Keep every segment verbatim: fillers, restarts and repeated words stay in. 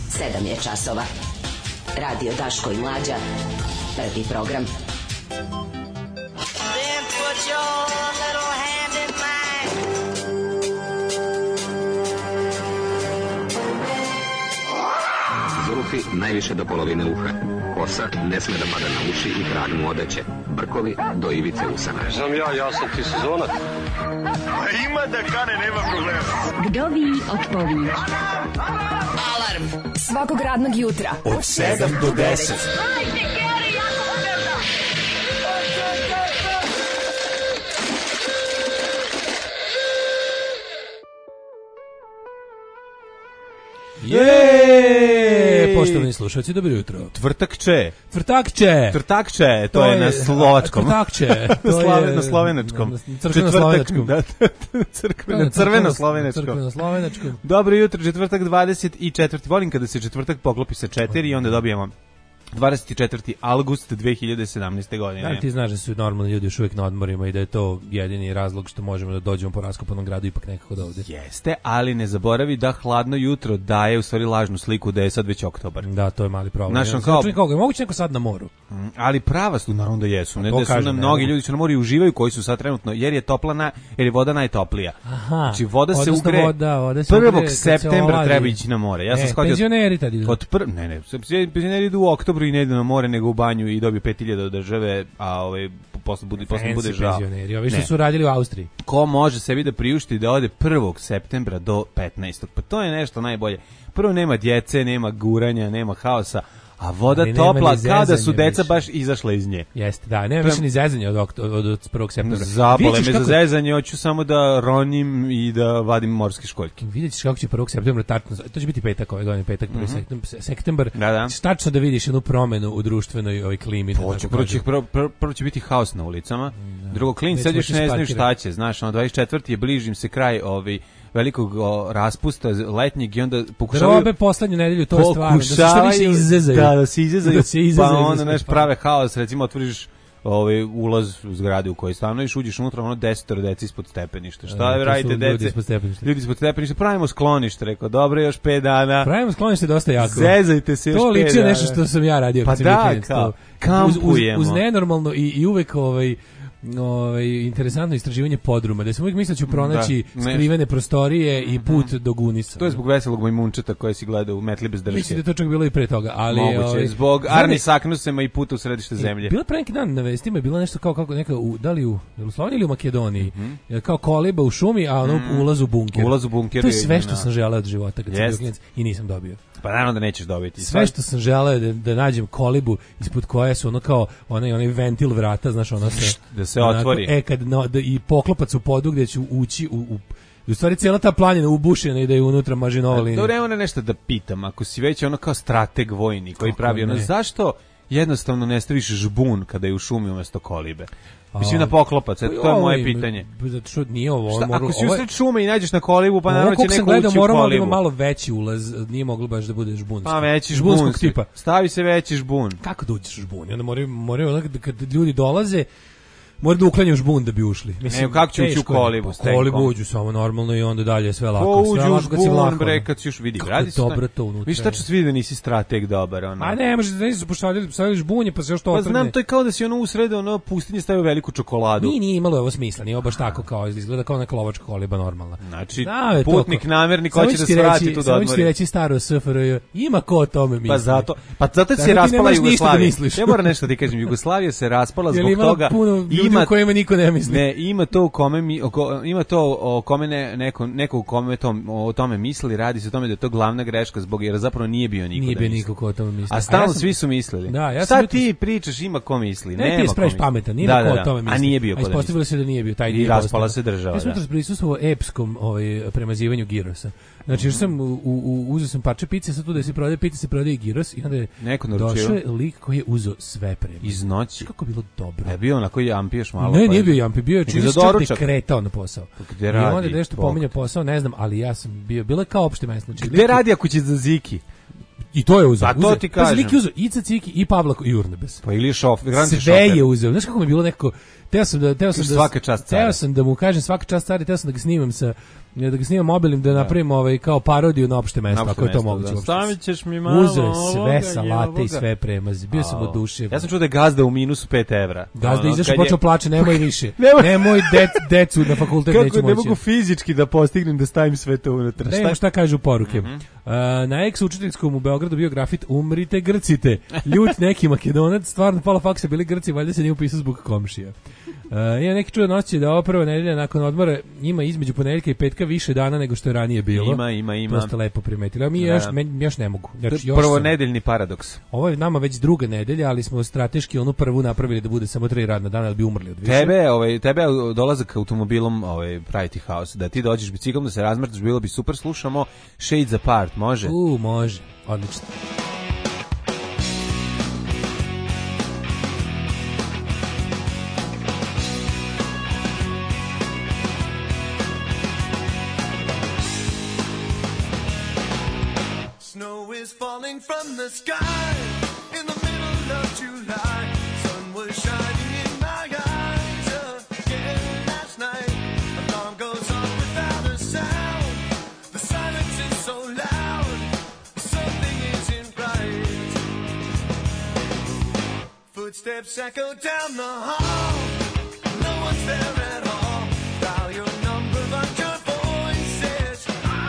sedam je časova. Radio Daško i Mlađa. Prvi program. Then put your little hand in mine. Zulufi najviše do polovine uha. Kosa ne sme da pada na uši i trag mu odeće. Brkovi do ivice usana. Znam ja, ja sam ti sezonac. A ima da kane, nema problema. Vdovi otpovi. Alarm svakog radnog jutra od sedam do deset. Je, poštovani slušalci, dobro jutro. Tvrtakče. Tvrtakče. Tvrtakče, to, to je na slovačkom. Tvrtakče. Na slovenačkom. Crkveno slovenačkom. Crkveno crveno slovenačkom. Crkveno slovenačkom. Dobro jutro, četvrtak dvadeset četvrti Volim kada se četvrtak poklopi sa četiri i onda dobijemo dvadeset četvrti avgust dve hiljade sedamnaeste. godine. Da, ti znaš da su normalni ljudi još uvijek na odmorima i da je to jedini razlog što možemo da dođemo po raskopanom gradu ipak nekako da ovdje. Jeste, ali ne zaboravi da hladno jutro daje u stvari lažnu sliku da je sad već oktobar. Da, to je mali problem. Znaš, ja, kao... kako, je moguće neko sad na moru? Mm, ali prava su, naravno da jesu. Ne, to da su kažem, na mnogi ne, ljudi su na moru i uživaju koji su sad trenutno, jer je topla na, jer je voda najtoplija. Aha, znači voda se odnosno ugre voda, voda se prvog ugre septembra treba ići na more. Ja sam ne, shvatio penzioneri tad idu. Od pr... Ne, ne, penzioneri idu u oktobru i ne idu na more nego u banju i dobiju pet hiljada od države, a ovaj posle bude posle bude žao. Penzioneri, ovi što su radili u Austriji. Ko može sebi da priušti da ode prvog septembra do petnaestog Pa to je nešto najbolje. Prvo nema djece, nema guranja, nema haosa. A voda ali topla, kada su deca više. Baš izašla iz nje. Jeste, da, nema više ni zezanja od, od, od prvog septembra. Zabole me kako... za zezanje, hoću samo da ronim i da vadim morske školjke. Vidjet ćeš kako će prvog septembra tačno, to će biti petak ove godine, petak, prvi mm-hmm. septembar, da, da. tačno da vidiš jednu promenu u društvenoj ovoj klimi. Poću, prvo, će, prvo, prvo, prvo će biti haos na ulicama, da. Drugo, klin sad još ne znaju šta će, znaš, ono dvadeset četvrti je bližim se kraj ovaj velikog o, raspusta letnjeg i onda pokušavaju... Robe poslednju nedelju, to je stvarno, da se što više izezaju. Da, da se izezaju, da se izezaju pa onda neš prave haos, recimo otvoriš ovaj ulaz u zgradu u kojoj stanuješ, uđeš unutra, ono desetoro deci ispod stepeništa. Šta vi radite, dece? Ljudi ispod stepeništa. Ljudi ispod stepeništa, pravimo sklonište, rekao, dobro, još pet dana. Pravimo sklonište dosta jako. Zezajte se još pet dana. To liči nešto što sam ja radio. Pa da, kao, kampujemo. Uz, uz, uz nenormalno i, i uvek ovaj... Ovaj interesantno istraživanje podruma, da se uvijek misle da ću pronaći da, skrivene prostorije i put mm-hmm. do Gunisa. To je zbog veselog majmunčeta koje si gledao u Metli bez drške. Mislim da to čak bilo i pre toga, ali moguće, ovaj, zbog Arni Saknusema i puta u središte zemlje. Bilo pre neki dan na vestima je bilo nešto kao kako neka u da li u Jugoslaviji ili u Makedoniji, mm-hmm. kao koliba u šumi, a ono mm-hmm. ulaz u bunker. Ulaz u bunker. To je sve što sam želeo od života kad yes. sam bio i nisam dobio. Pa naravno da nećeš dobiti. Sve što sam želeo da, da nađem kolibu ispod koje su ono kao onaj onaj ventil vrata, znaš, ono se da se otvori. Onako, e kad no, da, i poklopac u podu gdje ću ući u, u u stvari cijela ta planina ubušena i da je unutra mažinova linija. Dobro, evo nešto da pitam, ako si već ono kao strateg vojni koji kako pravi ono, ne? Zašto jednostavno ne staviš žbun kada je u šumi umjesto kolibe? Mislim na poklopac, eto, to je moje pitanje. Zato što nije ovo, šta, moru, ako si usred šume i nađeš na kolibu, pa naravno će neko gledao, ući u kolibu. moramo da ima malo veći ulaz, nije moglo baš da bude žbunski. Pa veći žbun, tipa. Stavi se veći žbun. Kako da uđeš u žbun? Onda moraju, moraju, kad ljudi dolaze, mora da uklanjam žbun da bi ušli. Mislim, ne, kako će ući u kolibu? U kolibu uđu samo normalno i onda dalje sve lako. Ko uđu u žbun, bre, kad si još vidi. Kako dobro to unutra. Viš tačno se vidi da nisi strateg dobar. Ono. A ne, možeš da nisi postavili žbunje pa se još to pa otrne. Znam, to je kao da si ono u sredu ono, pustinje stavio veliku čokoladu. Nije, nije imalo ovo smisla, nije baš tako kao izgleda kao neka lovačka koliba normalna. Znači, da, putnik namernik hoće da se vrati tu do odmori. Samo ću ti reći staro S F R J, ima ko o tome misli. Pa zato, pa zato se raspala Jugoslavija. Ja moram nešto ti kažem, Jugoslavija se raspala zbog toga. Ima kojima niko ne misli. Ne, ima to u kome mi, oko, ima to o kome ne, neko, neko u kome to, o tome misli, radi se o tome da je to glavna greška zbog jer zapravo nije bio niko. Nije da bio niko ko o tome misli. A stalno ja sam, svi su mislili. Da, ja sad ti pričaš ima ko misli, ne, nema ti je ko spraviš misli. pametan, nije da, ko da, da. o tome misli. A nije bio ko da misli. A ispostavilo se da nije bio taj i raspala se država. Ja sam jutros prisustvovao epskom ovaj, premazivanju girosa. Znači, jer sam u, u, uzeo sam parče pice, sad tu da se prodaje pice, se prodaje giros i onda je došao lik koji je uzeo sve premije. Iz noći. Kako bilo dobro. Je bio onako jampiješ malo. Ne, pa nije bio jampi, bio je čovjek kretao na posao. Gde radi? I onda nešto pominja posao, ne znam, ali ja sam bio, bilo je kao opšte mesto. Znači, gde radi ako će za Ziki? I to je uzeo. Pa to ti kažem. Pa lik je uzeo i Caciki i Pavla i Urnebes. Pa ili šof, sve šofer. Je uzeo. Znaš kako mi je bilo nekako, teo sam da teo sam da svaka čast car. Teo sam da mu kažem svaka čast car, teo sam da ga snimam sa da ga snimam mobilnim da napravim ovaj kao parodiju na opšte mesto, ako je to moguće. Stavit ćeš mi malo. Uzeo sve salate i sve premazi. Bio sam oduševljen. Ja sam čuo da je gazda u minusu pet evra. Gazda ono, izašao počeo plače, nemoj više. Nemoj, nemoj dec, decu na fakultet neću moći. Kako ne mogu fizički da postignem da stavim sve to unutra. Da šta, šta kažu poruke. Mm-hmm. Uh, na ex-učiteljskom u Beogradu bio grafit umrite Grcite. Ljut neki Makedonac, stvarno pola faksa bili Grci, valjda se nije upisao zbog komšija. Uh, ima neki čudan osjećaj da ova prva nedelja nakon odmora ima između ponedeljka i petka više dana nego što je ranije bilo. Ima, ima, ima. To ste lepo primetili. A mi još, men, još ne mogu. Znači, još prvo sam, nedeljni paradoks. Ovo je nama već druga nedelja, ali smo strateški onu prvu napravili da bude samo tri radna dana, da bi umrli od više. Tebe, ovaj, tebe dolazak automobilom ovaj, praviti haos. Da ti dođeš biciklom, da se razmrtaš, bilo bi super. Slušamo Shades Apart, može? U, može. Odlično. Falling from the sky in the middle of July. Sun was shining in my eyes again last night. Alarm goes off without a sound. The silence is so loud. Something isn't right. Footsteps echo down the hall. No one's there at all. Dial your number, but your voice is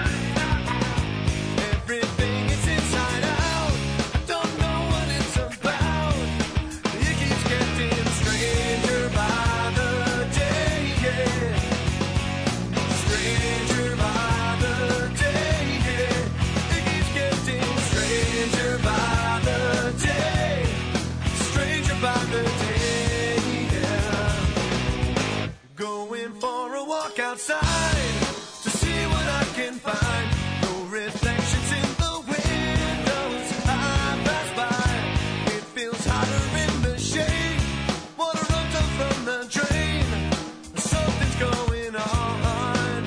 everything is inside out. I don't know what it's about. It keeps getting stranger by the day, yeah. Stranger by the day, yeah. It keeps getting stranger by the day. Stranger by the day, yeah. Going for a walk outside to see what I can find. No reflections in the windows I pass by. It feels hotter in the shade. Water runs up from the drain. Something's going on.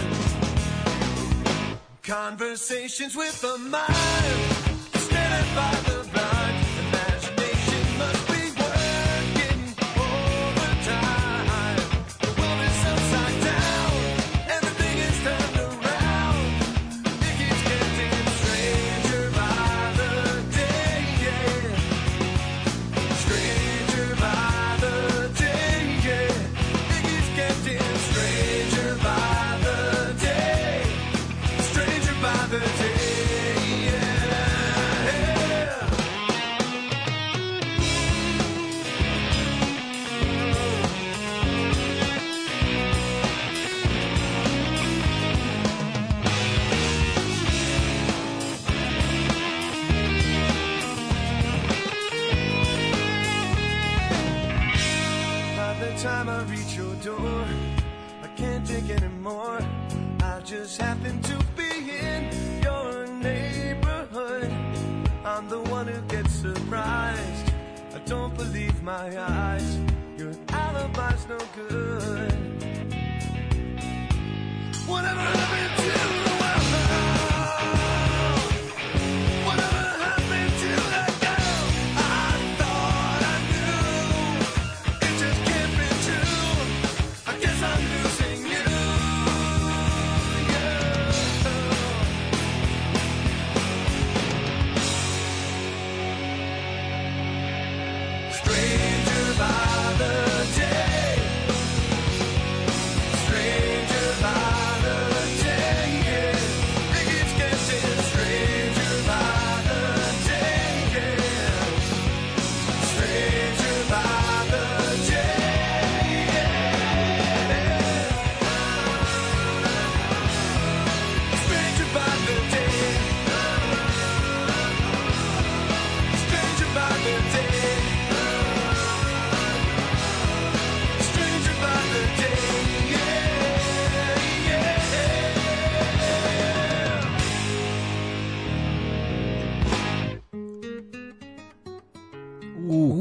Conversations with the mind, standing by the blind. Imagination must be working overtime. The world is upside down. Everything is turned around. It keeps getting stranger by the day, yeah. Stranger by the day, yeah. It keeps getting stranger by the day. Stranger by the day, yeah. By the time I reach your door, I can't take anymore. I just happen to be in your neighborhood. I'm the one who gets surprised. I don't believe my eyes. Your alibi's no good. Whatever happened to the world? Whatever happened to that girl? I thought I knew. It just can't be true. I guess I'm losing you. Yeah. Stranger by the day. Stranger by the day.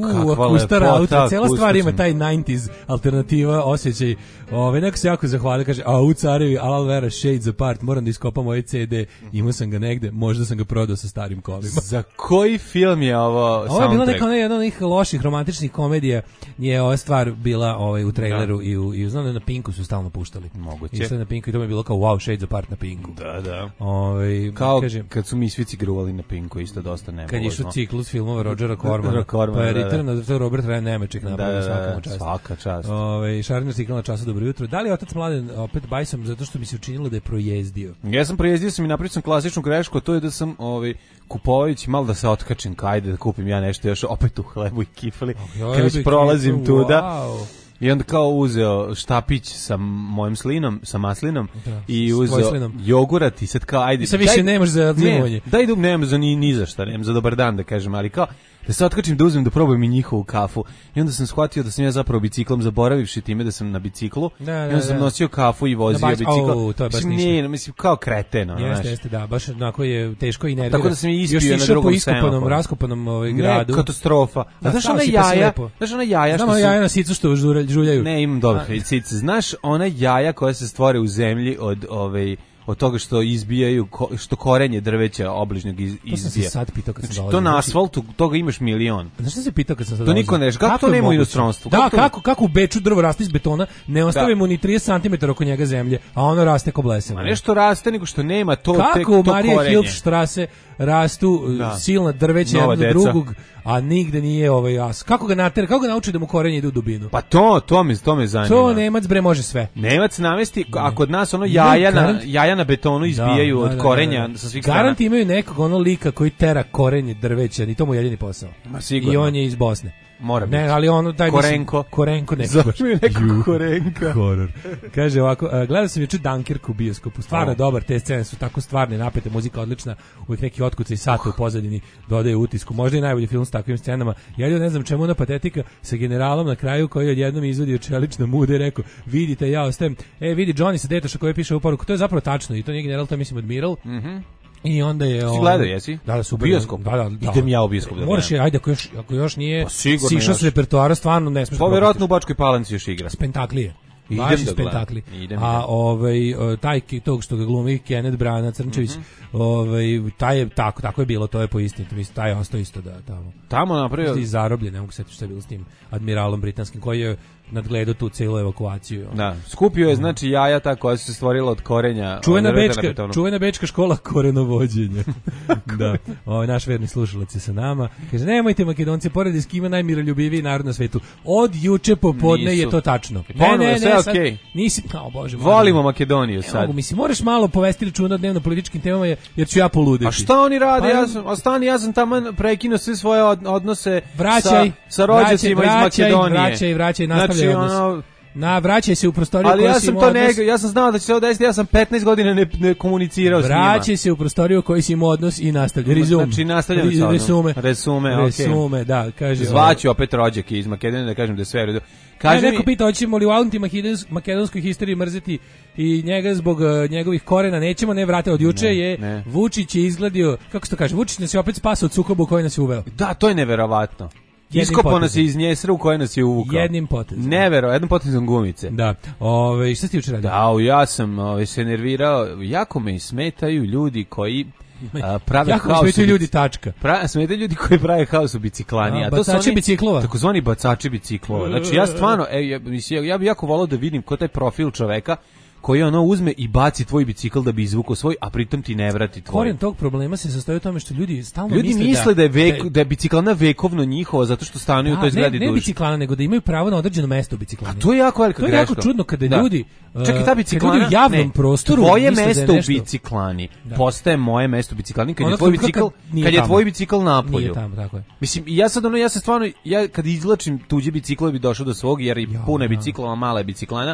U, akustar auto, cela stvar ima taj nineties alternativa, osjećaj. Ove, neko se jako zahvalio, kaže, a u carevi, Al Vera, Shades Apart, moram da iskopam ovaj C D, imao sam ga negde, možda sam ga prodao sa starim kolima. Za koji film je ovo soundtrack? Ovo je bila neka jedna od onih loših romantičnih komedija, je ova stvar bila ovaj, u traileru da. i u, i znam da na Pinku su stalno puštali. Moguće. I sad na Pinku i to mi je bilo kao wow, Shades Apart na Pinku. Da, da. Ove, kao kažem, kad su misvici gruvali na Pinku, isto dosta nemogućno. Kad je išao ciklus filmova Rodgera Cormana, Corman, pa je da, da. Return of Robert Ryan Nemeček napravio, da, da, da, svaka mu čast. Svaka čast. Ove, Šarner cikl na času, dobro jutro. Da li je otac Mladen opet bajsom zato što mi se učinilo da je projezdio? Ja sam projezdio sam i napravio sam klasičnu grešku, a to je da sam ovaj, kupovajući malo da se otkačim, kajde da kupim ja nešto još opet u hlebu i kifali, oh, kad već prolazim wow. tuda. I onda kao uzeo štapić sa mojim slinom, sa maslinom da, i uzeo jogurat i sad kao ajde. I sad više nemaš za limonje. Ne, daj da nemam za ni, ni za šta, nemam za dobar dan da kažem, ali kao da se otkačim da uzmem da probujem i njihovu kafu. I onda sam shvatio da sam ja zapravo biciklom zaboravivši time da sam na biciklu. Da, da, I onda sam nosio kafu i vozio baš, bicikl. Oh, to je baš mislim, nije, mislim, kao kreteno. Jeste, jeste, da, baš onako je teško i nervira. Tako da sam je ispio na drugom semaforu. Raskopanom ovaj gradu. Ne, katastrofa. A znaš ona jaja? Znaš ona jaja što su... jaja na sicu što žuljaju. Ne, imam dobro sice. Znaš ona jaja koja se stvore u zemlji od ovaj od toga što izbijaju, što korenje drveća obližnjeg iz, izbija. To sam se sad pitao kad sam dolazio. To na asfaltu, toga imaš milion. Znaš što se pitao kad sam sad dolazio? To niko ne, kako, kako to nema u inostranstvu? Da, kako, kako, kako u Beču drvo raste iz betona, ne ostavi mu ni trideset centimetara oko njega zemlje, a ono raste ko blesevo. Ma nešto raste, nego što nema to, kako tek, to korenje. Kako u Marija Hilfstrasse rastu da. silna drveća jedno do drugog, a nigde nije ovaj jas. Kako ga natera, kako ga nauči da mu korenje ide u dubinu? Pa to, to me, to me zanima. To Nemac bre može sve. Nemac namesti, a kod nas ono jaja na, jaja na betonu izbijaju da, da, od korenja da, da. sa svih strana. Garant imaju nekog ono lika koji tera korenje drveća i to mu je jedini posao. Ma sigurno. I on je iz Bosne. Mora biti. Ne, ali ono taj Korenko. Mislim, Korenko neko. Zove mi neko Korenka. Horor. Kaže ovako, uh, gledao sam juče Dunkirku u bioskopu. Stvarno oh. dobar, te scene su tako stvarne, napete, muzika odlična, uvijek neki otkucaj sata u pozadini dodaje utisku. Možda i najbolji film s takvim scenama. Ja ne znam čemu ona patetika sa generalom na kraju koji je odjednom izvadio čelič na mude i rekao, vidite, ja ostajem. E, vidi Johnny sa detoša koji piše u poruku. To je zapravo tačno i to nije general, to je mislim admiral. Mhm. Mm I onda je on... Si gledao, jesi? Da, da, super. Bioskop. Da, da, da. Idem ja u bioskop. Da moraš je, ajde, ako još, ako još nije pa sišao s repertoara, stvarno ne smiješ... Pa vjerojatno u Bačkoj Palanci još igra. Spentaklije. Idem Baš da Spentakli. Idem, a idem. ovaj taj tog što ga glumi Kenneth Branagh Crnčević, mm -hmm. ovaj taj je tako tako je bilo, to je po istini, mislim taj je ostao isto da tamo. Tamo napravio i zarobljen, ne mogu se setiti šta je bilo s tim admiralom britanskim koji je nadgledao tu celu evakuaciju. Da, skupio je znači jaja ta koja su se stvorila od korenja. Čuvena bečka, čuvena bečka škola korenovođenja. Da, ovaj naš verni slušalac je sa nama. Kaže nemojte Makedonci pored Eskima najmiroljubiviji narod na svetu. Od juče popodne Nisu. je to tačno. Ne, ne, ne, sve sad, okay. Nisi, o Bože. Volimo Makedoniju sad. Mogu, mislim, moraš malo povesti računa o dnevno političkim temama jer ću ja poluditi. A šta oni rade? Pa, ja sam, ostani, ja sam tamo prekinuo sve svoje odnose vraćaj, sa, sa rođacima vraćaj, iz Makedonije. Vraćaj, vraćaj, nastavljaj znači, odnos. Ono, na vraćaj se u prostoriju ali koju ja si sam imao to odnos. Ne, ja sam znao da će se ovo desiti, ja sam petnaest godina ne, ne komunicirao vraćaj s njima. Vraćaj se u prostoriju koju si imao odnos i nastavljaj. Rezum. Znači nastavljam sa odnos. Resume. Resume, okej. Resume, okay. Da, kaže. Zvaću opet rođake iz Makedonije da kažem da je sve redu. Kaže neko mi... pita, hoćemo li u Alunti makedonskoj historiji mrzeti i njega zbog uh, njegovih korena, nećemo, ne vrate, od juče ne, je ne. Vučić je izgledio, kako se to kaže, Vučić nas je opet spasao od sukoba u koji nas je uveo. Da, to je neverovatno. Iskopao nas je iz njesra u koje nas je uvukao. Jednim potezom. Nevero, jednim potezom gumice. Da. Ove, šta si jučer radio? Da, ja sam ove, se nervirao. Jako me smetaju ljudi koji a, prave jako haos. Jako smetaju ljudi, tačka. Pra, smetaju ljudi koji prave haos u biciklani. A, a to bacači oni, biciklova. Takozvani bacači biciklova. Znači ja stvarno, e, ja, ja, ja bih jako volao da vidim ko taj profil čoveka koji ono uzme i baci tvoj bicikl da bi izvukao svoj, a pritom ti ne vrati tvoj. Koren tog problema se sastoji u tome što ljudi stalno ljudi misle, misle da, da je vek, da je biciklana vekovno njihova zato što stanuju da, u toj zgradi duže. Ne, ne biciklana, nego da imaju pravo na određeno mesto u biciklani. A to je jako velika greška. To je greška. Jako čudno kada da. ljudi čekaj, ta biciklana, ljudi u javnom ne, prostoru tvoje misle mesto da je nešto... u biciklani da. Postaje moje mesto u biciklani kad ono je tvoj bicikl kad, kad je tvoj bicikl napolju. Nije tamo, tako je. Mislim, ja sad ono, ja se stvarno, ja kad izvlačim tuđe bicikle bi došao do svog, jer i pune biciklova, mala je biciklana,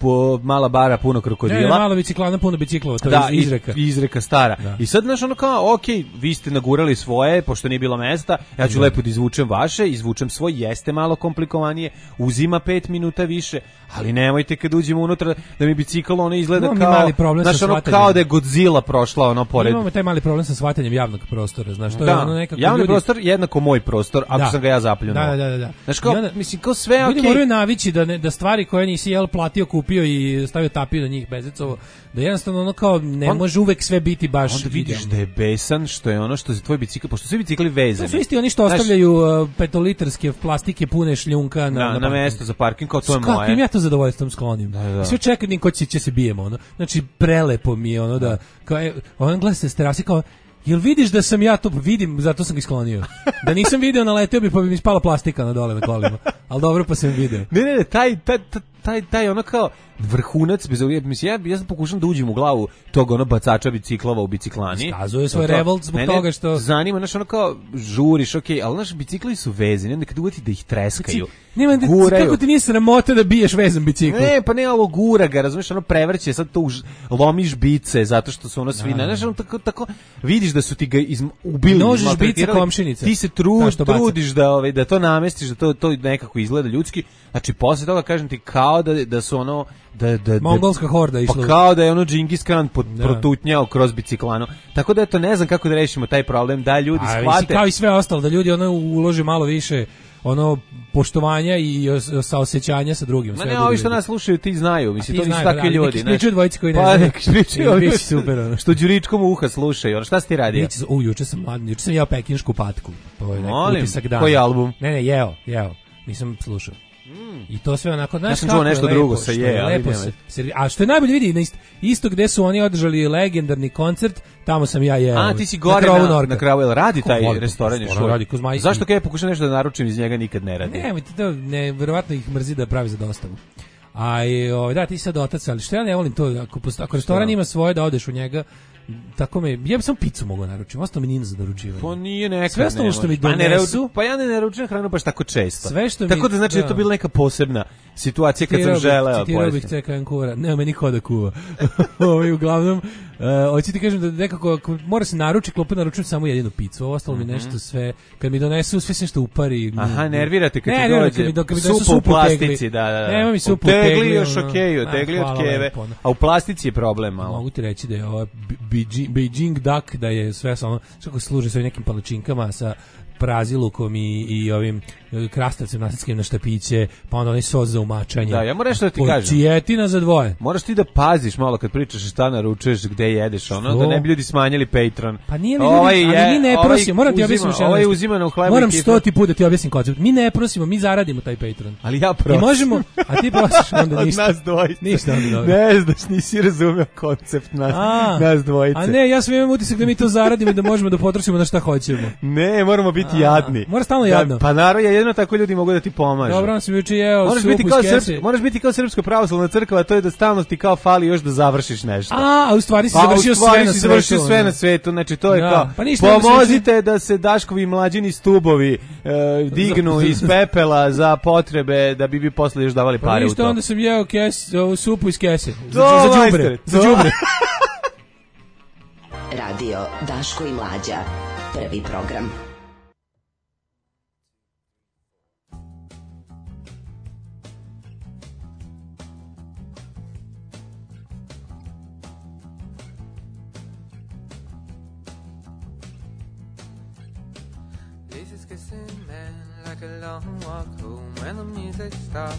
po, mala bara puno krokodila. Ne, ne, malo biciklana, puno biciklova, to da, je izreka. I, izreka stara. Da. I sad, znaš, ono kao, ok, vi ste nagurali svoje, pošto nije bilo mesta, ja ću da. lepo da izvučem vaše, izvučem svoj, jeste malo komplikovanije, uzima pet minuta više, ali nemojte kad uđemo unutra da mi bicikl ono izgleda Imamo kao, mali problem znaš, sa ono shvatanjem. kao da je Godzilla prošla ono pored. Imamo taj mali problem sa shvatanjem javnog prostora, znaš, to da. je ono nekako javni ljudi... prostor jednako moj prostor, ako da. sam ga ja zapljunuo. Da, da, da, da. Znaš, kao, onda, mislim, kao sve, ljudi okay. moraju navići da, ne, da stvari koje nisi jel platio, kupio i stavio tapiju na njih bezicovo, da jednostavno ono kao ne On, može uvek sve biti baš... Onda vidiš idealno. da je besan što je ono što je tvoj bicikl, pošto svi bicikli vezani. To su isti oni što Znaš, ostavljaju uh, petolitarske plastike pune šljunka na, na, na, na mesto za parking, kao to je S kakvim moje. ja to zadovoljstvom sklonim. Da, da. Sve čekam ko će, će se bijemo. Ono. Znači, prelepo mi je ono da... Kao, e, on gleda se s terasi kao... Jel vidiš da sam ja to vidim, zato sam ga sklonio. Da nisam video, naleteo bi pa bi mi spala plastika na dole na kolima. Al dobro, pa sam video. Ne, ne, ne, taj taj taj taj ono kao vrhunac bez ovih, mislim ja ja sam pokušam da uđem u glavu tog ono bacača biciklova u biciklani. Iskazuje svoj revolt zbog toga što zanima, znaš, ono kao žuriš, okej, okay, al naši bicikli su vezani, onda kad uvati da ih treskaju. Nema, guraju. Kako ti nije sramota da biješ vezan bicikl? Ne, pa ne, ovo gura ga, razumiješ, ono prevrće, sad to už, lomiš bice zato što su ono svi, znaš, ono tako, tako, vidiš da su ti ga iz, ubili, nožiš bice komšinice. Ti se trud, trudiš da, ovaj, da to namestiš, da to, to nekako izgleda ljudski, znači posle toga kažem ti kao da, da su ono, da, da, mongolska horda išla. Pa kao da je ono Džingis Khan pod, da. protutnjao kroz biciklanu. Tako da eto, ne znam kako da rešimo taj problem, da ljudi A, shvate. Kao i sve ostalo, da ljudi ono ulože malo više ono poštovanja i saosećanja sa drugim. Ma ne, ovi što nas slušaju ti znaju, mislim, to nisu takvi ljudi. Neki pričaju dvojici koji ne pa, znaju. Pa neki pričaju, biće super. Ono. Što Đuričkom u uha slušaju, ono, šta si ti radio? U, juče sam mladen, juče sam jeo pekinšku patku. To je neki utisak dana. Koji album? Ne, ne, jeo, jeo. Nisam slušao. Mm. I to sve onako, znaš, ja sam čuo nešto lepo, drugo sa je, lepo se, se, a što je najbolje vidi, isto, isto gde su oni održali legendarni koncert, tamo sam ja jeo. A ti si gore na, na, na kravu, jel radi taj Ko, restoran? restoran radi Kuzmajski. Zašto kad ja pokušam nešto da naručim iz njega nikad ne radi? Ne, to ne, verovatno ih mrzi da pravi za dostavu. A i, o, da, ti sad otac, ali što ja ne volim to, ako, ako restoran ima svoje da odeš u njega, tako me, ja bih samo picu mogu naručiti, ostalo mi nije za naručivanje. Pa nije nekad. Sve ostalo što mi donesu. Pa, ne, pa ja ne naručujem hranu baš tako često. Sve što mi, tako da znači da je to bila neka posebna situacija kad sam želeo. Citirao bih C K M kura, nema me niko da kuva. Ovo je uglavnom, uh, hoću ti kažem da nekako, ako mora se naruči, klopu naručujem samo jedinu picu, ovo ostalo mm -hmm. mi nešto sve, kad mi donesu sve se nešto upari. Aha, nervirate kad ne, ti dođe. Kad mi, do, kad mi supa u plastici, da, da, da. Nema mi supu u tegli. Tegli još okej, okay, tegli od keve, a u plastici je problem malo. Mogu ti reći da je ovo Beijing duck, da je sve samo, što služi sa nekim palačinkama, sa prazilukom i, i ovim krastavcem nasadskim na štapiće, pa onda onaj sos za umačanje. Da, ja moram nešto da ti kažem. Porcijetina za dvoje. Moraš ti da paziš malo kad pričaš šta naručuješ, gde jedeš, ono, Što? Da ne bi ljudi smanjili Patreon. Pa nije li ljudi, ovaj je, ali mi ne prosimo, moram ti objasniti što. Ovaj uzima na hlebu. Moram stoti put da ti objasnim koncept. Mi ne prosimo, mi zaradimo taj Patreon. Ali ja prosim. I možemo, a ti prosiš onda ništa. Od nas dvojice. Ništa onda dobro. Ne znaš, nisi razumeo koncept nas, a, nas dvojice. A ne, ja sam imam utisak da mi to zaradimo i da možemo da potrošimo na šta hoćemo. Ne, moramo biti a, jadni. Mora stalno jadno. Da, pa naravno, jedino tako ljudi mogu da ti pomažu. Dobro, on sam juče jeo moraš supu biti kao iz kese. srpska, moraš biti kao srpska pravoslavna crkva, a to je da stalno ti kao fali još da završiš nešto. A, a u stvari si pa, završio sve na si svetu. završio sve na svetu, znači to je da. kao, pa pomozite da se Daškovi mlađini stubovi e, dignu iz pepela za potrebe da bi bi posle još davali pare pa, u to. Pa onda sam jeo kes, ovu supu iz kese. Za, za đubre. Za đubre. Radio Daško i Mlađa. Prvi program. A long walk home when the music stops.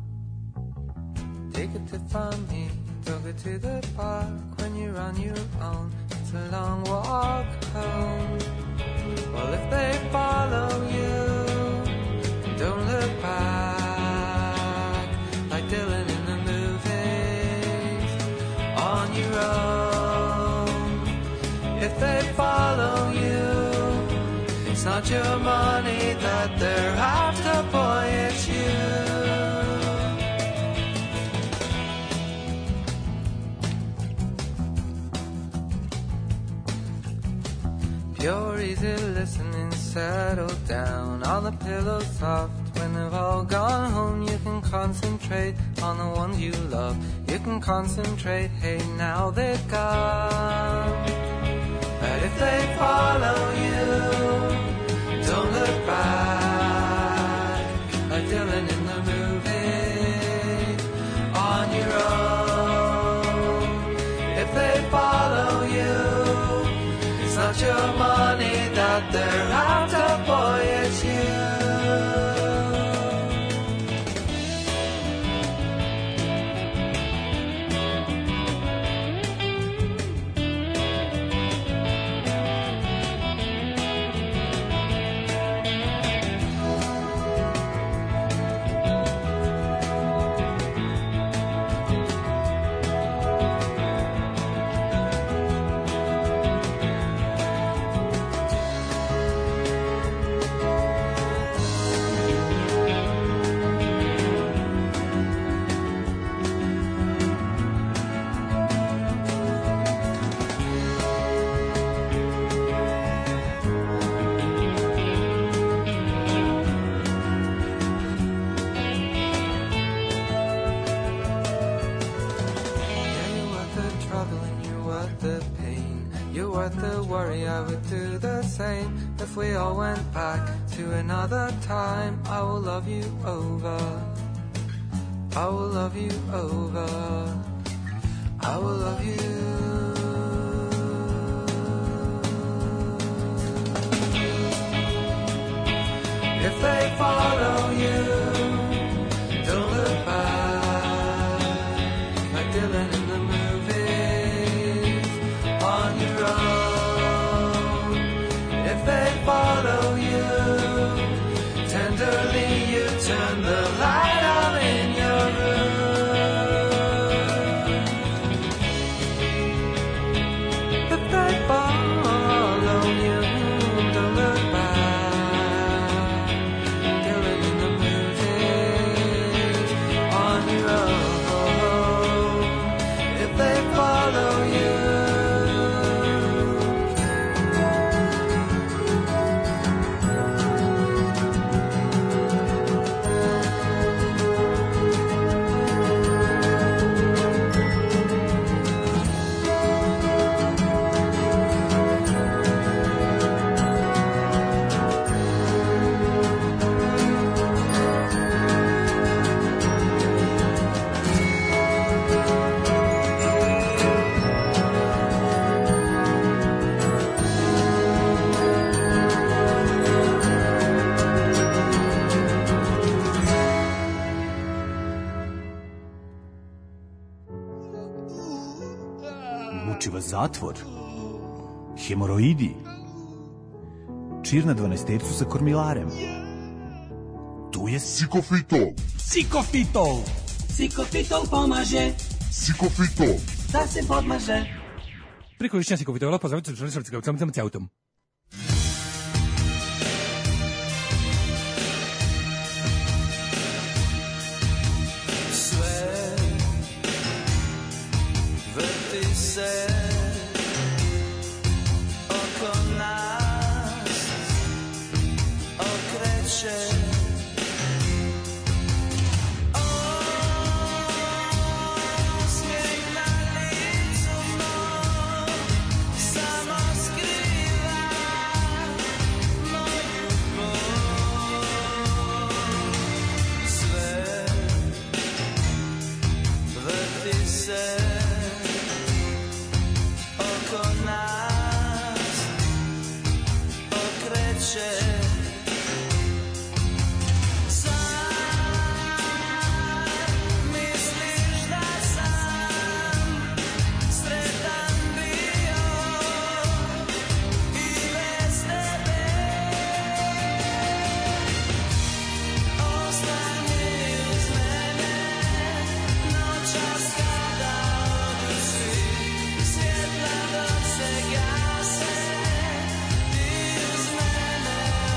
Take it to find me, took it to the park when you're on your own. It's a long walk home. Well, if they follow you, don't look back like Dylan in the movies. On your own, if they follow you, it's not your money that they're after, boy, it's you. You're easy listening, settle down on the pillow soft. When they've all gone home, you can concentrate on the ones you love. You can concentrate, hey, now they're gone. But if they follow you, don't look back. Like Dylan in the movie, on your own. If they follow you, it's not your money that they're after, boy, it's you. I would do the same if we all went back to another time. I will love you over. I will love you over. I will love you. If they follow you, don't look back. Like Dylan in the movies, on your own. They follow you, tenderly you turn the light on in your room. If they follow you, don't look back. Dylan in the movies, on your own. If they follow you, zatvor, hemoroidi, čir na dvanaestercu sa kormilarem. Tu je Sikofitol. Sikofitol. Sikofitol pomaže. Sikofitol. Da se podmaže. Pri korišćenju Sikofitola pozdravite se članice kao samim cautom. Sve vrti se oko nas, okreće. Svjetla dok se gase, ti uz mene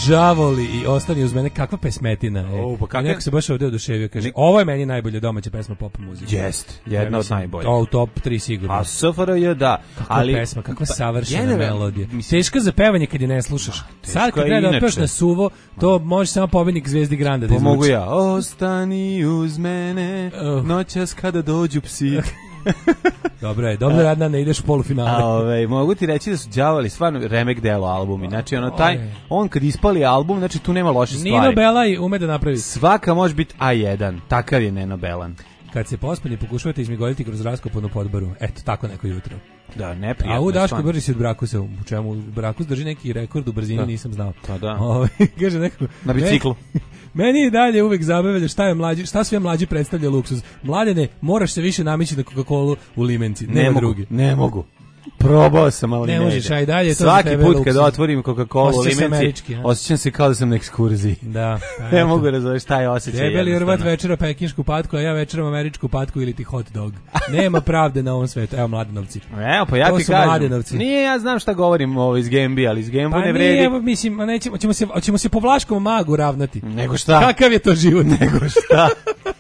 đavoli i ostani uz mene, kakva pesmetina. E. O, pa kakva- Neko se baš ovdje oduševio, kaže, ovo je meni najbolja domaća pesma pop muzike. Jest, jedna od najboljih. To u top tri sigurno. A S F R J da, Kakva ali pesma, kakva pa, savršena generalno, melodija. mislim- Teška za pevanje kad je ne slušaš. Sad kad je treba da inače. otpevaš na suvo, to može samo pobednik Zvezdi Granda da pomogu izvuče. ja. Ostani uz mene, Oh. noćas kada dođu psi. Dobro je, dobro radna, ne ideš u polufinale. A ovaj mogu ti reći da su đavoli stvarno remek delo albumi. Znači ono taj Oj. on kad ispali album, znači tu nema loše stvari. Nino Belaj ume da napravi. Svaka može biti A jedan. Takav je Neno Belan. Kad se pospani pokušavate izmigoljiti kroz raskopanu podboru. Eto, tako neko jutro. Da, neprijatno. A u je Daško stvarno. brži si od Brakusa, u čemu Brakus drži neki rekord u brzini, Da. nisam znao. Pa da. Ovaj, kaže neko, Na biciklu. Meni, meni je dalje uvek zabavlja šta je mlađi, šta sve mlađi predstavlja luksuz. Mladene, moraš se više namići na Coca-Colu u limenci, Ne nema mogu, drugi. ne mogu. Probao sam, ali Ne ne, možeš, ide. a i dalje je to za Svaki tebe put luksuz. kada otvorim Coca-Cola u Osjećaš se limenci, američki, a? osjećam se kao da sam na ekskurziji. Da. pa Ne eto. mogu razumjeti šta je osjećaj. Debeli Hrvat jednostavno. večera pekinšku patku, a ja večeram američku patku ili ti hot dog. Nema pravde na ovom svetu. Evo, Mladenovci. Evo, pa ja To ti su kažem. Mladenovci. Nije, ja znam šta govorim ovo iz Gembi, ali iz Gembu Pa ne vredi. nije, evo, mislim, a nećemo, ćemo se, ćemo se po Vlaškom magu ravnati. Nego šta? Kakav je to život? Nego šta?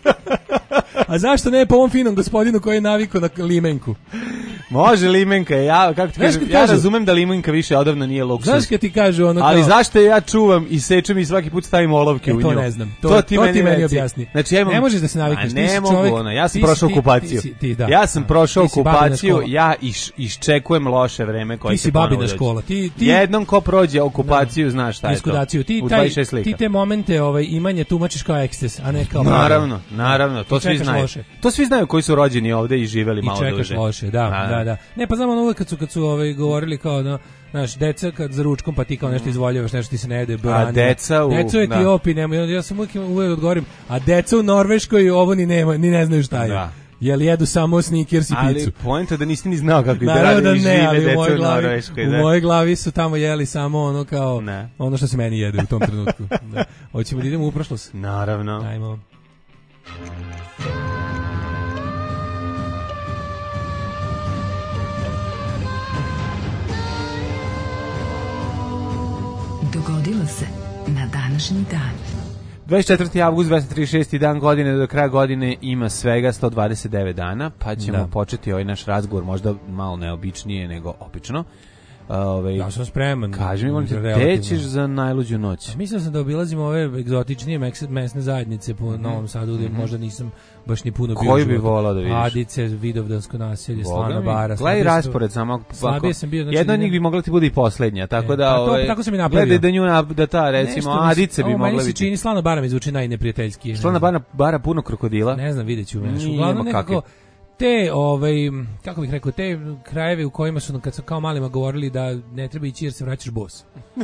A zašto ne po ovom finom gospodinu koji je navikao na limenku? Može limenka, ja, kako ti Znaš kažem, kad ja kažu- razumem da limenka više odavno nije luksuz. Znaš kad ti kažu ono Ali kao, zašto ja čuvam i sečem i svaki put stavim olovke E, u to nju? ne znam. To- to ti meni reci. objasni. Znači, ja imam... Ne možeš da se navikneš, A ti ne si mogu, čovjek- ono, ja sam ti si- prošao ti- okupaciju. ti si- ti, da. Ja sam prošao Ti si babina okupaciju, škola. ja iš, iščekujem loše vreme koje Ti se si ponovo babina dođe. škola. Ti, ti, Jednom ko prođe okupaciju, znaš šta je to. Diskudaciju. Ti, U taj, dvadeset šest slika. ti te momente ovaj, imanja tumačiš kao eksces, a ne kao... Naravno, naravno, to I svi čekaš znaju. loše. To svi znaju koji su rođeni ovde i živeli I malo čekaš duže. loše, da, A, da, da. Ne, pa znamo ono uvek kad su, kad su ovaj, govorili kao, no, znaš, deca kad za ručkom pa ti kao nešto izvoljavaš, nešto ti se ne jede, branje. deca u- Deca u da. Etiopiji nemaju, ja sam uvijek, uvijek odgovorim, a deca u Norveškoj ovo ni nema, ni ne znaju šta je. Da. Jel jedu samo Snickers i Ali picu. poenta da nisi ni znao kako ide Naravno radi da i ne, žive ali u deca mojoj u glavi, Norveškoj. u da. mojoj glavi su tamo jeli samo ono kao, Ne. ono što se meni jede u tom trenutku. Da. Hoćemo da idemo u prošlost. Naravno. Ajmo. Dogodilo se na današnji dan. dvadeset četvrti avgust, dvesta trideset šesti dan godine, do kraja godine ima svega sto dvadeset devet dana, pa ćemo Da. početi ovaj naš razgovor možda malo neobičnije nego obično. Ove, Ja sam spreman. Kaži mi, molim te, Relativno. gde ćeš za najluđu noć? Mislio sam da obilazimo ove egzotičnije meks- mesne zajednice po Novom Sadu, gdje možda nisam baš ni puno bio. Koju u bi životu. volao da vidiš? Adice, Vidovdansko naselje, Boga Slana mi, bara. Gledaj slabije su- raspored samo. slabije sam bio, znači Jedna od idem- njih bi mogla ti bude i poslednja, tako E, da... pa to- ovaj, tako sam i napravio. Gledaj da nju, nab- da ta, recimo, Nešto mi se- Adice bi ovo mogla Meni se biti. čini, Slana bara mi zvuči najneprijateljski. Slana bara, bara puno krokodila. Ne znam, vidjet ću. Znaš, Nije, uglavnom ma nekako, kakvi. te, ovaj, kako bih rekao, te krajeve u kojima su, kad su kao malima govorili da ne treba ići jer se vraćaš bos.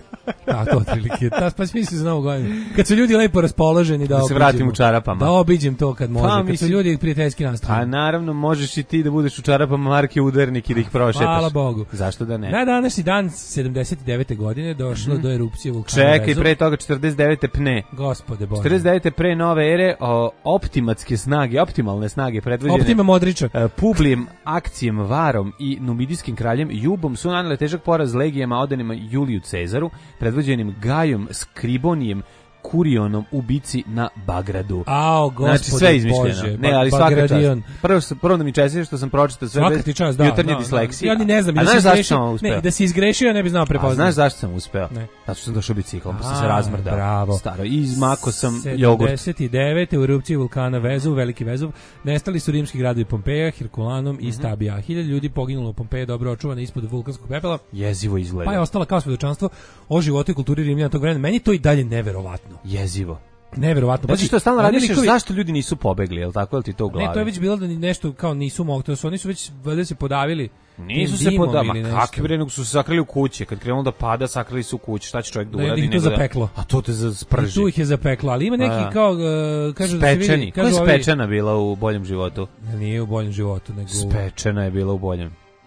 Ta, to otprilike. Ta, pa smisli za novu godinu. Kad su ljudi lepo raspoloženi da, Da se obiđemo. vratim u čarapama. Da obiđem to kad može. Pa, kad mislim- su ljudi prijateljski nastrojeni. A naravno, možeš i ti da budeš u čarapama marke Udarnik i da ih prošetaš. Hvala Bogu. Zašto da ne? Na današnji dan sedamdeset devete godine došlo do erupcije vulkana Čekaj, Vezuv. pre toga četrdeset devete pne. Gospode Bože. četrdeset devete pre nove ere, o, optimatske snage, optimalne snage predvođene Optima Modrića. e, Publijem, Akcijem, Varom i Numidijskim kraljem Jubom su nanele težak poraz legijama odanima Juliju Cezaru, predvođenim Gajom Skribonijem, Kurionom u bici na Bagradu. Ao, gospode Znači sve izmišljeno. Bože, Ne, ali Ba- svaka Bagradion. čast. Prvo, s- prvo da mi čestiš što sam pročitao sve Svaka bez ti čast, da. jutarnje da, disleksije. Da. Ja ni ne znam, A da znaš si zašto izgrešio, sam uspeo? ne, da si izgrešio, ja ne bi znao A prepoznati. znaš zašto sam uspeo? Ne. Zato što sam došao biciklom, pa sam A, se razmrdao. bravo. Staro, i izmako sam jogurt. sedamdeset devete u erupciji vulkana Vezuv, Veliki Vezuv, nestali su rimski gradovi Pompeja, Herkulanom Mhm. i Stabija. Hiljade ljudi poginulo u Pompeji, dobro očuvane ispod vulkanskog pepela, Jezivo izgleda. pa je ostala kao svedočanstvo o životu i kulturi Rimljana tog vremena. Meni je to i dalje neverovatno. Jezivo. Neverovatno. Znači što stalno oni razmišljaš likovi- zašto ljudi nisu pobegli, je li tako, je li ti to u glavi? Ne, to je već bilo da ni nešto kao nisu mogli, to su oni su već valjda se podavili. Nisu tim se dimom podama, ili nešto. kakvi bre, nego su se sakrili u kuće, kad krenulo da pada, sakrili su u kući, šta će čovjek da Da, uradi? ih to nego da- zapeklo. A to te za- I sprži. tu ih je zapeklo, ali ima neki A, da. kao uh, kažu da se Spečeni. vidi, Koja je kažu ovi- spečena bila u boljem životu? Ne, nije u boljem životu, nego u- Spečena je bila u boljem.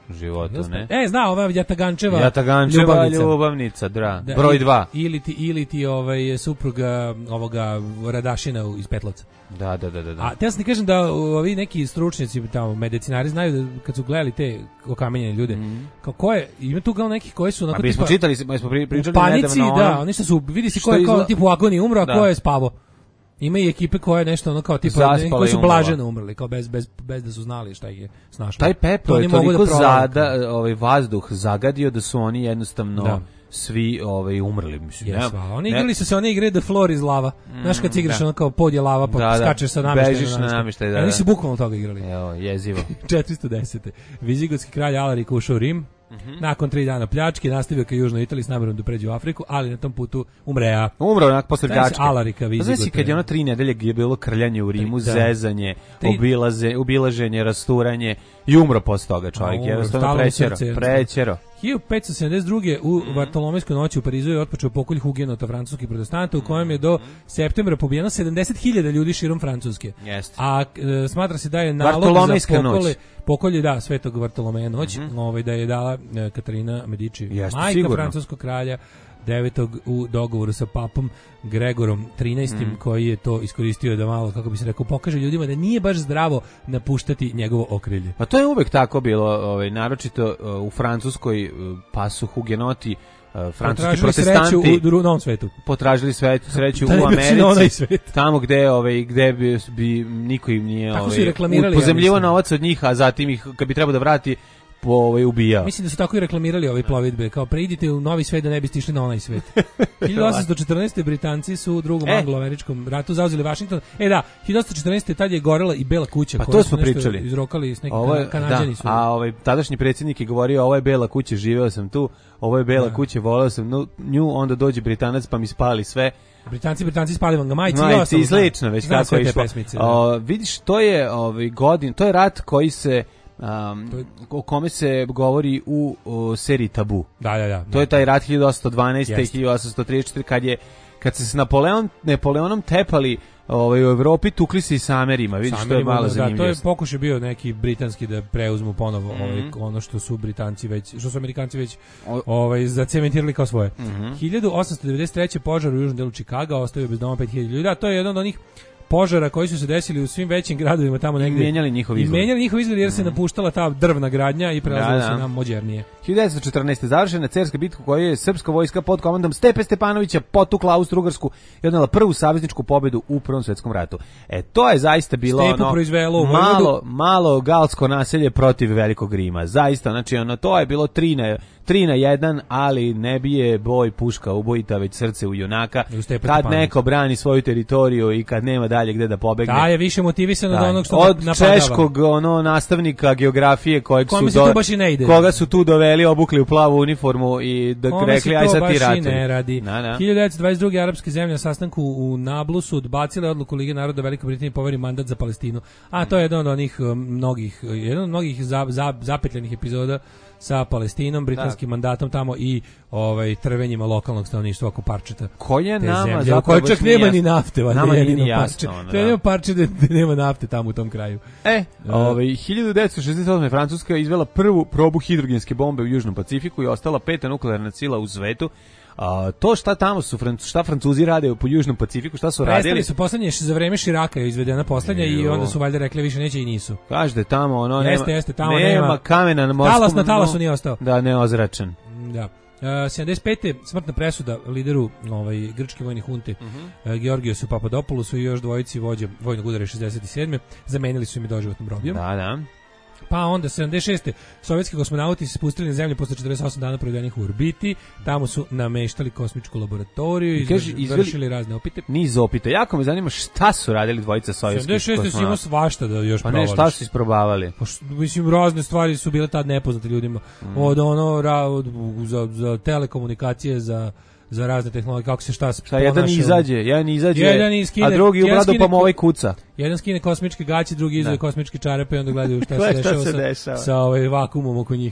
životu, ne? E, zna, ova Jatagančeva, Jatagančeva ljubavnica. ljubavnica, dra. Da, Broj i- dva. Ili ti, ili ti ovaj, supruga ovoga Radašina iz Petlovca. Da, da, da, da. da. A te sam ti kažem da ovi neki stručnjaci tamo, medicinari znaju da kad su gledali te okamenjene ljude, mm. kao ko je, ima tu kao nekih koji su onako A mi smo tipa... čitali, mi smo pri- pričali u panici, nedavno, da, ono- oni što su, vidi si što ko je kao izgleda- tipu u agoniji umro, a Da. ko je spavo. Ima i ekipe koje nešto ono kao tipa Zaspala neki koji i su umrla. blaženo umrli, kao bez, bez, bez da su znali šta ih je snašlo. Taj pepeo To je oni mogu toliko da prolaju. zada, ovaj vazduh zagadio da su oni jednostavno Da. svi ovaj umrli, mislim. Yes, nema- a oni ne- igrali su se one igre The Floor is lava. Znaš kad ti igraš da. ono kao pod je lava, pa Da, da. skačeš sa namještaja Bežiš na namještaj, da, Oni da. su bukvalno toga igrali. Evo, jezivo. četiristo desete. Vizigotski kralj Alarik ušao u Rim. Mhm. Nakon tri dana pljačke nastavio ka južnoj Italiji s namjerom da pređe u Afriku, ali na tom putu umrea. Umro onak posle Taj se pljačke. Alarika Pa Vizigote. Znaš kad je ono tri nedelje gdje je bilo krljanje u Rimu, Da. zezanje, Tri- obilaze, obilaženje, rasturanje i umro posle toga čovjek. A, umro, Jednostavno stalo mu prećero. srce, jednostavno. Prećero. hiljadu petsto sedamdeset druge. u Bartolomejskoj noći u Parizu je otpočeo pokolj hugenota francuskih protestanta u kojem je do septembra pobijeno sedamdeset hiljada ljudi širom Francuske. Jeste. A e, smatra se da je nalog za Bartolomejska pokolje, noć. pokolje da Svetog Bartolomeja noć, ovaj da je dala e, Katarina Medici, Jeste, majka sigurno. francuskog kralja devetog u dogovoru sa papom Gregorom trinaestim koji je to iskoristio da malo, kako bi se rekao, pokaže ljudima da nije baš zdravo napuštati njegovo okrilje. Pa to je uvek tako bilo, ovaj, naročito uh, u Francuskoj, uh, pa su hugenoti, uh, francuski Potražili sreću protestanti u dru- novom svetu. potražili sve, sreću Da ne u bi otišli na onaj Americi, svet. tamo gde, ovaj, gde bi, bi niko im nije Tako su ovaj, i reklamirali, ja pozemljivo mislim. novac od njih, a zatim ih, kad bi trebao da vrati, po, ovaj, ubijao. Mislim da su tako i reklamirali ove plovidbe, kao preidite u novi svet da ne biste išli na onaj svet. hiljadu osamsto četrnaeste. Britanci su u drugom E. anglo-američkom ratu zauzeli Washington. E da, hiljadu osamsto četrnaeste. tad je gorela i Bela kuća. Pa koju to su smo nešto pričali. Izrokali s nekim Ovo je, Kanađani da, su. a ovaj tadašnji predsjednik je govorio, ovo je Bela kuća, živeo sam tu, ovo je Bela Da. kuća, voleo sam nu- nju, onda dođe Britanac pa mi spali sve. Britanci, Britanci spali vam ga majici, Majici ostalo, i znam. slično, već Znam kako sve je te išlo. pesmice, da. O, vidiš, to je ovaj godin, to je rat koji se um, To je- o kome se govori u o, seriji Tabu. Da, da, da. To je taj rat hiljadu osamsto dvanaeste. i Jeste. hiljadu osamsto trideset četvrte. kad je kad se s Napoleon, Napoleonom tepali ovaj, u Evropi, tukli se i sa Amerima. Vidiš, to je Samerima, malo da, to je zanimljivo. pokušaj bio neki britanski da preuzmu ponovo Mhm. ovaj, ono što su Britanci već, što su Amerikanci već O- ovaj, zacementirali kao svoje. Mhm. hiljadu osamsto devedeset treće. požar u južnom delu Čikaga ostavio bez doma pet hiljada ljudi. Da, to je jedan od onih požara koji su se desili u svim većim gradovima tamo I negdje. mijenjali njihov I izgled. menjali njihov izgled jer se napuštala ta drvna gradnja i prelazilo Da, se da. na modernije. hiljadu devetsto četrnaeste. završena Cerska bitka u kojoj je srpska vojska pod komandom Stepe Stepanovića potukla Austro-Ugarsku i odnela prvu savezničku pobedu u Prvom svjetskom ratu. E, to je zaista bilo Stepu ono proizvelo u malo, Vojvodu. malo galsko naselje protiv Velikog Rima. Zaista, znači ono, to je bilo tri na, tri na jedan, ali ne bije boj puška ubojita, već srce u junaka. I u Stepe Kad Stepanovića. neko brani svoju teritoriju i kad nema dalje gde da pobegne. Da, je više motivisan od Da. onog što od napadava. češkog ono nastavnika geografije kojeg Kome su se to baš i ne ide. koga su tu doveli, obukli u plavu uniformu i da Kome rekli se aj to sad ti baš i ratuj. ne radi. Da, da. hiljadu devetsto dvadeset druge. arapske zemlje na sastanku u Nablusu odbacile odluku Lige naroda Velikoj Britaniji poveri mandat za Palestinu. A to je jedan od onih um, mnogih, jedan od mnogih za, za, zapetljenih epizoda sa Palestinom, britanskim mandatom tamo i ovaj trvenjima lokalnog stanovništva oko parčeta. Koja te nama zemlje, u zapravo kojoj baš čak nije nema ni jasno. nafte, valjda Nama nije jedino ni jasno, parče. ono, To je da. nema parče da, da nema nafte tamo u tom kraju. E, ovaj, hiljadu devetsto šezdeset osme. Francuska je izvela prvu probu hidrogenske bombe u Južnom Pacifiku i ostala peta nuklearna sila u svetu. A, to šta tamo su, Franc- šta Francuzi rade po Južnom Pacifiku, šta su Prestali radili? su poslednje, za vreme Širaka je izvedena poslednja i Jo. onda su valjda rekli više neće i nisu. Kažete tamo, ono, Jeste, nema, jeste, tamo nema, nema. kamena na morskom. Talas na talasu nije ostao. Da, neozračen. Da. Uh, sedamdeset pete. smrtna presuda lideru ovaj grčke vojne hunte uh -huh. uh, Georgijosu Papadopoulosu i još dvojici vođa vojnog udara šezdeset sedme. Zamenili su im i doživotnom robijom. Da, da. Pa onda sedamdeset šeste. sovjetski kosmonauti se spustili na zemlju posle četrdeset osam dana provedenih u orbiti. Tamo su nameštali kosmičku laboratoriju i kaže, izvršili izveli- vršili razne opite. Niz opita. Jako me zanima šta su radili dvojica sovjetskih sedamdeset šeste. su imao kosmonauta. svašta da još Pa ne, provališ. šta su isprobavali? Pa š- mislim, razne stvari su bile tad nepoznate ljudima. Mm. Od ono, ra, od, za, za telekomunikacije, za, za razne tehnologije, kako se šta Šta, jedan ponaša. izađe, jedan izađe, Jedan iskine- a drugi u jedan bradu skine pa mu ko- ovaj kuca. Jedan skine kosmičke gaće, drugi izuje Da. kosmičke čarepe i onda gledaju šta se Gledaj šta dešava, se sa, dešava. sa ovaj vakumom oko njih.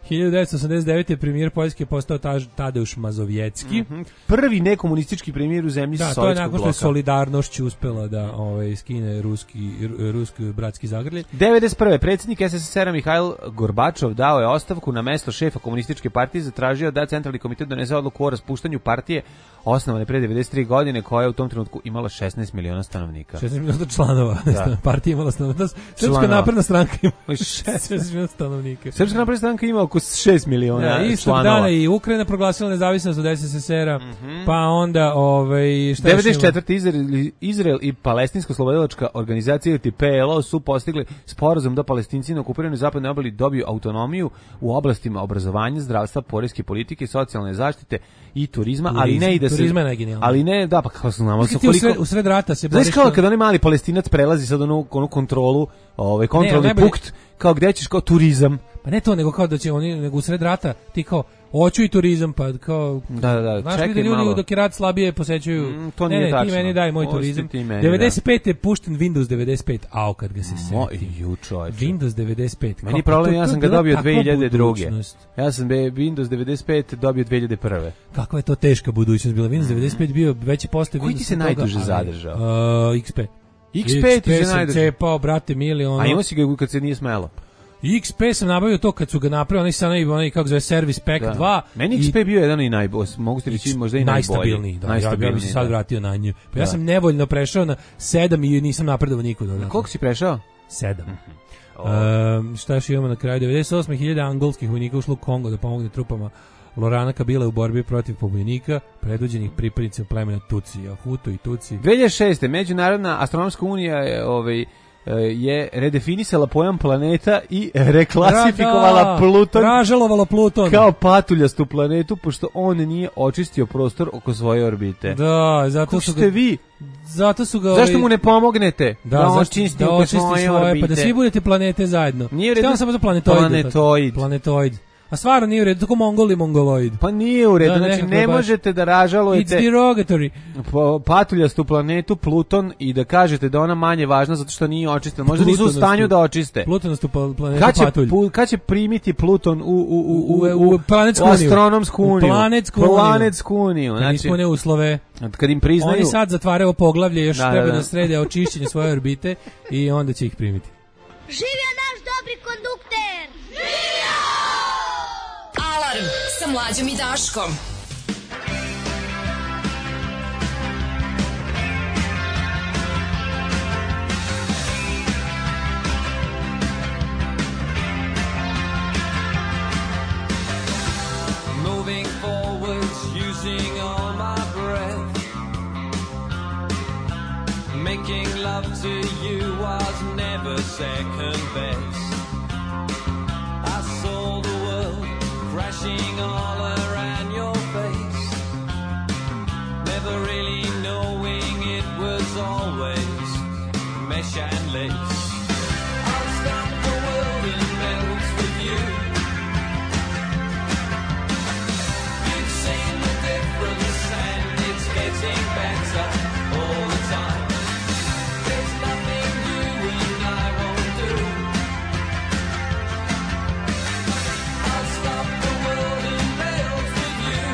hiljadu devetsto osamdeset devete premijer Poljske je postao Taž, Tadeuš Mazovjecki. Mm-hmm. Prvi nekomunistički premijer u zemlji da, sa sovjetskog bloka. Da, to je nakon što je solidarnošću uspela da ovaj, skine ruski, ruski bratski zagrlje. devedeset prve predsjednik es es es er Mihajl Gorbačov dao je ostavku na mesto šefa komunističke partije, zatražio da centralni komitet donese odluku o raspuštanju partije osnovane pre devedeset tri godine, koja je u tom trenutku imala šesnaest miliona stanovnika. šesnaest miliona članova. Da. Partija imala stanovnika. Srpska napredna stranka ima šesnaest miliona stanovnika. Srpska napredna stranka ima oko šest miliona ja, istog članova. Dana i Ukrajina proglasila nezavisnost od es es es era, mm-hmm. pa onda ovaj, šta devedeset četvrte Izrael, Izrael i Palestinsko-slobodilačka organizacija ili P L O su postigli sporazum da Palestinci na okupiranoj zapadnoj obali dobiju autonomiju u oblastima obrazovanja, zdravstva, poreske politike, socijalne zaštite i turizma, Turizm, ali ne i da se turizma je najgenijalnije. Ali ne, da, pa kako se znamo, koliko... U sred, u sred rata se boriš... Znaš kao kad onaj mali Palestinac prelazi sad onu, onu kontrolu, ovaj, kontrolni ne, punkt, kao gde ćeš, kao turizam. Pa ne to, nego kao da će oni, nego u sred rata, ti kao, hoću i turizam, pa kao... Da, da, da, znaš li da ljudi malo. Dok je rat slabije posećuju... Mm, to nije ne, ne, tačno. ti meni daj moj Osti turizam. Meni, devedeset pete je pušten Windows devedeset pet, ao kad ga se Mo, seti. Ju, čovječe. Windows devedeset pet. Meni problem, ja sam ga dobio dve hiljade druge. Ja sam Windows devedeset pet dobio dve hiljade prve. Kakva je to teška budućnost bila. Windows devedeset pet bio veći postoje. Koji ti se najduže zadržao? Uh, X P. X P ti se sam najduže. cepao, brate, mili, ono... A imao si ga kad se nije smelo? X P sam nabavio to kad su ga napravili, onaj sa onaj, onaj kako zove Service Pack da. dva. Meni X P i bio jedan i najbolji, mogu ti reći možda i najbolji. Da, najstabilniji, ja bih se sad vratio na nju. Pa ja sam nevoljno prešao na sedam i nisam napredovao nikuda. Na koliko si prešao? sedam. Mm-hmm. Um, šta još imamo na kraju? devedeset osme hiljade angolskih vojnika ušlo u Kongo da pomogne trupama Lorana Kabila u borbi protiv pobunjenika, predvođenih pripadnicima plemena Tutsi, Hutu i Tutsi. dve hiljade šeste Međunarodna astronomska unija je ovaj je redefinisala pojam planeta i reklasifikovala da, Pluton, ražalovala Pluton kao patuljastu planetu, pošto on nije očistio prostor oko svoje orbite. Da, zato su ga, vi? Zato su ga Zašto ovaj, mu ne pomognete? Da, da on zašto, čisti da oko svoje orbite. Pa da svi budete planete zajedno. Nije Šta samo za planetoid? Planetoid. Planetoid. A stvarno nije u redu, tako Mongoli mongoloid. Pa nije u redu, da, znači ne baš, možete da ražalujete it's derogatory. patuljastu planetu Pluton i da kažete da ona manje važna zato što nije očistila. Možda nisu u stanju da očiste. Plutonastu planetu kad će, Patulj. Kad će primiti Pluton u, u, u, u, u, u, planetsku u astronomsku uniju? U planetsku uniju. Planetsku uniju. Znači, nismo ne uslove. Kad im priznaju... Oni sad zatvaraju poglavlje, još da, treba da, da. da srede očišćenje svoje orbite i onda će ih primiti. Živio naš dobri kondukter! Živio! Alarm sa Mlađom i Daškom. Moving forwards, using all my breath. Making love to you was never second best. I saw the world crashing all around your face, never really knowing it was always mesh and lace. I'll stop the world and melt with you. You've seen the difference and it's getting better all the time. There's nothing you and I won't do. I'll stop the world and melt with you.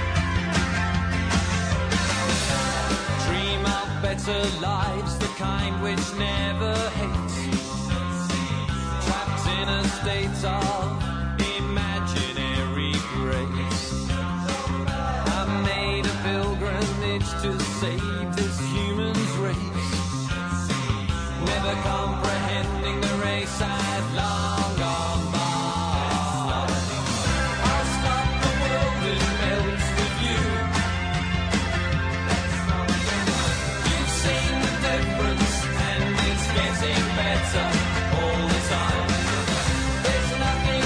Dream of better lives, the kind which never hates. Trapped in a state of imaginary grace. I made a pilgrimage to save this human's race, never comprehending the race I'd long gone by. I'll stop the world and melt with you. You've seen the difference and it's getting better all the time. There's nothing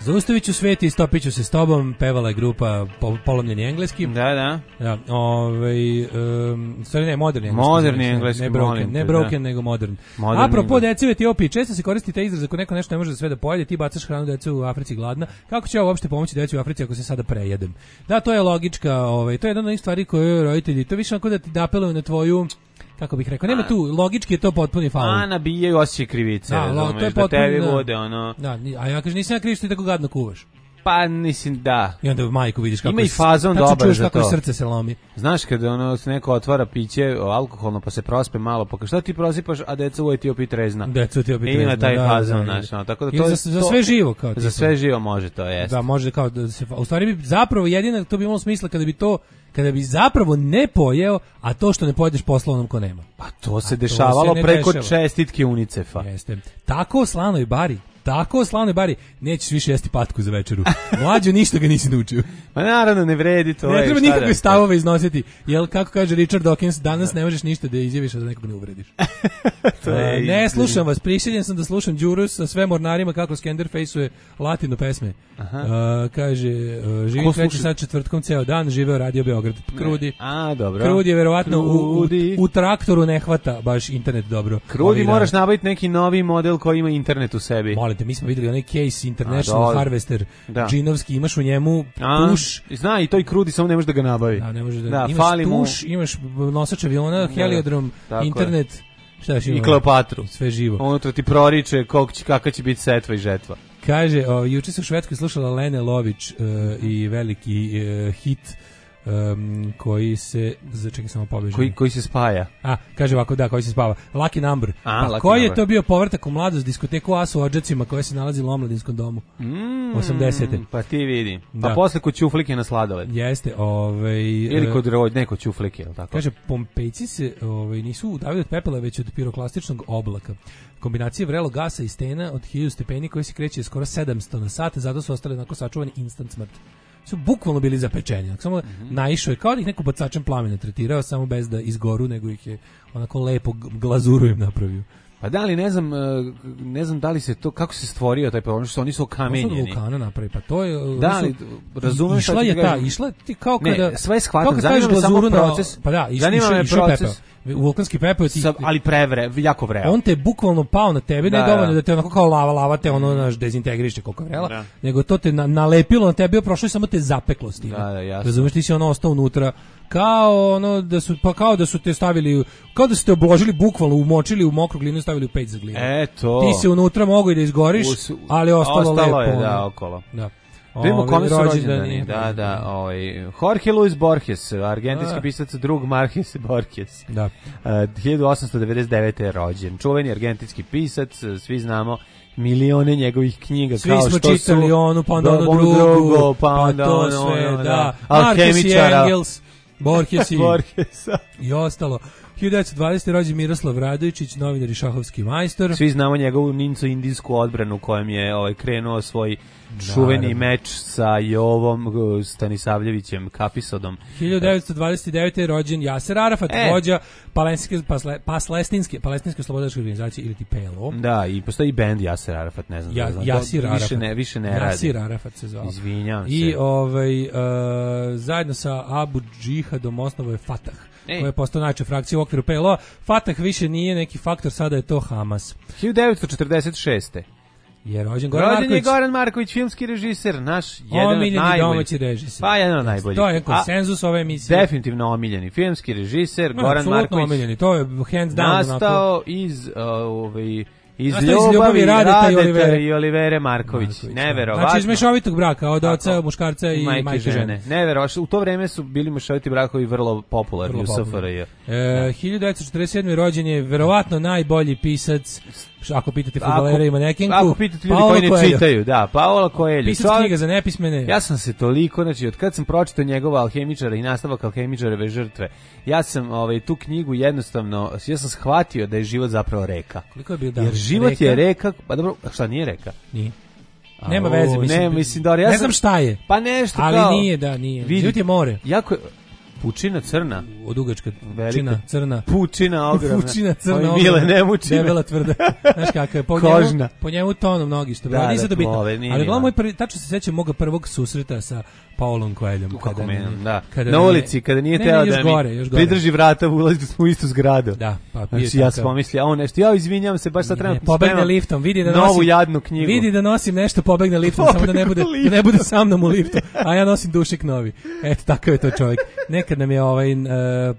Zaustavit ću svet i stopit ću se s tobom, pevala je grupa po, Polomljeni engleski. Da, da. Da, ovaj, um, stvari ne, moderni engleski. Moderni znači, engleski, ne broken, molim te, ne broken, da. nego modern. Moderni Apropo engleski. dece u Etiopiji, često se koristi taj izraz ako neko nešto ne može da sve da pojede, ti bacaš hranu decu u Africi gladna. Kako će ja uopšte pomoći deci u Africi ako se sada prejedem? Da, to je logička, ovaj, to je jedna od onih stvari koje roditelji, to više onako da ti napeluju na tvoju, kako bih rekao, nema tu, logički je to potpuni faul. A, nabijaju osjećaj krivice, Da, lo- razumeš, to je da potpuno, tebi da. bude ono... Da, ni- a ja kažem, nisam ja kriv što ti tako gadno kuvaš. Pa, mislim, da. I onda majku vidiš kako Ima i je- fazon tačno dobar čuješ za kako je to. srce se lomi. Znaš kada ono se neko otvara piće o, alkoholno pa se prospe malo, pa ka- šta ti prosipaš, a deca u Etiopiji trezna. Deca u Etiopiji Ima trezna, taj da, fazon, da, znaš, da. ono, tako da I to je- za, za to- sve živo kao Za sve živo može to, jeste. Da, može kao da se u stvari bi zapravo jedino to bi imalo smisla kada bi to kada bi zapravo ne pojeo, a to što ne pojedeš poslovnom ko nema. Pa to se A to dešavalo se ne preko dešava. čestitke UNICEF-a. Jeste. Tako o slanoj bari, tako o slanoj bari, nećeš više jesti patku za večeru. Mlađo, ništa ga nisi naučio. Pa naravno ne vredi to. Ne je, treba šta nikakve da- stavove iznositi. Jel, kako kaže Richard Dawkins, danas ne možeš ništa da izjaviš, a da nekog ne uvrediš. To je A, ne, istina. slušam vas, prisiljen sam da slušam Đuru sa sve mornarima kako Skenderfaceuje latino pesme. A, kaže, uh, živim Ko treći sluša? sad četvrtkom ceo dan, živeo radio Beograd. Krudi. A, dobro. Krudi je verovatno u, u, Krudi. u traktoru ne hvata baš internet dobro. Krudi Ovih moraš dana. nabaviti neki novi model koji ima internet u sebi. Molim te, mi smo videli onaj Case International A, dobro. Harvester Da. džinovski, imaš u njemu A, tuš. Zna, i to i Krudi, samo ne može da ga nabavi. Da, ne može da, Da, imaš fali mu- tuš, imaš nosač aviona, heliodrom, tako je. internet, šta još I ima? Kleopatru. Sve živo. Unutra ti proriče koliko će, kakva će biti setva i žetva. Kaže, o, juče se u Švedskoj slušala Lene Lović e, i veliki e, hit um, koji se, za čekaj samo pobežim. Koji, koji se spaja. A, kaže ovako, da, koji se spava. Lucky Number. A, pa Lucky koji je Number. to bio povratak u mladost, diskoteku Asu u Odžacima koja se nalazila u omladinskom domu? Mm, osamdesete. Pa ti vidi. Da. Pa posle kod Ćuflike na sladoled. Jeste, ovaj... Ili e, kod rod, ne kod Ćuflike, je li tako? Kaže, Pompejci se ovaj, nisu udavili od pepela, već od piroklastičnog oblaka. Kombinacije vrelog gasa i stena od hiljadu stepeni koji se kreće skoro sedamsto na sat, zato su ostali onako sačuvani instant smrt. Su bukvalno bili zapečeni. Samo Mhm. naišao je, kao da ih neko bacačem plamena tretirao, samo bez da izgoru, nego ih je onako lepo g- glazuru im napravio. Pa da li, ne znam, e, ne znam da li se to, kako se stvorio taj problem, što oni su Ono su od okamenjeni. vulkana napravi, pa to je... Da, oni ali su- razumem šta Išla ti je ta, kažem. išla ti kao Ne, kada... sve shvatam, kao kad zanima staviš me samo glazuru na- proces. Pa da, iš, Zanima išao, me išao je proces. pepeo. Vulkanski pepeo ti... Sa, ali prevre, jako vreo. On te je bukvalno pao na tebe, ne Da, dovoljno da. da te onako kao lava, lava te ono naš dezintegriše koliko je vrela, Da. nego to te na, nalepilo na tebe, prošlo i samo te zapeklo s time. Da, da, jasno. Razumeš, ti si ono ostao unutra kao ono da su pa kao da su te stavili kao da su te obložili bukvalno umočili u mokru glinu i stavili u peć za glinu. Eto. Ti se unutra mogao i da izgoriš, Us- ali ostalo, ostalo lepo. je, da, ono. okolo. Da. Da vidimo Ovi kome su rođendani. rođendani. Da, da, ovaj Jorge Luis Borges, argentinski A. pisac, drug Marques Borges. Da. Uh, hiljadu osamsto devedeset devete je rođen. Čuveni argentinski pisac, svi znamo milione njegovih knjiga Svi kao smo što čitali su onu, pa onda Da, onu onu drugu, pa pa onda to ono, sve, ono, da. Marcus i Alhemičara. Engels, Borges i, Borgesa. i ostalo. hiljadu devetsto dvadesete rođen Miroslav Radojičić, novinar i šahovski majstor. Svi znamo njegovu ninco-indijsku odbranu u kojem je ovaj, krenuo svoj čuveni Naravno. meč sa Jovom uh, Stanisavljevićem Kapisodom. hiljadu devetsto dvadeset devete rođen Jaser Arafat, E. vođa palestinske, pasle, palestinske, palestinske slobodačke organizacije ili ti P L O. Da, i postoji bend Jaser Arafat, ne znam. Ja, da znam. Jasir To Arafat. Više ne, više ne radi. Jasir Arafat se zvao. Izvinjavam I se. ovaj, uh, zajedno sa Abu Džihadom osnovo je Fatah, Ej. koja je postao najjača frakcija u okviru P L O. Fatah više nije neki faktor, sada je to Hamas. hiljadu devetsto četrdeset šeste. Je rođen Goran Rođen je Marković. Goran Marković, filmski režiser, naš jedan od Omiljeni najboljih. domaći režiser. Pa jedan od najboljih. To je A, konsenzus ove emisije. definitivno omiljeni filmski režiser, Ma, Goran apsolutno Marković. omiljeni, to je hands down. onako. Nastao iz, uh, ovaj, iz Nastao iz ljubavi, ljubavi Radeta i Radeta Olivere. i Olivere Marković. Marković, Neverovatno. Znači iz mešovitog braka, od oca, Tako. muškarca i majke, majke, žene. Neverovatno. U to vreme su bili mešoviti brakovi vrlo popularni Vrlo u popularni. S F R J. E, hiljadu devetsto četrdeset sedme rođen je verovatno najbolji pisac, ako pitate fudbalera i manekenku. Ako pitate ljudi Paolo koji ne Coelho. čitaju, da, Paolo Coelho. Pisac Čovjek- knjiga za nepismene. Ja sam se toliko, znači, od kad sam pročitao njegova Alhemičara i nastavak Alhemičareve žrtve, ja sam ovaj, tu knjigu jednostavno, ja sam shvatio da je život zapravo reka. Koliko je bio dan? Jer život Reka? je reka, pa dobro, a šta nije reka? Nije. A, Nema o, veze, mislim. Ne, mislim, dobro, ja ne sam- znam šta je. Pa nešto ali kao... nije, da, nije. Vidi, Život je more. Jako je- Pučina crna. Odugačka, Velika. čina, crna. Pučina ogromna. Pučina crna, Oj, ogromna. Mile, ne muči me. Debela tvrda. Znaš kako je, po Kožna. njemu, po njemu tonom mnogi što Da, da, nisam da, to bitno. plove, nije Ali ni glavno moj važno. prvi, tačno se sećam moga prvog susreta sa Paulom Coelhom. Kako kada menom, mi- da. kada Na mi je- ulici, kada nije Ne, teo ne, još da mi gore, još gore. pridrži vrata, ulazili smo u istu zgradu. Da, pa bio Znači, ja takav. sam pomislio, a on nešto, ja izvinjavam se, baš sad Ne, trenutno pobegne spremam liftom, vidi da novu nosim, jadnu knjigu. Vidi da nosim nešto, pobegne liftom, samo da ne bude Pobegne da ne bude sa mnom u liftu, a ja nosim dušik novi. Eto, takav je to čovjek. Nekad nam je ovaj uh,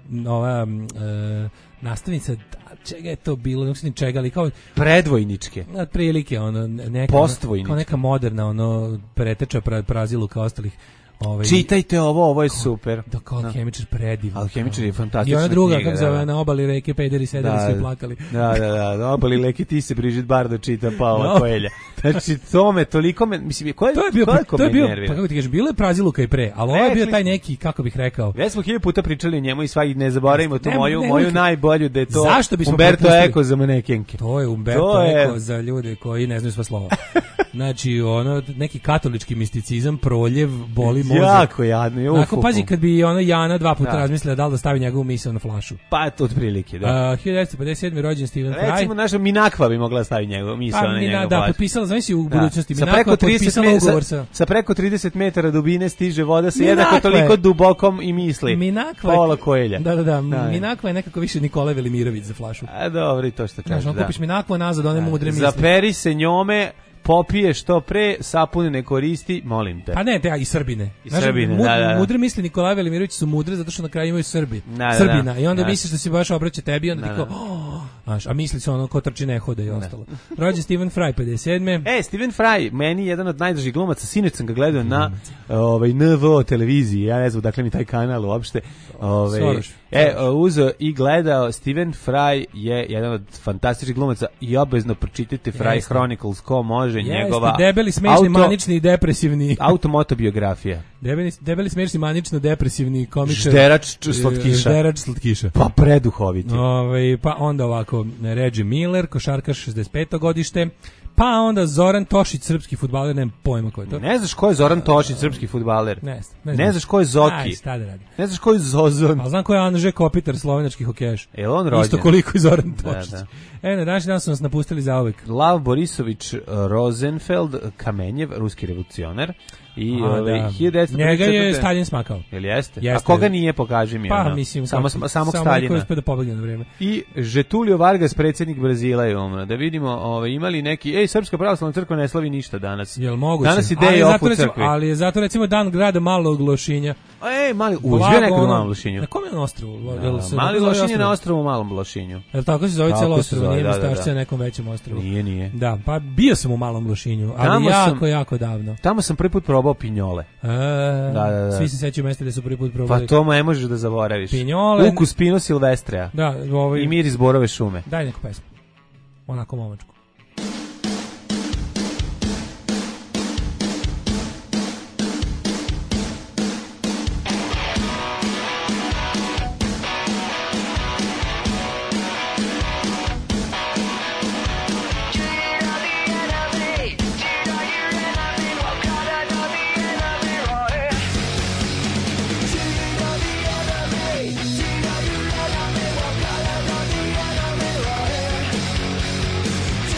ova uh, nastavnica, čega je to bilo, ne znam čega, ali kao Predvojničke. otprilike ono neka Postvojničke. kao neka moderna ono preteča pra, prazilu kao ostalih. Ovaj, Čitajte ovo, ovo je super. Da, kao alhemičar predivno. Alhemičar je I fantastična ona druga, knjiga, kako zove, da. na obali reke pederi sedeli Da, svi plakali. Da, da, da, da, obali leki ti se Brigitte Bardot čita Paola No. Coelha. Znači, to me toliko me, mislim, ko je, To je bio, ko je ko to je me bio, nervira? pa kako ti kažeš, bilo je praziluka i pre, ali ovo je bio Rekli- taj neki, kako bih rekao, Već smo hiljadu puta pričali o njemu i svaki ne zaboravimo tu Ne, moju, ne, moju uvijek- najbolju, da je to Zašto bismo Umberto propustili? Eco za manekenke. to je Umberto To je- Eco za ljude koji ne znaju sva slova. Znači, ono, neki katolički misticizam, proljev, boli mozak. Jako jadno je. Ako uf, pazi, uf. kad bi ona Jana dva puta Da. razmislila da li da stavi njegovu misao na flašu. Pa, to otprilike, da. Uh, hiljadu devetsto pedeset sedme rođen Stephen Fry. Recimo, naša Minakva bi mogla staviti njegov misao Pa, na Mina, njegov da, plač. potpisala, znači u Da. budućnosti. Sa Minakva preko je trideset potpisala me- ugovor sa, sa... sa preko trideset metara dubine stiže voda sa Minakva jednako je- toliko dubokom i misli. Minakva je- Paola Coelha. Da, da, da, Da. Minakva je nekako više Nikola Velimirović za flašu. A dobro, i to što Znaš, kažeš, on da. kupiš Minakva nazad, one mudre misli. Zaperi se njome, popije što pre, sapune ne koristi, molim te. Pa ne, te, a i Srbine. I Znaš, Srbine, mu- da, da, da. Mudre misli Nikolaja Velimirović su mudre zato što na kraju imaju Srbi. Da, da, Srbina. da. I onda Da. misliš da se baš obraća tebi i onda Da, ti kao, da. oh, znaš, a misli se ono ko trči ne hoda i ostalo. Rođen Stephen Fry, pedeset sedme E, Stephen Fry, meni je jedan od najdražih glumaca, sinoć sam ga gledao na ovaj, N V O televiziji, ja ne znam dakle mi taj kanal uopšte. Ovaj, Soroš. e, uzeo i gledao, Stephen Fry je jedan od fantastičnih glumaca i obavezno pročitajte Fry Jeste. Chronicles, ko može, Jeste, njegova debeli, smešni, auto- manični i depresivni. automotobiografija. Debeli, debeli smešni, manično depresivni komičar. Žderač č- slatkiša. Žderač slatkiša. Pa preduhoviti. Ovaj, pa onda ovako, Reggie Miller, košarkaš šezdeset peto godište, pa onda Zoran Tošić, srpski fudbaler, nemam pojma ko je to. Ne znaš ko je Zoran Tošić, srpski fudbaler? Ne znam, Ne, ne znam. znaš ko je Zoki? Aj, šta da radim. Ne znaš ko je Zozon? Ali znam ko je Anže Kopitar, slovenački hokejaš. Je li on rođen? Isto koliko i Zoran Da, Tošić. da. E, na današnji dan su nas napustili zauvek. Lav Borisović Rosenfeld, Kamenjev, ruski revolucionar. I A, ovaj, da. hiljadu devetsto Njega pedeset je četvrte. Stalin smakao. Jel jeste? Jeste. A koga nije, pokaži mi. Pa, ono. mislim, samo, kako- samog samo neko je Staljina. uspio da pobegne na vreme. I Getulio Vargas, predsjednik Brazila je umro. Da vidimo, ovaj, imali neki, ej, Srpska pravoslavna crkva ne slavi ništa danas. Jel moguće? Danas je Ali day je off zato u recimo- crkvi. Ali je zato recimo dan grada Malog Lošinja. Ej, mali, Blago uzbio nekad u ono- Malom Lošinju. Na kom je on ostrovu? Da, Jel se Mali tako zove Lošinj je na ostrvo? ostrovu Malom Lošinju. Jel tako se zove Tako cijelo se ostrvo? zove, Nije da, da, Mestašća da. na nekom većem ostrovu. Nije, nije. Da, pa bio sam u Malom Lošinju, ali Tamo jako, sam- jako davno. Tamo sam prvi put probao pinjole. E, Da, da, da. Svi se sećaju mesta gde su prvi put Pa probali. to ne možeš da zaboraviš. Pinjole. Ukus Pino Silvestreja. Da, ovaj, I miris borove šume. daj neku pesmu. Onako momačku. Cheat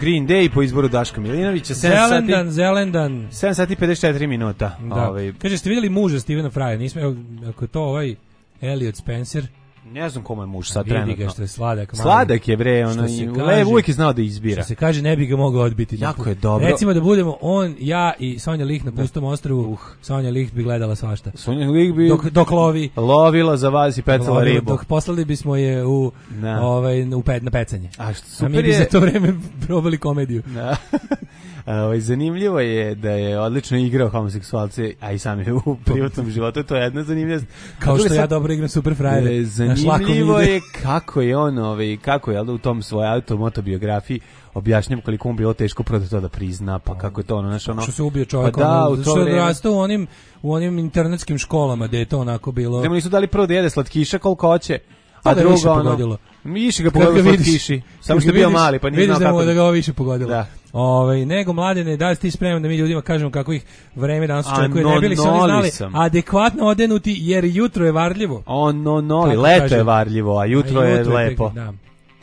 Green Day po izboru Daška Milinovića. Zelendan, Zelendan. sedam sati i pedeset četiri minuta. Da. Ovaj. Kaže, ste vidjeli muža Stevena Frya? Nismo, evo, ako je to ovaj Elliot Spencer, ne znam kome je muž sad vidi trenutno. ga što je sladak. Malo. Sladak je bre, ono, lev uvijek je znao da izbira. Što se kaže, ne bi ga mogao odbiti. Jako je dobro. Recimo da budemo on, ja i Sonja Licht na pustom ostrvu, uh. Sonja Licht bi gledala svašta. Sonja Licht bi dok, dok lovi. Lovila za vas i pecala lovila, ribu. Dok poslali bismo je u, ovaj, u pet, na pecanje. A, što super A mi bi je... za to vreme probali komediju. Da. Ovaj, zanimljivo je da je odlično igrao homoseksualce, a i sam je u privatnom životu, to je jedna zanimljivost. Kao što sad, ja dobro igram super frajere. Zanimljivo je kako je on, ovaj, kako je u tom svojoj automotobiografiji objašnjam koliko mu bilo teško prvo to da prizna, pa kako je to ono, znaš, ono... Što se ubio čovjek, pa da, ono, što je rastao u onim, u onim internetskim školama gde je to onako bilo... Njemu nisu dali prvo da jede slatkiša koliko hoće, a, a drugo ono... Pogodilo. Više ga pogodilo slatkiši, samo što je bio mali, pa nije znao kako... Vidiš da ga ovo više pogodilo. Da. Ove, nego mladene, da li ti spreman da mi ljudima kažemo kako ih vreme danas očekuje, ne bili su oni znali sam. adekvatno odenuti, jer jutro je varljivo. Ono, noli, leto kažem. Je varljivo, a jutro, a jutro je, je lepo. Da.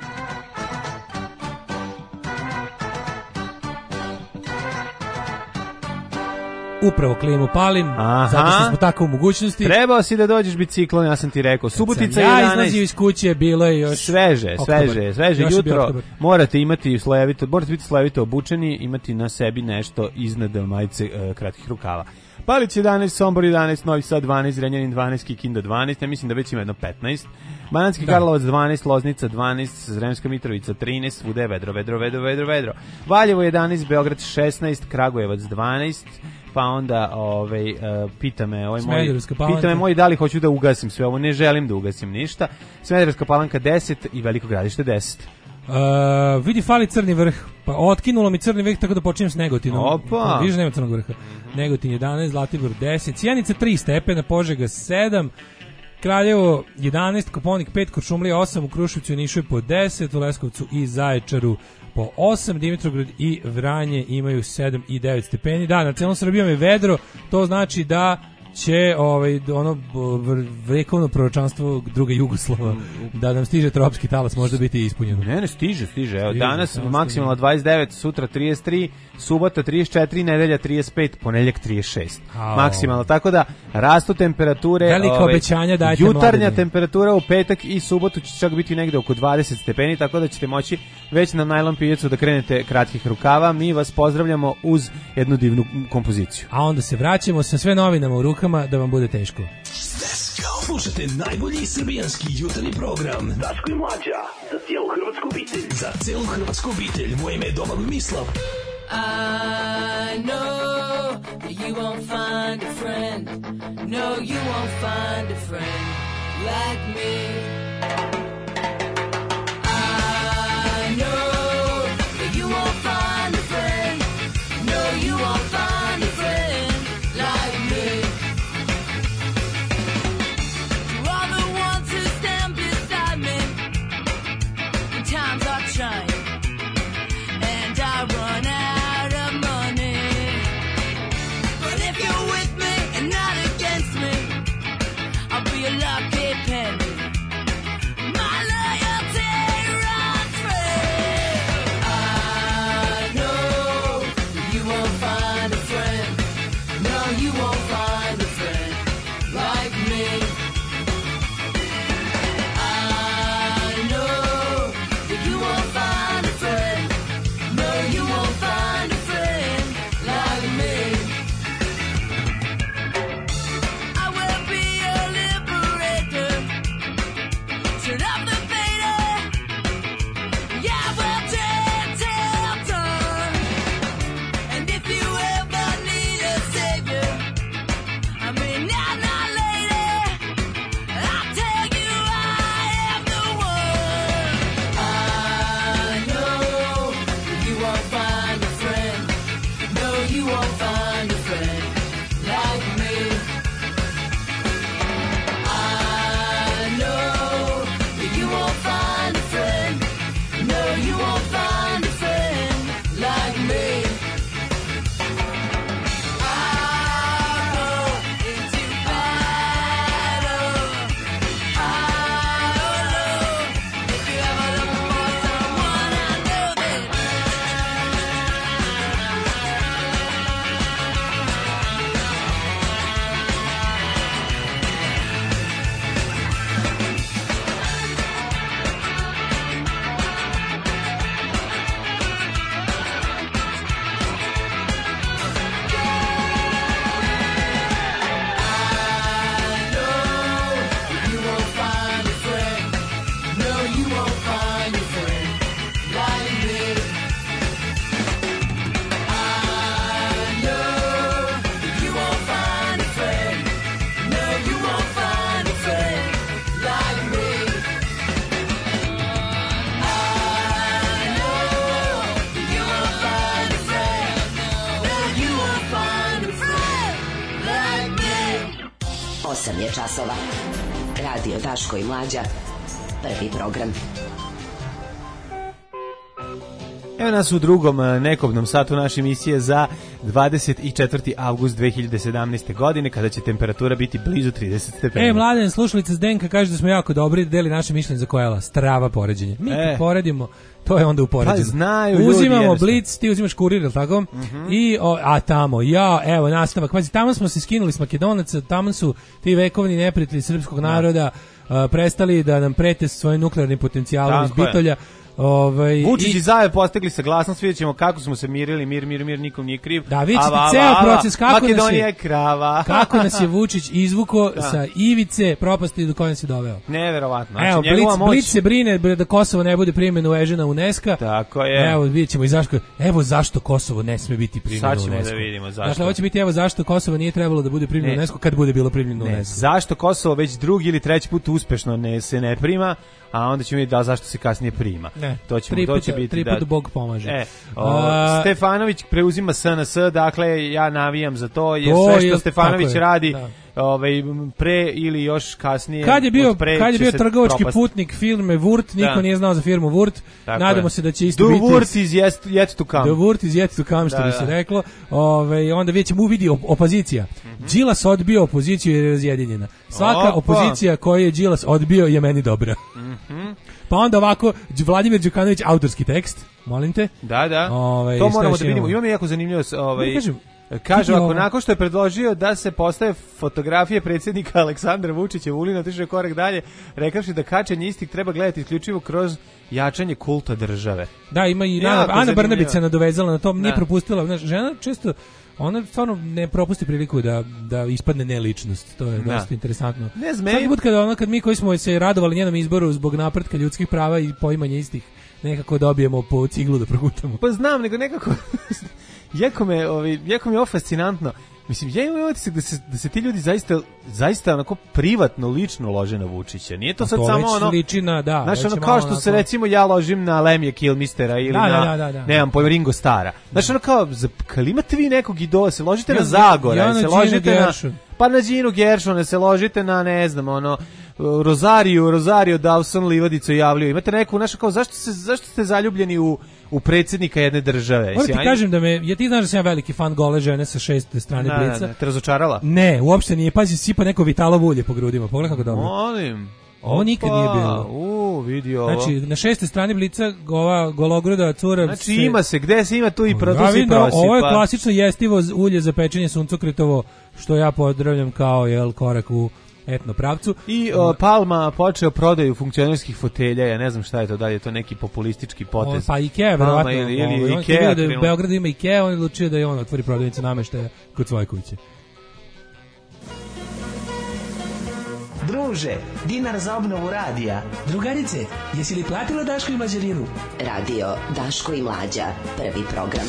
Upravo klimu palim, aha, zato što smo tako u mogućnosti. Trebao si da dođeš biciklom, ja sam ti rekao. Subotica ja jedanaest. Ja izlazio iz kuće, bilo je još sveže, oktobar. sveže, sveže još jutro. Morate imati slojevito, morate biti slojevito obučeni, imati na sebi nešto iznad majice uh, kratkih rukava. Palić jedanaest, Sombor jedanaest, Novi Sad dvanaest, Zrenjanin dvanaest, Kikinda dvanaest, ja mislim da već ima jedno petnaest. Banatski da. Karlovac dvanaest, Loznica dvanaest, Sremska Mitrovica trinaest, svuda je vedro, vedro, vedro, vedro, vedro. Valjevo jedanaest, Beograd šesnaest, Kragujevac dvanaest, pa onda ovaj, uh, pita me ovaj moj, pita me moj da li hoću da ugasim sve ovo, ne želim da ugasim ništa. Smederevska Palanka deset i Veliko Gradište deset. Uh, vidi, fali Crni vrh, pa otkinulo mi Crni vrh, tako da počinjem s Negotinom. Opa! Vidiš, nema Crnog vrha. Mm-hmm. Negotin jedanaest, Zlatibor deset, Sjenica tri stepena, Požega sedam, Kraljevo jedanaest, Koponik pet, Kuršumlija osam, u Kruševcu i Nišu po deset, u Leskovcu i Zaječaru po osam, Dimitrograd i Vranje imaju sedam i devet stepeni. Da, na celom Srbijom je vedro, to znači da će ovaj ono vekovno proročanstvo druga Jugoslava da nam stiže tropski talas možda biti ispunjeno. Ne, ne stiže, stiže. Evo danas maksimalno dvadeset devet, sutra trideset tri, subota trideset četiri, nedelja trideset pet, ponedeljak trideset šest. Oh. Maksimalno. Tako da rastu temperature, velika ove, obećanja dajte jutarnja mladine. Temperatura u petak i subotu će čak biti negde oko dvadeset stepeni, tako da ćete moći već na najlon pijacu da krenete kratkih rukava. Mi vas pozdravljamo uz jednu divnu kompoziciju. A onda se vraćamo sa sve novinama u rukama da vam bude teško. Slušajte najbolji srbijanski jutarnji program Daško i Mlađa za cijelu hrvatsku obitelj. Za cijelu hrvatsku obitelj. Moje ime je Domagoj Mislav. I know that you won't find a friend. No, you won't find a friend like me. I know that you won't find a friend. No, you won't find a friend like me. To all the ones who stand beside me when times are trying and I run out of money. But if you're with me and not against me, I'll be a lucky penny. osam je časova. Radio Daško i Mlađa. Prvi program. Evo nas u drugom eh, nekobnom satu naše emisije za dvadeset četvrti avgust dve hiljade sedamnaeste. godine, kada će temperatura biti blizu trideset stepeni. E, Mladen, slušalica Zdenka kaže da smo jako dobri, da deli naše mišljenje za Kojela. Strava poređenje. Mi E. kad poredimo, to je onda upoređeno. Pa znaju ljudi, Uzimamo jednostavno. Blic, ti uzimaš Kurir, jel tako? I, o, a tamo, ja, evo, nastavak. Pazi, tamo smo se skinuli s Makedonaca, tamo su ti vekovni neprijatelji srpskog naroda a, prestali da nam prete svojim nuklearnim potencijalom iz Tako je. Bitolja. Ovaj, Vučić i- i Zajev postigli saglasnost, vidjet ćemo kako smo se mirili, mir, mir, mir, nikom nije kriv. Da, vidjet ćete Ava, ava, ceo ava, proces, kako nas je- Makedonija je krava. kako nas je Vučić izvuko Da. sa ivice propasti do koje nas je doveo. Neverovatno. Znači, Evo, njegova Blic, moć... Blic se brine da Kosovo ne bude primljeno u Ežena UNESCO. Tako je. Evo, vidjet ćemo i zašto, evo zašto Kosovo ne sme biti primljeno Sad u ćemo UNESCO. da vidimo zašto. Dakle, ovo će biti evo zašto Kosovo nije trebalo da bude primljeno u Ne. UNESCO kad bude bilo primljeno u Ne, UNESCO. zašto Kosovo već drugi ili treći put uspešno ne se ne prima, a onda ćemo vidjeti da zašto se kasnije prima. Ne, to ćemo, tri to će puta- biti tri da... puta Bog pomaže. E, o, A- Stefanović preuzima S N S, dakle ja navijam za to, jer To sve što je- Stefanović tako je, radi da. ovaj, pre ili još kasnije Kad je bio, od pre kad je će bio se trgovački propasti. putnik firme Wurt, niko Da. nije znao za firmu Wurt. Tako Nadamo je. se da će isto Do biti... Wurt is yet, yet to come. The Wurt is yet to come, što Da, bi da. se reklo. Ove, onda vidjet ćemo uvidi op- opozicija. Đilas odbio opoziciju jer je razjedinjena. Svaka Opa. opozicija koju je Đilas odbio je meni dobra. Pa onda ovako, Đ- Vladimir Đukanović, autorski tekst, molim te. Da, da. Ovaj, to šta moramo još da vidimo. imamo? Imam jako zanimljivo s- ovaj Ne, kažem, kaže vidi ako ovo. nakon što je predložio da se postave fotografije predsjednika Aleksandra Vučića Vulina, otišao je korak dalje, rekavši da kačenje istih treba gledati isključivo kroz jačanje kulta države. Da, ima i Jako Ana, Ana zanimljivo. Brnabić se nadovezala na to, nije Da. propustila. Znaš, žena često, ona stvarno ne propusti priliku da, da ispadne neličnost. To je Da. dosta interesantno. Ne sme- Svaki put kada, ona, kad mi koji smo se radovali njenom izboru zbog napretka ljudskih prava i poimanja istih, nekako dobijemo po ciglu da progutamo. Pa znam, nego nekako jako me, ovaj, jako mi je ovo fascinantno. Mislim, ja imam utisak da se, da se ti ljudi zaista, zaista onako privatno, lično lože na Vučića. Nije to A sad to samo već ono... liči na, da, Znaš, već ono je kao malo što se onako- recimo ja ložim na Lemija Kilmistera ili Da, na, da, da, da. nemam pojma, Ringo Stara. Znaš, ono kao, za, kad imate vi nekog idola, se ložite na Ja- Zagora, ja na se Ginu ložite na... Gershon. Pa na Ginu Gershona, se ložite na, ne znam, ono, Rosario, Rosario Dawson, Livadicu javljaju. Imate neku, znaš, kao, zašto, se, zašto ste zaljubljeni u, u predsjednika jedne države? Moram ti Mislim, ajde- kažem da me, ja ti znaš da sam ja veliki fan gole žene sa šeste strane Da, da, Blica. da, te razočarala? Ne, uopšte nije. Pazi, sipa neko Vitalovo ulje po grudima. Pogledaj kako dobro. Molim. Ovo nikad nije bilo. U, vidi ovo. Znači, na šeste strani Blica ova gologruda cura Znači se... ima se, gde se ima tu i pro, Ja tu se i vidim da prosipa. ovo je klasično jestivo z- ulje za pečenje suncokretovo, što ja pozdravljam kao jel, korak u etno pravcu. I o, Palma počeo prodaju funkcionerskih fotelja, ja ne znam šta je to, da li je to neki populistički potez. O, pa Ikea, Palma verovatno. ili, ili ovaj, on Ikea. vidio da je u krenula. Beogradu ima Ikea, on je odlučio da je on otvori prodavnicu nameštaja kod svoje kuće. Druže, dinar za obnovu radija. Drugarice, jesi li platila Daško i Mlađarinu? Radio Daško i Mlađa. Prvi program.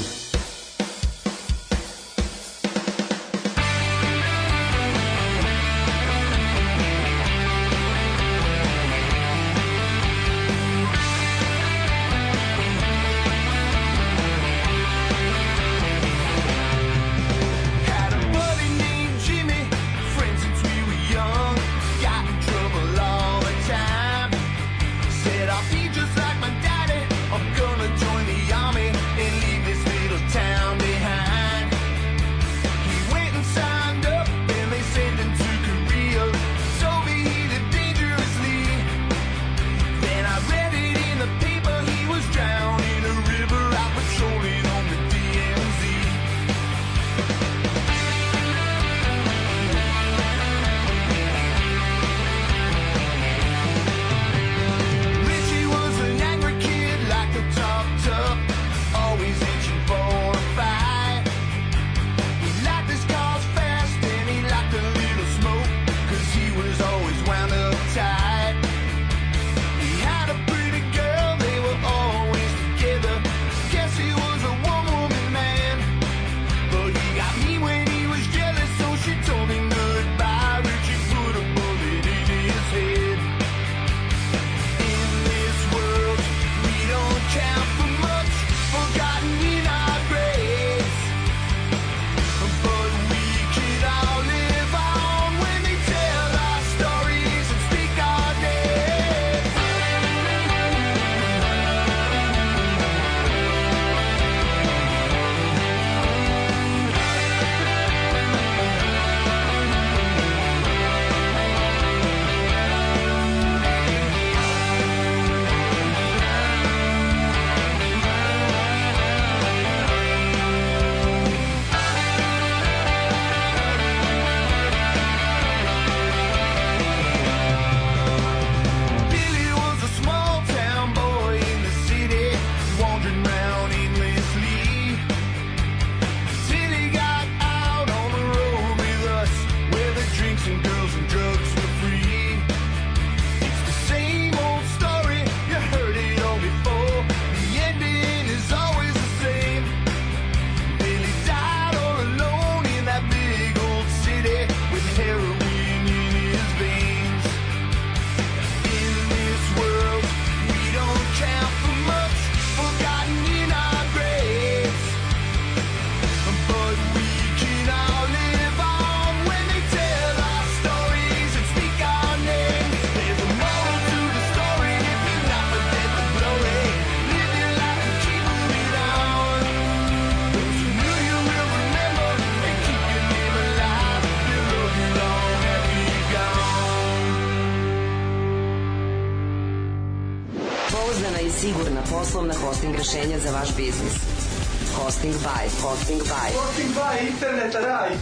Had a buddy named Jimmy, friends since we were young. Got in trouble all the time. Said I'll be just like my daddy. I'm gonna join the army and leave this little pouzdana i sigurna poslovna hosting rešenja za vaš biznis. Hosting by. Hosting by. Hosting by interneta raj.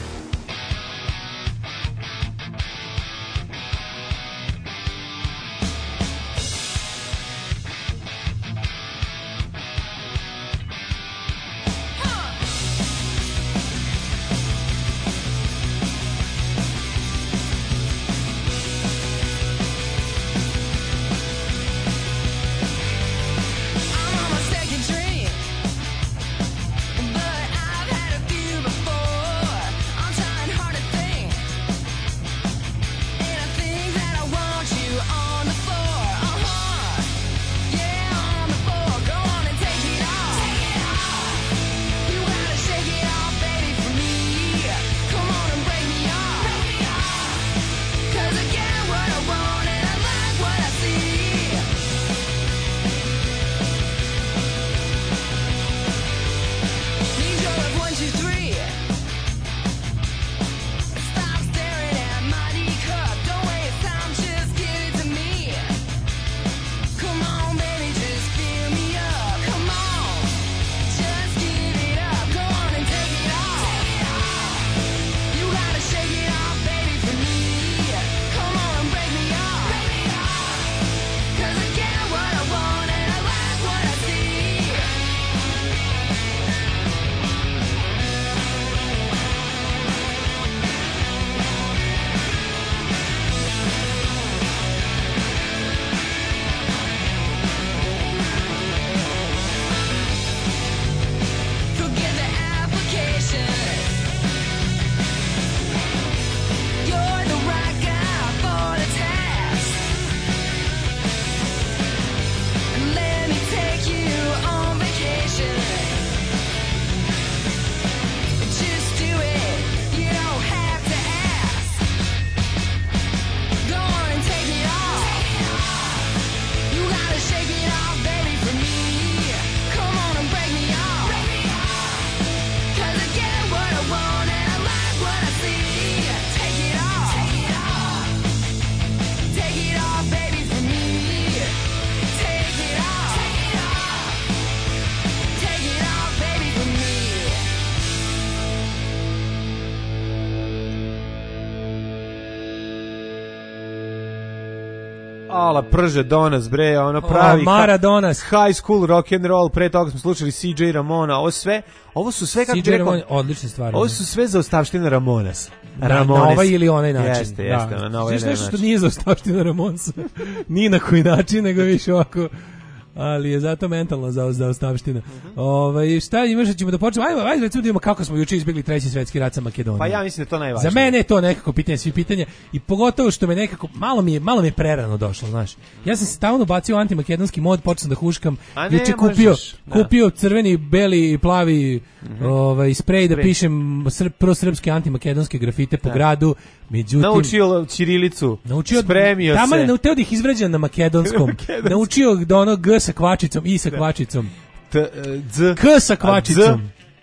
Ala prže Donas bre, ono pravi oh, Maradonas, high school rock and roll. Pre toga smo slušali C J Ramona. Ovo sve, ovo su sve kako C J Ramon, odlične stvari. Ovo su sve za ostavštine Ramonas. Ramones. Na ovaj ili onaj način. Jeste, jeste, da. na ovaj način. Nešto što nije za ostavštine Ramonsa. Ni na koji način, nego više ovako. Ali je zato mentalno za, za ostavština. Mm-hmm. Ovaj, šta imaš, ćemo da počnemo? Ajde, ajde recimo da vidimo kako smo juče izbjegli treći svetski rat sa Makedonijom. Pa ja mislim da je to najvažnije. Za mene je to nekako pitanje svih pitanja i pogotovo što me nekako, malo mi je, malo mi je prerano došlo, znaš. Ja sam se stavno bacio u antimakedonski mod, počeo sam da huškam. Juče kupio, kupio crveni, beli i plavi mm-hmm. ovaj, sprej da pišem sr, prosrpske antimakedonske grafite po da. gradu. Međutim, naučio ćirilicu, naučio, spremio se. Tamo je nauteo da ih izvređam na makedonskom. Naučio da ono G sa kvačicom, I sa kvačicom. T, z, K sa kvačicom.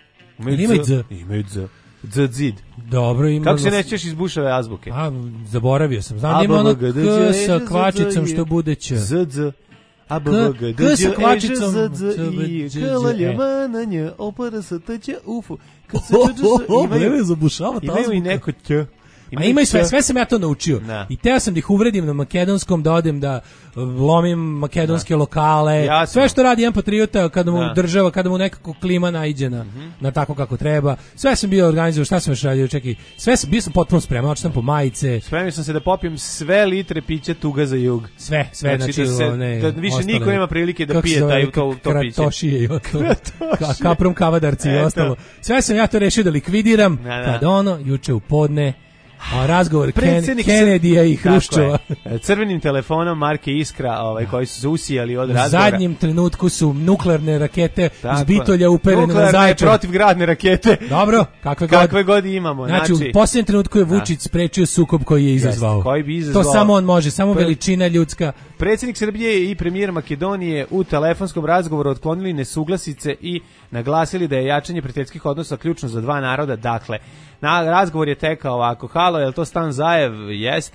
Ima i Z. Ima i Z. Z, zid. Dobro, ima. Kako se nećeš iz Bušove azbuke? A, zaboravio sam. Znam da ima ono K sa kvačicom što bude Č. Z, Z. A B G D K sa kvačicom Z Z I K L J M N N O P R S T Ć U F K C Č imaju zabušava ta imaju i neko Ć. A ima i sve, sve sam ja to naučio. Da. I teo sam da ih uvredim na makedonskom, da odem da lomim makedonske da. lokale. Jasno. Sve što radi jedan patriota kada mu da. država, kada mu nekako klima naiđe na, mm-hmm. na tako kako treba. Sve sam bio organizovao, šta sam još radio, čekaj. Sve sam, bio sam potpuno spreman, očeo sam po majice. Spremio sam se da popijem sve litre pića Tuga za jug. Sve, sve. Znači, znači da, se, ne, da više ostale, niko nema prilike da pije taj, to, to piće. Kratošije i ostalo. Ka, kaprom kavadarci i ostalo. Sve sam ja to rešio da likvidiram. Da, da. Kad ono, juče u podne, a razgovor Ken, Kennedy-a i Hruščova. Crvenim telefonom marke Iskra, ovaj, koji su se usijali od u razgovora. U zadnjem trenutku su nuklearne rakete tako, iz Bitolja uperene na Zaječar. Protivgradne rakete. Dobro, kakve, kakve god, god imamo. Znači, znači, u posljednjem trenutku je Vučić sprečio sukob koji je izazvao. Jest, koji bi izazvao. To samo on može, samo Pre... veličina ljudska. Predsjednik Srbije i premijer Makedonije u telefonskom razgovoru otklonili nesuglasice i naglasili da je jačanje prijateljskih odnosa ključno za dva naroda. Dakle, na razgovor je tekao ovako: halo, je li to Stan Zajev? Jeste.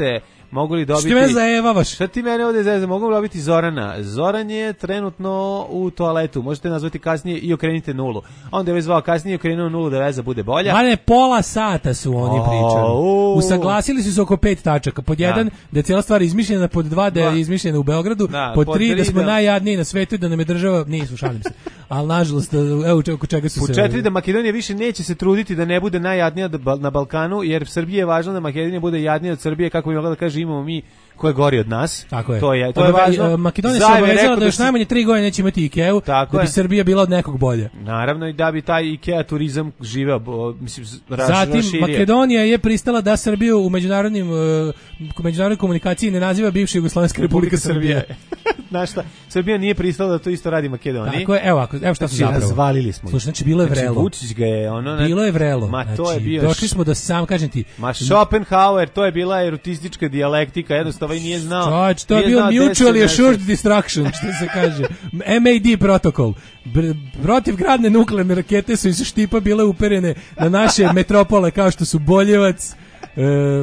Mogu li dobiti... Što me zajebavaš? Šta ti mene ovdje zajebavaš? Mogu li dobiti Zorana? Zoran je trenutno u toaletu. Možete nazvati kasnije i okrenite nulu. Onda je već zvao kasnije i okrenuo nulu da veza bude bolja. Mane, pola sata su oni pričali. u. Usaglasili su se oko pet tačaka. Pod jedan, da, da je cijela stvar izmišljena, pod dva, da je izmišljena u Beogradu, da, pod, pod tri, tri, da smo da... najjadniji na svetu i da nam je država... Nisu, šalim se. Ali nažalost, evo oko čega su pod se... Po četiri, da Makedonija više neće se truditi da ne bude najjadnija na Balkanu, jer Srbije je važno da Makedonija bude jadnija od Srbije, kako bi mogla da kaže, imamo mi ko je gori od nas. Tako je. To je, to je važno. Makedonija se obavezala da još si... najmanje tri godine neće imati Ikeu, da bi je. Srbija bila od nekog bolje. Naravno, i da bi taj Ikea turizam živeo, mislim, raš, Zatim, raširio. Makedonija je pristala da Srbiju u međunarodnim, uh, međunarodnoj komunikaciji ne naziva bivša Jugoslovenska Republika Srbija. Znaš šta, Srbija nije pristala da to isto radi Makedoniji. Tako je, evo, evo šta su znači, zapravo. Razvalili smo. Slušaj, znači bilo je vrelo. Znači, Vučić ga je ono... Ne... Bilo je vrelo. Ma znači, to je bio... Došli smo do sam, kažem ti... Ma Schopenhauer, to je bila erotistička dijalektika, jednostavno i nije znao... Čovječ, to je bio mutually assured destruction, što se kaže. M A D protokol. Protiv gradne nuklearne rakete su iz štipa bile uperene na naše metropole kao što su Boljevac, e,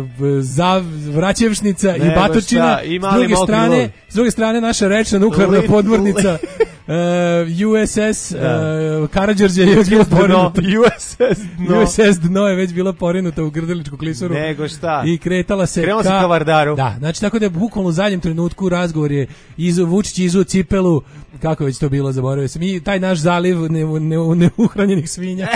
za Vraćevšnica i Batočina. S druge strane, s druge strane naša rečna nuklearna podmornica Uh, U S S uh, Karađorđe je već bila porinuta. U S S dno. U S S dno je već bila porinuta u Grdeličku klisuru. Nego šta? I kretala se Krenuo ka... se ka Vardaru. Da, znači tako da je bukvalno u zadnjem trenutku razgovor je izu, Vučić izuo cipelu, kako je već to bilo, zaboravio sam. I taj naš zaliv neuhranjenih ne, ne svinja.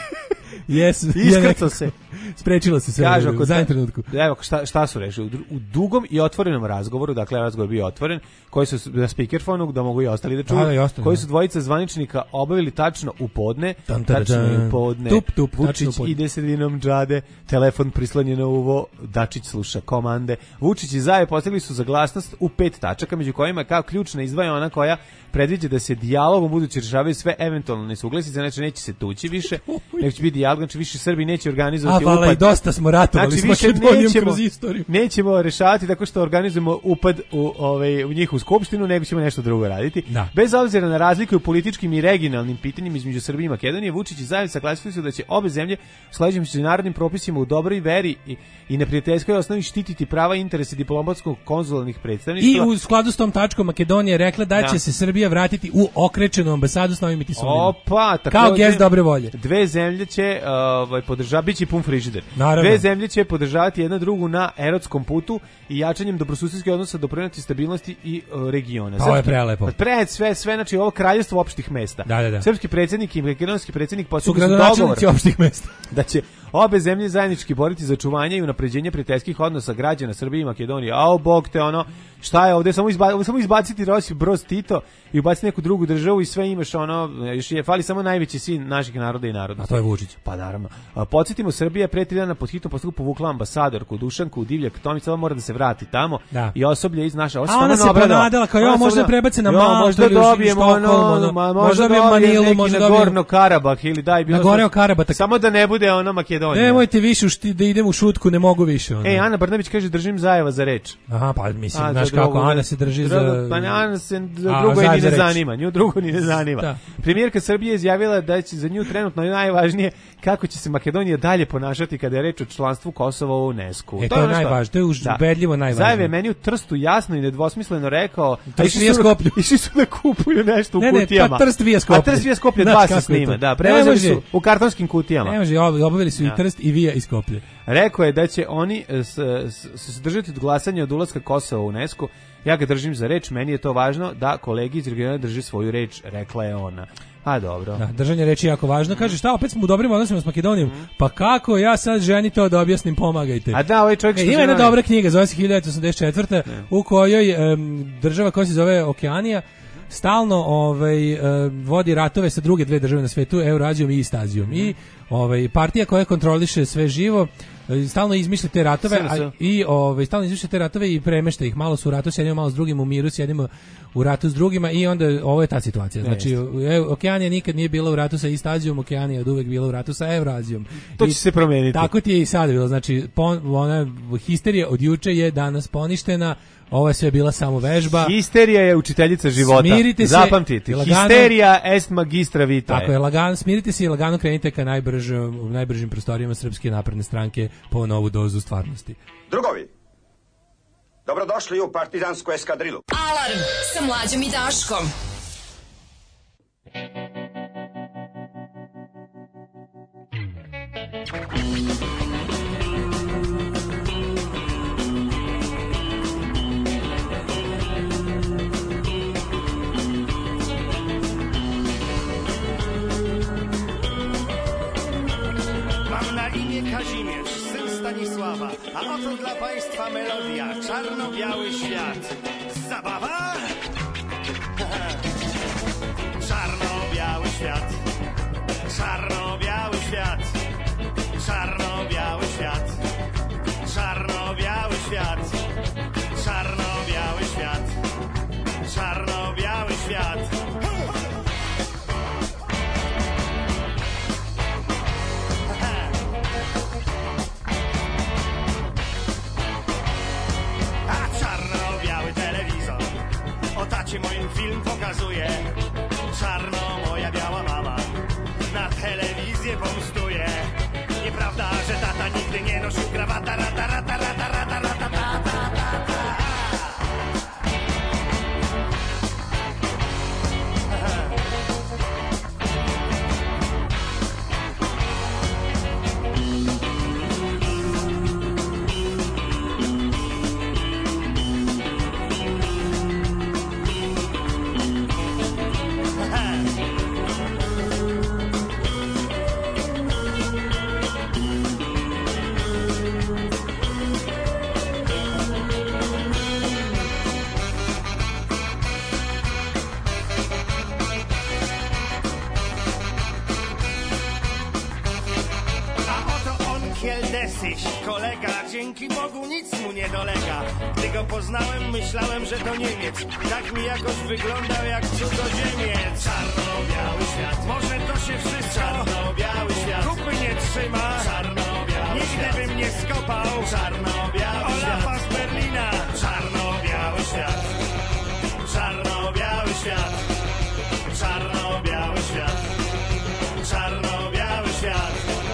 Yes, Iskrcao se. Sprečilo se sve Kažu, u zadnjem trenutku. Evo, šta, šta su rešili? U dugom i otvorenom razgovoru, dakle, razgovor bio otvoren, koji su na speakerfonu, da mogu i ostali da čuju, da, da, ostali, koji su dvojica zvaničnika obavili tačno u podne, Tan, tačno u podne, tup, tup, Vučić ide sredinom džade, telefon prislonjen na uvo, Dačić sluša komande, Vučić i Zajev postigli su saglasnost u pet tačaka, među kojima kao ključna izdvaja ona koja predviđa da se dijalogom budući rešavaju sve eventualne nesuglasice, znači neće se tući više, nego će biti dijalog, znači više Srbi neće organizovati upad. A, i dosta smo ratovali znači, s Makedonijom kroz istoriju. Nećemo rešavati tako što organizujemo upad u, ovaj, u njihovu skupštinu, nego ćemo nešto drugo raditi. Da. Bez obzira na razliku u političkim i regionalnim pitanjima između Srbije i Makedonije, Vučić i Zajev saglasili su da će obe zemlje u skladu s međunarodnim propisima u dobroj veri i, i neprijateljskoj osnovi štititi prava i interese diplomatskog konzularnih predstavništva. I u skladu s tom tačkom Makedonija je rekla da će da. se Srbija vratiti u okrečenu ambasadu s novim itisonima. Opa, kao gest dobre volje. Dve zemlje će ovaj podržavati, biće pun frižider. Naravno. Dve zemlje će podržavati jedna drugu na erotskom putu i jačanjem dobrosusedskih odnosa doprineti stabilnosti i uh, regiona. Pa ovo je prelepo. Pred sve, sve, znači ovo kraljevstvo opštih mesta. Da, da, da. Srpski predsjednik i makedonski predsjednik postigli su gradonačelnici opštih mesta. Da će obe zemlje zajednički boriti za očuvanje i unapređenje prijateljskih odnosa građana Srbije i Makedonije. Ao bog te ono, šta je ovdje, samo, izba, samo izbaciti Rosiju Broz Tito i ubaciti neku drugu državu i sve imaš ono, još je, fali samo najveći sin naših naroda i naroda. A to je Vučić. Pa naravno. A, podsjetimo, Srbija pre tri dana pod hitnom postupku povukla ambasadorku Dušanku Divljak Tomić, sada mora da se vrati tamo da. I osoblje iz naša. A ona se ponadala kao jo, možda prebace na Maltu, možda dobijemo ono, možda dobijemo Manilu, možda dobijemo Gorno Karabah ili daj bilo. Na Goreo Karabah. Samo da ne bude ono Makedonija. Nemojte više da idem u šutku, ne mogu više ono. Ej, Ana Brnabić kaže držim Zajeva za reč. Aha, pa mislim, a, znaš kako Ana se drži za... Pa Ana se drugo ni ne zanima, nju drugo ni ne zanima. Da. Premijerka Srbije izjavila da će za nju trenutno najvažnije kako će se Makedonija dalje ponašati kada je reč o članstvu Kosova u UNESCO. E, to, to je najvažnije, to je ubedljivo najvažnije. Zajev je meni u Trstu jasno i nedvosmisleno rekao, a išli su Skoplju. Išli su da kupuju nešto u ne, kutijama. Ne, pa Trst vija Skoplje. A Trst vija Skoplje dva se snima, da, prevozili su u kartonskim kutijama. Ne može, obavili su ja. i Trst i vija i Skoplje. Rekao je da će oni se sadržati od glasanja od ulaska Kosova u UNESCO. Ja ga držim za reč, meni je to važno da kolegi iz regiona drži svoju reč, rekla je ona. A dobro. Da, držanje reči je jako važno. Kaže, šta, opet smo u dobrim odnosima s Makedonijom. Mm. Pa kako ja sad ženi to da objasnim, pomagajte. A da, ovaj čovjek što e, ima jedna dobra knjiga, zove se hiljadu devetsto osamdeset četvrta Ne. u kojoj um, država koja se zove Okeanija stalno ovaj uh, vodi ratove sa druge dve države na svetu, Eurazijom i Istazijom. Mm. I ovaj partija koja kontroliše sve živo stalno izmišlja te ratove a, i ovaj stalno izmišlja te ratove i premešta ih, malo su u ratu s jednim, malo s drugim u miru, s jednim u ratu s drugima i onda ovo je ta situacija. Znači Okeanija nikad nije bila u ratu sa Istazijom, Okeanija je uvek bila u ratu sa Eurazijom. To će se promijeniti. Tako ti je i sad bilo. Znači pon, ona histerija od juče je danas poništena. Ovo je sve bila samo vežba. Histerija je učiteljica života. Smirite se. Zapamtite. Lagano, histerija est magistra vitae. Tako je, lagano, smirite se i lagano krenite ka najbržim, najbržim prostorijama Srpske napredne stranke po novu dozu stvarnosti. Drugovi, Dobrodošli u partizansku eskadrilu. Alarm sa Mlađom i Daškom. Mam na imię Kazimierz, syn Stanisława, a oto dla państwa melodia, czarno-biały świat. Zabawa? Czarno-biały świat, czarno-biały świat, czarno-biały świat, czarno-biały świat, czarno-biały świat, czarno-biały świat. Tacie moim film pokazuje. Czarno moja biała mama na telewizję pomstuje. Nieprawda, że tata nigdy nie nosił krawata. Rata, rata, rata, rata, rata, ta, ta, ta, ta. Kolega, dzięki Bogu nic mu nie dolega. Gdy go poznałem, myślałem, że to Niemiec. Tak mi jakoś wyglądał jak cudzoziemiec. Czarno-biały świat, może to się wszystko. Czarno-biały świat, kupy nie trzyma. Czarno-biały nigdy świat, bym nie skopał. Czarno-biały Olafa świat z Berlina. Czarno-biały świat, czarno-biały świat, czarno-biały świat, czarno-biały świat.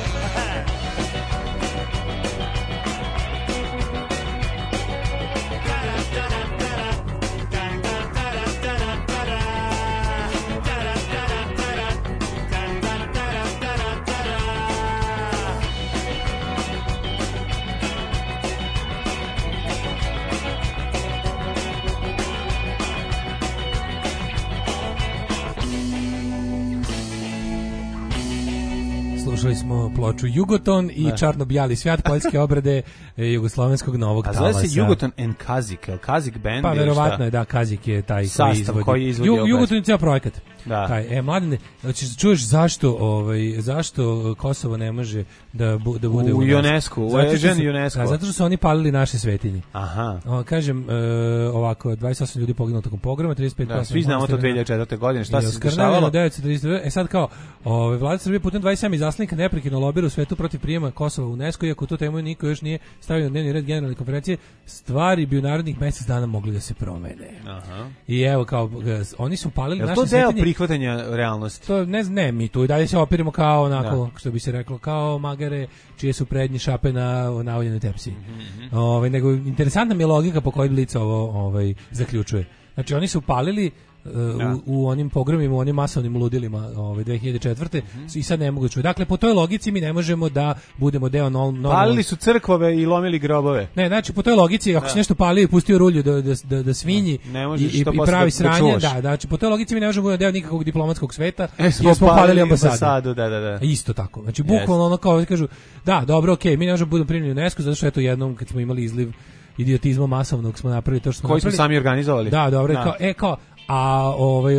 Slušali smo ploču Jugoton i da. Čarno-bijali svijat poljske obrade jugoslovenskog novog talasa. A zove se Jugoton and Kazik, je Kazik band? Pa verovatno je, da, Kazik je taj sastav koji izvodi. Koji izvodi Ju, Jugoton je cijel projekat. Da. Taj, e, mladine, znači, čuješ zašto, ovaj, zašto Kosovo ne može da, bu, da bude u u UNESCO, u Ežen UNESCO. Da, zato što su oni palili naše svetinje. Aha. O, kažem, e, ovako, dvadeset osam ljudi poginulo tokom pogroma, trideset pet da, svi znamo to dve hiljade četvrte. godine, šta se dešavalo? E sad kao, ovaj, vlada Srbije putem dvadeset sedam izaslanika neprekidno lobira u svetu protiv prijema Kosova u UNESCO, iako tu temu niko još nije stavio na dnevni red generalne konferencije, stvari bi u narednih mjesec dana mogli da se promene. Aha. I evo, kao, oni su palili naše svetinje. Je to deo prihvatanja realnosti? To, ne, ne, mi tu i dalje se opirimo kao onako, da. Što bi se reklo, kao magare čije su prednje šape na navoljenoj tepsiji. Mm-hmm. Ove, nego, interesantna mi je logika po kojoj Blic ovo ovaj, zaključuje. Znači, oni su palili U, u onim pogromima, u onim masovnim ludilima ove dve hiljade četvrte. Mm-hmm. I sad ne mogu čuti. Dakle, po toj logici mi ne možemo da budemo deo normalno. Palili su crkvove i lomili grobove. Ne, znači po toj logici ako se nešto palio i pustio rulju da da da, da svinji i, i, i pravi sranje, da, znači po toj logici mi ne možemo biti deo nikakvog diplomatskog sveta. E, smo, smo palili ambasadu. ambasadu. Da, da, da. Isto tako. Znači bukvalno yes. ono kao kažu, da, dobro, okej, okay, mi ne možemo budemo primljeni u UNESCO zato što eto jednom kad smo imali izliv idiotizma masovnog smo napravili to što smo koji napravili. smo sami organizovali. Da, dobro, da. Kao, e kao a ovaj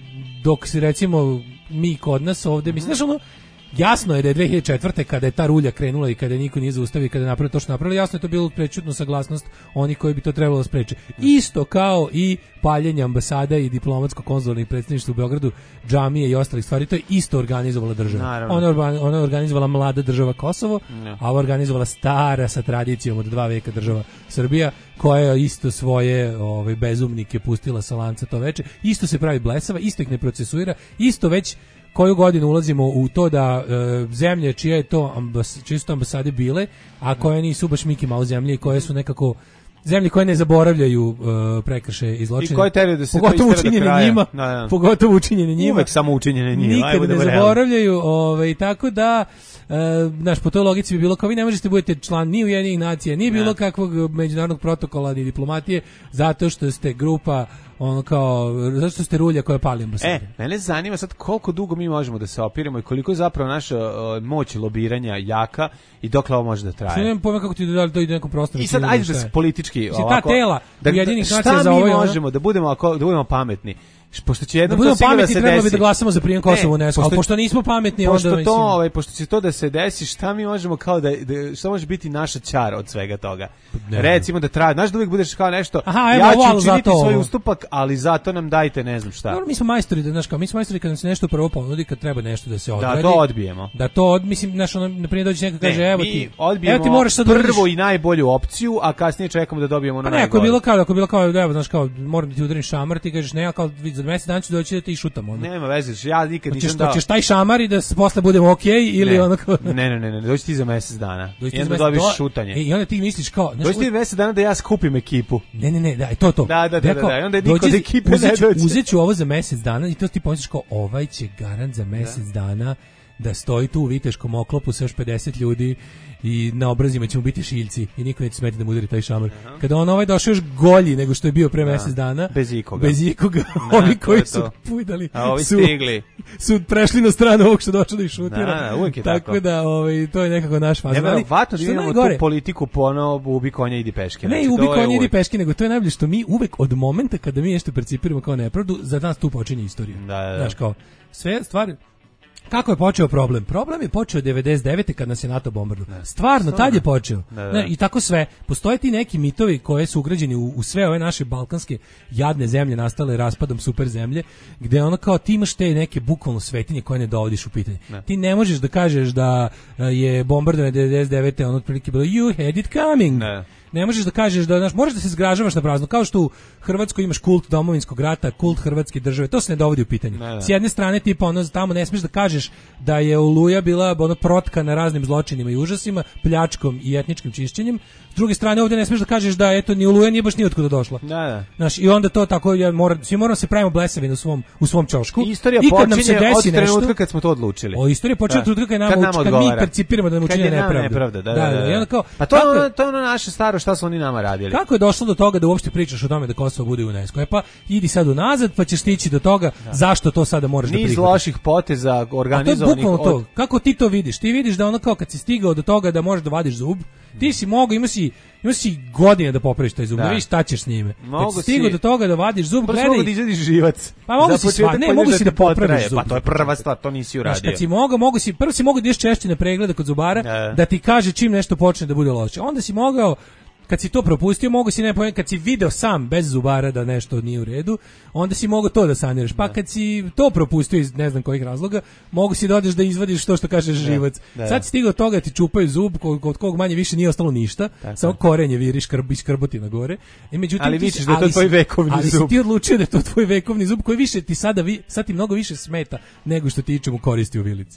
dok se recimo mi kod nas ovde, mislim, znaš ono, jasno je da je dve hiljade četvrte kada je ta rulja krenula i kada niko nije zaustavio, kada je napravio to što napravili, jasno je to bilo prečutno saglasnost onih koji bi to trebalo da spreče. Isto kao i paljenje ambasada i diplomatsko-konzularnih predstavništva u Beogradu, džamije i ostalih stvari, to je isto organizovala država. Ona, ona je organizovala mlada država Kosovo, no. a ona organizovala stara sa tradicijom od dva veka država Srbija, koja je isto svoje ovaj, bezumnike pustila sa lanca to veče. Isto se pravi blesava, isto ih ne procesuira, isto već koju godinu ulazimo u to da e, zemlje čije je to ambas, čije su to ambasade bile, a koje nisu baš Miki Mouse zemlje i koje su nekako zemlje koje ne zaboravljaju uh, prekršaje i zločine. I koje teraju da se to pogotovo istera do učinjene kraja. njima. Da, da. Pogotovo učinjene njima. Uvek samo učinjene njima. Nikad Ajmo ne da zaboravljaju, ovaj, tako da uh, naš, po toj logici bi bilo kao vi ne možete budete član ni Ujedinjenih nacija, ni bilo Ne. kakvog međunarodnog protokola ni diplomatije, zato što ste grupa ono kao, zato što ste rulja koja pali ambasade. E, mene zanima sad koliko dugo mi možemo da se opiremo i koliko je zapravo naša uh, moć lobiranja jaka i dokle ovo može da traje. Sve nemam pojma kako ti da to ide nekom prostoru. I sad ajde da se politički Mislim, ovako, ta tela da, Ujedinjenih šta nacija za mi ovo i ono- možemo da budemo ako da budemo pametni. Š- Pošto će Da jednom budemo to sigurno da pametni, se trebalo bi desi. da glasamo za prijem Kosova u Ne, UNESCO, ali pošto nismo pametni, pošto onda to, mislim- ovaj, pošto će to da se desi, šta mi možemo kao da, da šta može biti naša čara od svega toga? Ne. Recimo da traje, znaš da uvijek budeš kao nešto, Aha, evo ja ovo, ću ali učiniti zato svoj ovo. ustupak, ali zato nam dajte ne znam šta. Dobro, mi smo majstori da znaš kao, mi smo majstori kad nam se nešto prvo ponudi, kad treba nešto da se odradi. Da, to odbijemo. Da to od, mislim, znaš, ono, na primjer dođe neko kaže, Ne, evo mi ti, odbijemo evo ti moraš sad da prvu uradiš- i najbolju opciju, a kasnije čekamo da dobijemo ono Pa ne, ako je najgore. bilo kao, ako je bilo kao, evo, znaš, kao, moram da ti udarim šamar, ti kažeš, ne, ja kao, vidi, za mjesec dana ću doći da ti šutam, ono. Nema veze, ja nikad Hoćeš, nisam dao. hoćeš taj šamar i da se posle budemo okej, ili ne, ono kao... ne, ne, ne, ne, dođi ti za mjesec dana. Dođi ti I onda za mjesec- dobiš do- šutanje. E, I onda ti misliš kao... znaš, Dođi ti mjesec dana da ja skupim ekipu. Ne, ne, ne, da, je to to. Da, da, da, Ja da, kao, da, i onda niko od dođi- ekipe ne uzet ću- dođe. Uzet ću ovo za mjesec dana i to ti pomisliš kao, ovaj će garant za mjesec dana da stoji tu u viteškom oklopu sa još pedeset ljudi i na obrazima će mu biti šiljci i niko neće smeti da mu udari taj šamar. Kada on ovaj došao još golji nego što je bio pre mjesec dana. Bez ikoga. Bez ikoga. Da, Ovi to koji je su to. pujdali. A ovi su, stigli. Su prešli na stranu ovog što došao da ih šutira. Da, da, uvijek je tako. tako. da, ovaj, to je nekako naš fazon. Ali, Neverovatno da što imamo najgore- tu politiku ponovo ubi konja idi peške. Ne, Znači, i ubi to je konje idi uvijek. peške, nego to je najbolje što mi uvek od momenta kada mi nešto percipiramo kao nepravdu, za nas tu počinje istorija. Da, da, da. Znaš, kao, sve stvari... Kako je počeo problem? Problem je počeo devedeset devete kad nas je NATO bombardovao. Stvarno, tad je počeo. Da, da. Ne, I tako sve. Postoje ti neki mitovi koji su ugrađeni u, u sve ove naše balkanske jadne zemlje nastale raspadom super zemlje, gde ono kao ti imaš te neke bukvalno svetinje koje ne dovodiš u pitanje. Ne. Ti ne možeš da kažeš da e, je bombardovanje devedeset devete ono otprilike bilo you had it coming. Ne. Ne možeš da kažeš da, znaš, možeš da se zgražavaš na prazno, kao što u Hrvatskoj imaš kult domovinskog rata, kult hrvatske države, to se ne dovodi u pitanje. Ne, ne. S jedne strane, tipa, ono, tamo ne smiješ da kažeš da je Oluja bila ono protka na raznim zločinima i užasima, pljačkom i etničkim čišćenjem. S druge strane, ovdje ne smiješ da kažeš da, eto, ni Oluja nije baš ni otkuda došla. Da, da. Znaš, i onda to tako, ja mora, svi moramo se pravimo blesavi u svom, u svom čošku. Istorija I kad nam se počinje od desi trenutka nešto, kad smo to odlučili. O, istorija počinje od trenutka kad nama Kad uči- nama kad mi odgovara. percipiramo da nam Kad učine je nama nepravdu. nepravda, da, Da, da, da, da. i onda kao, Pa to je, kako ono, je- to je ono naše staro, šta su oni nama radili. Kako je došlo do toga da uopšte pričaš o tome da Kosovo bude u UNESCO? E pa idi sad unazad pa ćeš stići do toga zašto to sada moraš da Niz prihvatiš. loših poteza A to je organizovanih bukvalno to. od... Kako ti to vidiš? Ti vidiš da ono kao kad si stigao do toga da možeš da vadiš zub, ti si mogao, ima si, ima si godine da popraviš taj zub, Da. da vidiš šta ćeš s njime. Mogu Kad si stigao si- do toga da vadiš zub, Pa si gledaj. mogu da izvadiš živac. Pa mogu Za si početak sva, ne, pa mogu ideš si ti da popraviš potraje. zub. Pa to je prva stvar, to nisi Znaš, uradio. kad si mogao, mogu si, prvo si mogao da ideš češće na preglede kod zubara, Da. da ti kaže čim nešto počne da bude loše. Onda si mogao, kad si to propustio, mogu si ne pojem, kad si video sam bez zubara da nešto nije u redu, onda si mogao to da saniraš. Pa kad si to propustio iz ne znam kojih razloga, mogu si da odeš da izvadiš to što kažeš živac. da. Sad si stigao od toga da ti čupaju zub, kod, kod kog manje više nije ostalo ništa, Tako samo je. korenje viriš krb, iskrboti na gore. I međutim, Ali ti vičeš si- da je to ali tvoj si- vekovni ali zub. si ti odlučio da je to tvoj vekovni zub koji više ti sada, vi, sad ti mnogo više smeta nego što ti ičemu koristi u vilici.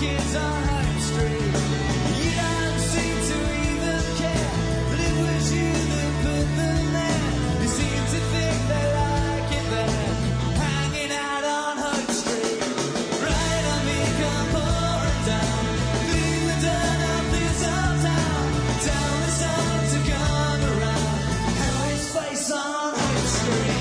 kids on Hyde Street. You don't seem to even care, but it was you that put them there. You seem to think they like it there, hanging out on Hyde Street. Right on me, come pouring down, leave the dirt of this old town. Tell the sun to come around, how his face on Hyde Street.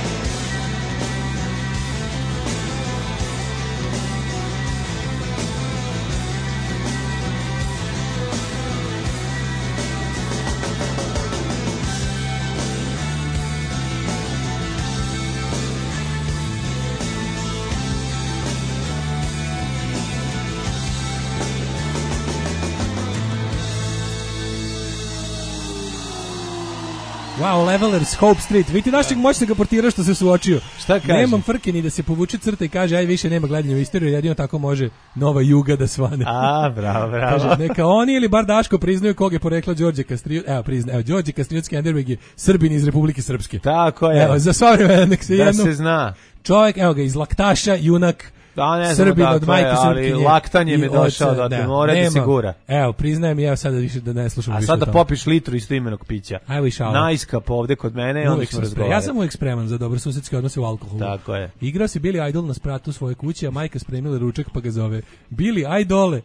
Wow, Levelers, Hope Street. Vidite našeg moćnog portira što se suočio. Šta kaže? Nemam frke ni da se povuče crta i kaže aj više nema gledanja u istoriju, jedino tako može nova Juga da svane. A, bravo, bravo. Kaže, neka oni ili bar Daško priznaju kog je poreklo Đorđe Kastriot. Evo, priznaju. Evo, Đorđe Kastriot-Skenderbeg je Srbin iz Republike Srpske. Tako je. Evo, za sva vremena, nek se da jedno... se zna. Čovjek, evo ga, iz Laktaša, junak, Da, ne znam Srbin dakle, od majke ali Srpkinje. laktanje mi I došao oca, da te mora da se gura. Evo, priznajem i evo sada više da ne slušam A više sad da o tome. popiš litru isto imenog pića. Ajmo i šala. Najskap ovde kod mene i onda Uvijek ćemo sam spreman. razgovarati. Ja sam uvijek spreman za dobrosusedske odnose u alkoholu. Tako je. Igrao si Billy Idol na spratu svoje kuće, a majka spremila ručak pa ga zove Billy Idole.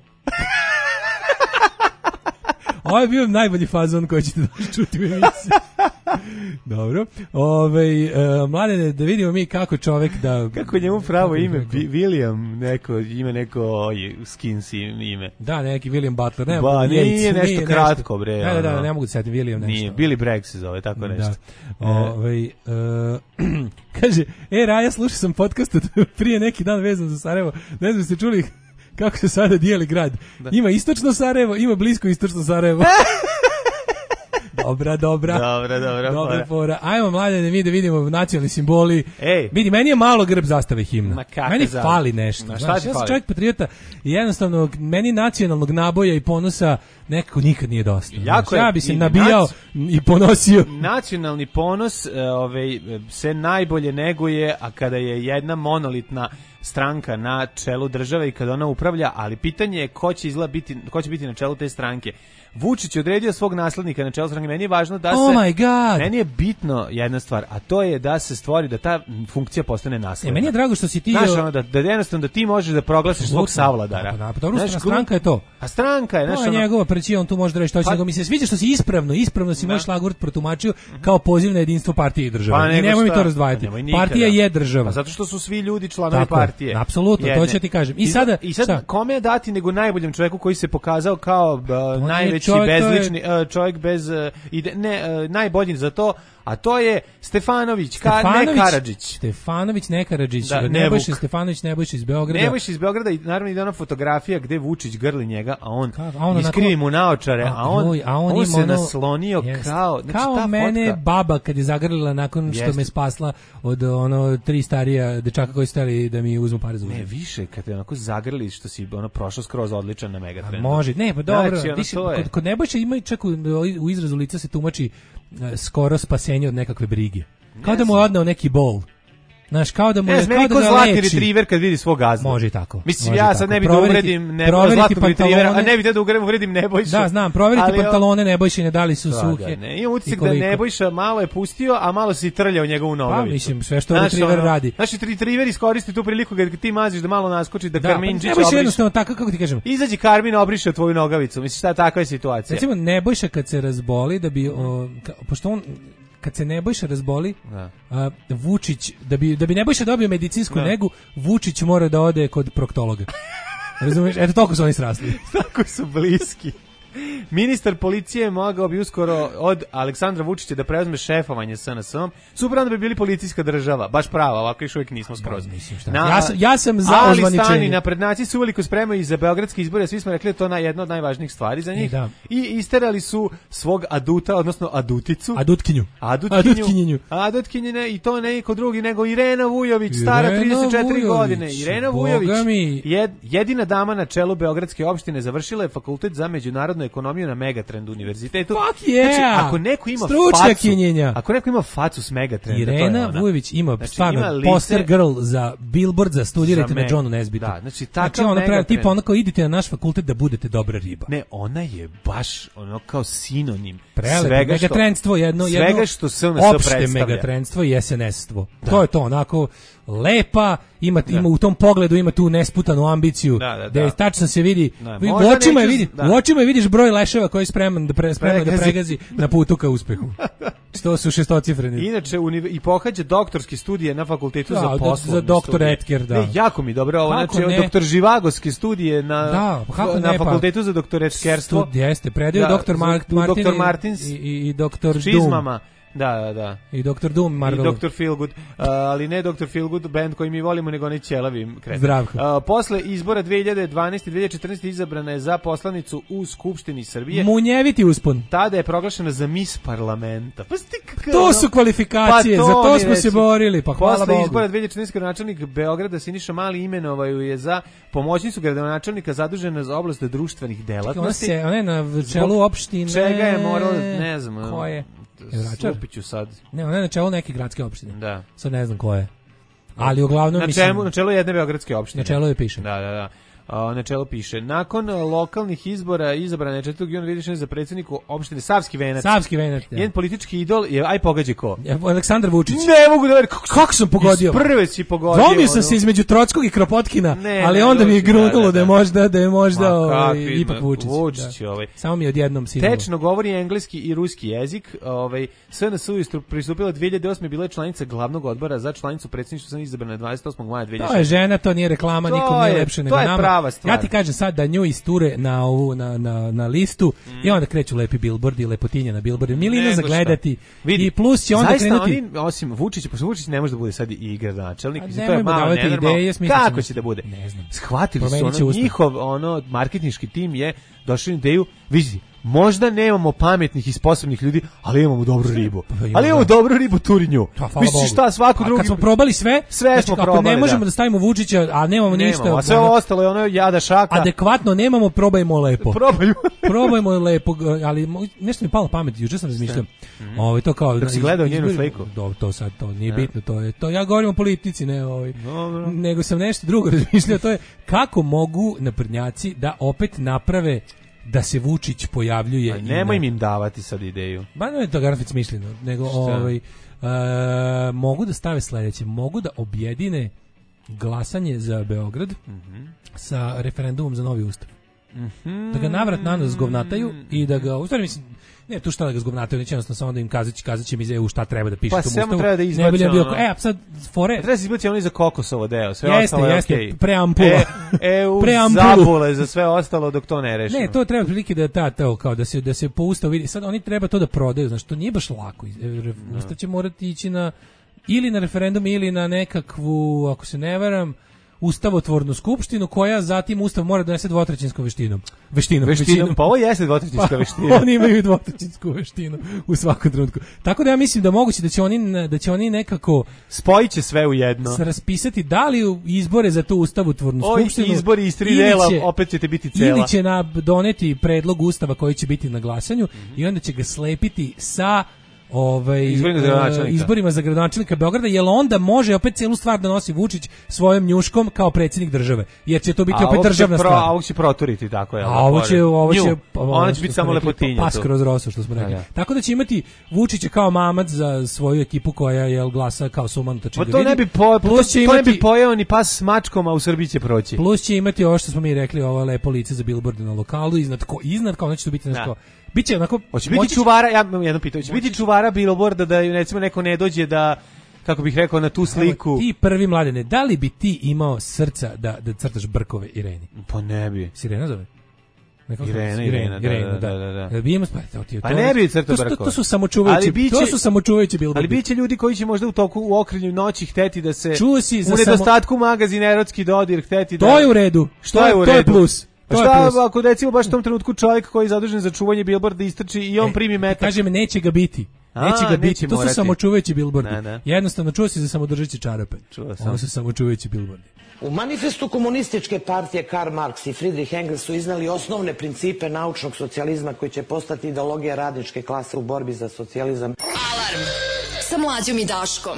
Ovo je bio najbolji fazon koji ćete danas čuti u emisiji. Dobro. Ove, uh, mladene, da vidimo mi kako čovek da... Kako je njemu pravo ime? Bi- William, neko, ime neko oj, skins ime. Da, neki William Butler. Ne, Ba, Yates, nije nešto kratko, bre. Da, da, da, ono. ne mogu da setim William nešto. Nije, Billy Bragg se zove, tako nešto. Da. Ove, uh, kaže, e, Raja, slušao sam podcast od prije neki dan vezan za Sarajevo. Ne znam, ste čuli kako se sada dijeli grad. Da. Ima istočno Sarajevo, ima blisko istočno Sarajevo. Dobra, dobra. Dobra, dobra. Dobra fora. Ajmo, mladene, mi da vidimo nacionalni simboli. Ej. Vidi, meni je malo grb zastave himna. Ma kakve Meni zastave? fali nešto. Ma šta Znaš, ti ja sam fali? čovjek patriota i jednostavno meni nacionalnog naboja i ponosa nekako nikad nije dosta. Jako Znaš, je. ja bi se I nabijao nac- i ponosio. Nacionalni ponos e, ovaj, se najbolje neguje, a kada je jedna monolitna stranka na čelu države i kada ona upravlja, ali pitanje je ko će izgleda biti, ko će biti na čelu te stranke. Vučić je odredio svog naslednika na čelu stranke. Meni je važno da Oh se my God. Meni je bitno jedna stvar, a to je da se stvori da ta funkcija postane nasledna. E, meni je drago što si ti... Znaš, ono, da, da jednostavno da ti možeš da proglasiš svog Apsolutno. savladara. Pa, da, pa dobro, Znaš, strana stranka je to. A stranka je, znaš, To je ono, njegova precija, on tu može da reći što će, Pa- nego mi se sviđa što si ispravno, ispravno si Da. moj šlagvort protumačio kao poziv na jedinstvo partije i države. Pa I nego nemoj mi šta? to razdvajati. Pa nemoj nikada. Partija je država. Pa zato što su svi ljudi članovi Tako je. partije. Apsolutno, to Jedne. ću ti kažem. I sada- I sad šta? kome dati nego najboljem čovjeku koji se pokazao kao uh, nije najveći čovjek, to je- bezlični uh, čovjek bez uh, ide, ne uh, najbolji za to, a to je Stefanović, ka, ne Stefanović, Karadžić. Stefanović, ne Karadžić, Da, Nebojša Nebuk. Stefanović, Nebojša iz Beograda. Nebojša iz Beograda i naravno ide ona fotografija gde Vučić grli njega, a on, a on onako- iskrivi mu naočare, a, on, joj, a on, on ima se ono- naslonio Jest. kao, znači, kao ta mene fotka, baba kad je zagrlila nakon što Jeste. me spasla od ono tri starija dečaka koji su stali da mi uzmu pare za ne, uzme. više kad te onako zagrli što si ono prošao skroz odličan na Megatrendu. Može, ne, pa dobro, Znači, ono, više, to je. kod, kod Nebojša ima i čak u, u izrazu lica se tumači e, skoro spasenje od nekakve brige. Kao da mu je odneo neki bol. Znaš, kao da mu Ne je, znam, kao meni da ko ga zlatni leči. retriver kad vidi svog gazdu. Može i tako. Mislim, može ja i sad tako. ne bi da Proveriti- uvredim ne, proveriti zlatnog retrivera, a pantalone- ne bi da uvredim Nebojšu. Da, znam, proveriti ali, pantalone Nebojšine, da li su Da, suhe. da, ne, imam i utisak da koliko. Nebojša malo je pustio, a malo se i trljao njegovu nogavicu. Pa, mislim, sve što Znaš, retriver ono, radi. Znači, retriver iskoristi tu priliku kad ti maziš da malo naskoči, da, Da, pa Karminčić Nebojša obriše. jednostavno tako, kako ti kažem. Izađi Karmin, obriše tvoju nogavicu. Mislim, šta takva je situacija. Recimo, Nebojša kad se razboli, da bi, o, ka, pošto on, kad se Nebojša razboli, Da. a, Vučić, da bi, da bi Nebojša dobio medicinsku Da. negu, Vučić mora da ode kod proktologa. Razumiješ? Eto, toliko su oni srasli. Tako su bliski. Ministar policije mogao bi uskoro od Aleksandra Vučića da preuzme šefovanje S N S-om. Super, onda bi bili policijska država. Baš prava, ovako još uvijek nismo skroz. šta? Ja sam- ja sam za ali ozvaničenje. stani, naprednjaci su uveliko spremaju i za beogradske izbore. Svi smo rekli da je to na jedna od najvažnijih stvari za njih. E, da. I isterali su svog aduta, odnosno aduticu. Adutkinju. Adutkinju. Adutkinjenju. Adutkinjine, i to ne niko drugi nego Irena Vujović, stara Irena trideset četiri Vujović, godine. Irena Boga Vujović, mi. jed, jedina dama na čelu Beogradske opštine, završila je fakultet za međunarodnu međunarodnu ekonomiju na Megatrend univerzitetu. Fuck yeah! Znači, ako neko ima Stručnjakinjenja. facu, ako neko ima facu s Megatrenda, Irena to je ona. Vujović ima Znači, stvarno ima lice- poster girl za Billboard za studirajte Za na Meg- Johnu Nesbitu. Da, znači, znači takav ona pravi Megatrend. tipa onako idite na naš fakultet da budete dobra riba. Ne, ona je baš ono kao sinonim Prelepo, svega što megatrendstvo jedno, svega jedno što S N S opšte predstavlja. megatrendstvo i es en es-stvo. To je to, onako lepa, ima, ima u tom pogledu ima tu nesputanu ambiciju, Da, da, da je da. tačno se vidi, Da, vi- u možda očima je neću- vidi, da. u očima je vidiš broj leševa koji je spreman da pre, spreman da Pregazi. pregazi na putu ka uspehu. To su šestocifreni. Inače univ- i pohađa doktorske studije na fakultetu Da, za da, poslovne za doktor studije. Etker, da. Ne, jako mi dobro ovo, Kako znači ne? doktor Živagoske studije na Da, pa kako na ne, pa- fakultetu za doktoretkerstvo. Stud- Jeste, predaju Da, doktor za- Mark, u Martin doktor i- Martins i, i, i doktor s Doom. čizmama. Da, da, da. I doktor Doom I Marvel. doktor Feelgood, uh, ali ne doktor Feelgood band koji mi volimo, nego onaj ćelavi kretan. Zdravko. Uh, posle izbora dve hiljade dvanaeste i dve hiljade četrnaeste izabrana je za poslanicu u Skupštini Srbije. Munjeviti uspon. Tada je proglašena za mis parlamenta. Pa sti kakav, To ono- su kvalifikacije, Pa za to mi smo se reci. borili, pa hvala Posle Bogu. izbora dve hiljade četrnaeste gradonačelnik Beograda Siniša Mali imenovaju je za pomoćnicu gradonačelnika zadužena za oblast društvenih Ona delatnosti. se, ona je na čelu Zbog opštine. čega je morala, ne znam, Ko je? Je Vračar? Slupiću sad. Ne, ona je na čelu neke gradske opštine. Da. Sad ne znam ko je. Ali uglavnom Na mislim... čelu, na čelu jedne beogradske opštine. Na čelu je piše. Da, da, da. A, na čelu piše. Nakon a, lokalnih izbora izabrana je četvrtog juna dve hiljade šesnaeste za predsjedniku opštine Savski Venac. Savski Venac, da. Njen politički idol je, aj pogađaj ko? Je Aleksandar Vučić. Ne mogu da verujem. Kako, Kako sam pogodio? Iz prve si pogodio. Dvomio sam ono. se između Trockog i Kropotkina, Ne, ali ne, onda mi je dođi, grunulo da, da, da je da. možda, da je možda Ma, ovaj, kakvi, ipak ma, Vučić. Vučić da. ovaj. Samo mi je odjednom sinulo. Tečno govori engleski i ruski jezik. Ovaj S N S U je stru- pristupila dve hiljade osme bila je članica glavnog odbora za članicu predsjedništva sam izabrana dvadeset osmog maja dve hiljade šeste. To je žena, to nije reklama, To nikom nije je- lepše to nego je nama. prava stvar. Ja ti kažem sad da nju isture na ovu na na na listu Mm. i onda kreću lepi bilbordi, lepotinje na bilbordu. Milina Nego za šta. gledati. Vidi, I plus će onda zaista krenuti. oni, osim Vučića, pošto Vučić ne može da bude sad i gradonačelnik, A mislim, to je nemojmo malo davati nenormalno. ideje, smislit Kako ćemo- će da bude? Ne znam. Shvatili su Promenit će ono, Ustav. njihov ono, marketinški tim je došao na ideju, vidi, možda nemamo pametnih i sposobnih ljudi, ali imamo dobru ribu. Pa imamo, Ali imamo da. dobru ribu Turinju. Pa, hvala Misliš Bogu. šta, svaku A drugu... kad smo probali sve, Sve znači, smo ako probali, ne možemo da. da. stavimo Vučića, a nemamo ništa. Nemamo, a sve ono, ovo ostalo je ono jada šaka. adekvatno nemamo, probajmo lepo. Probaju. Probajmo lepo, ali mo- nešto mi je palo na pamet, juče sam razmišljao. Ovaj to kao Dok si gledao njenu izbori- sliku? Do, to sad to nije Ja. bitno, to je to ja govorim o politici, ne ovaj. Dobro. Nego sam nešto drugo razmišljao, to je kako mogu naprednjaci da opet naprave da se Vučić pojavljuje. A i nemoj na- im davati sad ideju. Ba ne, to garant smišljeno, nego ovaj e, mogu da stave sledeće, mogu da objedine glasanje za Beograd Mhm. sa referendumom za novi ustav. Da ga navrat na nos zgovnataju i da ga, u stvari mislim, ne tu šta da ga zgovnataju, neće jednostavno samo da im kazać, kazat će mi za EU šta treba da piše Pa u tom samo ustavu. treba da Ne izbace bi li bio, ono- e, a sad fore, Treba se izbaciti oni za kokosovo deo, sve Jeste, ostalo je jeste, okej. preampula. E, EU Preampulu. zabule za sve ostalo dok to ne rešimo. ne, to treba prilike da ta to kao da se da se po ustavu vidi. Sad oni treba to da prodaju, znači to nije baš lako. E, ref- Ustav će morati ići na ili na referendum ili na nekakvu, ako se ne varam, ustavotvornu skupštinu koja zatim ustav mora da donese dvotrećinskom veštinom. Veštinom, Veštinom, pa ovo jeste dvotrećinska veština. Oni imaju dvotrećinsku veštinu u svakom trenutku. Tako da ja mislim da moguće da će oni da će oni nekako Spojit će sve u jedno. se raspisati da li u izbore za tu ustavotvornu Ovi skupštinu. izbori iz tri ili dela, će- opet ćete biti cela. Ili će na doneti predlog ustava koji će biti na glasanju i onda će ga slepiti sa ovaj Izborima za e, gradonačelnika. izborima za gradonačelnika Beograda, jer onda može opet celu stvar da nosi Vučić svojom njuškom kao predsjednik države, jer će to biti A opet ovog će državna pro- stvar. A ovog će proturiti, tako je. A ovo će, ovo će, Nju. ovo Ona će što biti smo samo rekli, lepotinja. Pas tu. kroz rosu, što smo rekli. Da, da. Tako da će imati Vučića kao mamac za svoju ekipu koja je glasa kao sumanuta Pa čim ga to ne vidi. bi po, to, Plus će to ne bi imati- pojeo ni pas s mačkom, a u Srbiji će proći. Plus će imati ovo što smo mi rekli, ovo lepo lice za billboarde na lokalu, iznad ko, iznad kao, znači to biti nešto Da. kao, biće onako, Hoće biti moći će- čuvara, ja imam jedno pitanje, hoće biti čuvara billboarda da recimo neko ne dođe da, kako bih rekao, na tu sliku. Evo, ti prvi mladene, da li bi ti imao srca da, da crtaš brkove Ireni? Pa ne bi. Sirena zove? Nekako Irena, se- Irena, da, Irena, da, da, da. Jel bi imao, pa, to ti je Pa to- ne bi crtao to su- brkove. To su samočuvajući, Ali biće- to su samočuvajući billboardi. Ali biće ljudi koji će možda u toku u okrenju noći hteti da se Čuo si za u nedostatku magazin erotski dodir hteti da. To je u redu. Što To je- je u to je redu? plus. Pa To je šta plus. ako recimo baš u tom trenutku čovjek koji je zadužen za čuvanje billboarda istrči i on E, primi metak? Kažem, neće ga biti. A, Neće ga biti, neće to su morati. samočuvajući bilbordi. Da, da. Jednostavno, čuo si za samodržeće čarape. Čuo sam. Ovo su samočuvajući bilbordi. U manifestu komunističke partije Karl Marx i Friedrich Engels su iznali osnovne principe naučnog socijalizma koji će postati ideologija radničke klase u borbi za socijalizam. Alarm sa Mlađom i Daškom.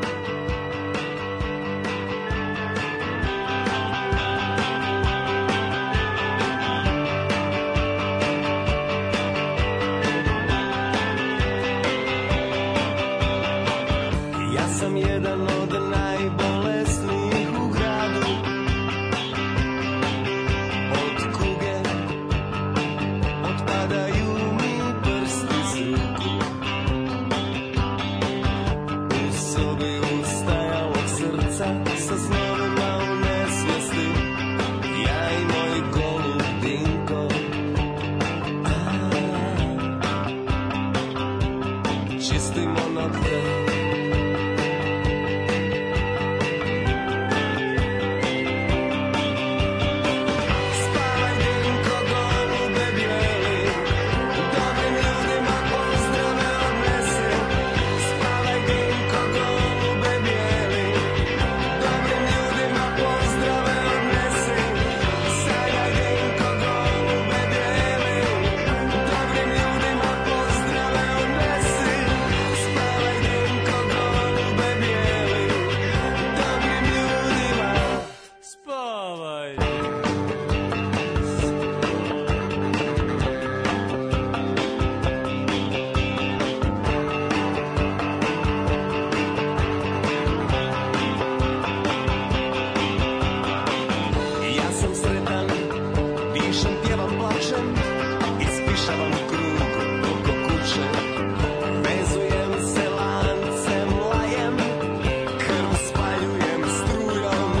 Ja sam jedan od najbolesnijih u gradu. Od kuge otpadaju mi prsti s ruku. U sobi ustajalo srca sa snovima u nesvijesti. Ja i moj golub Dinko. A, čistimo nokte. Ja sam sretan, dišem, pjevam, plačem, ispišavam krug oko kuće. Vezujem se lancem, lajem, krv spaljujem strujom.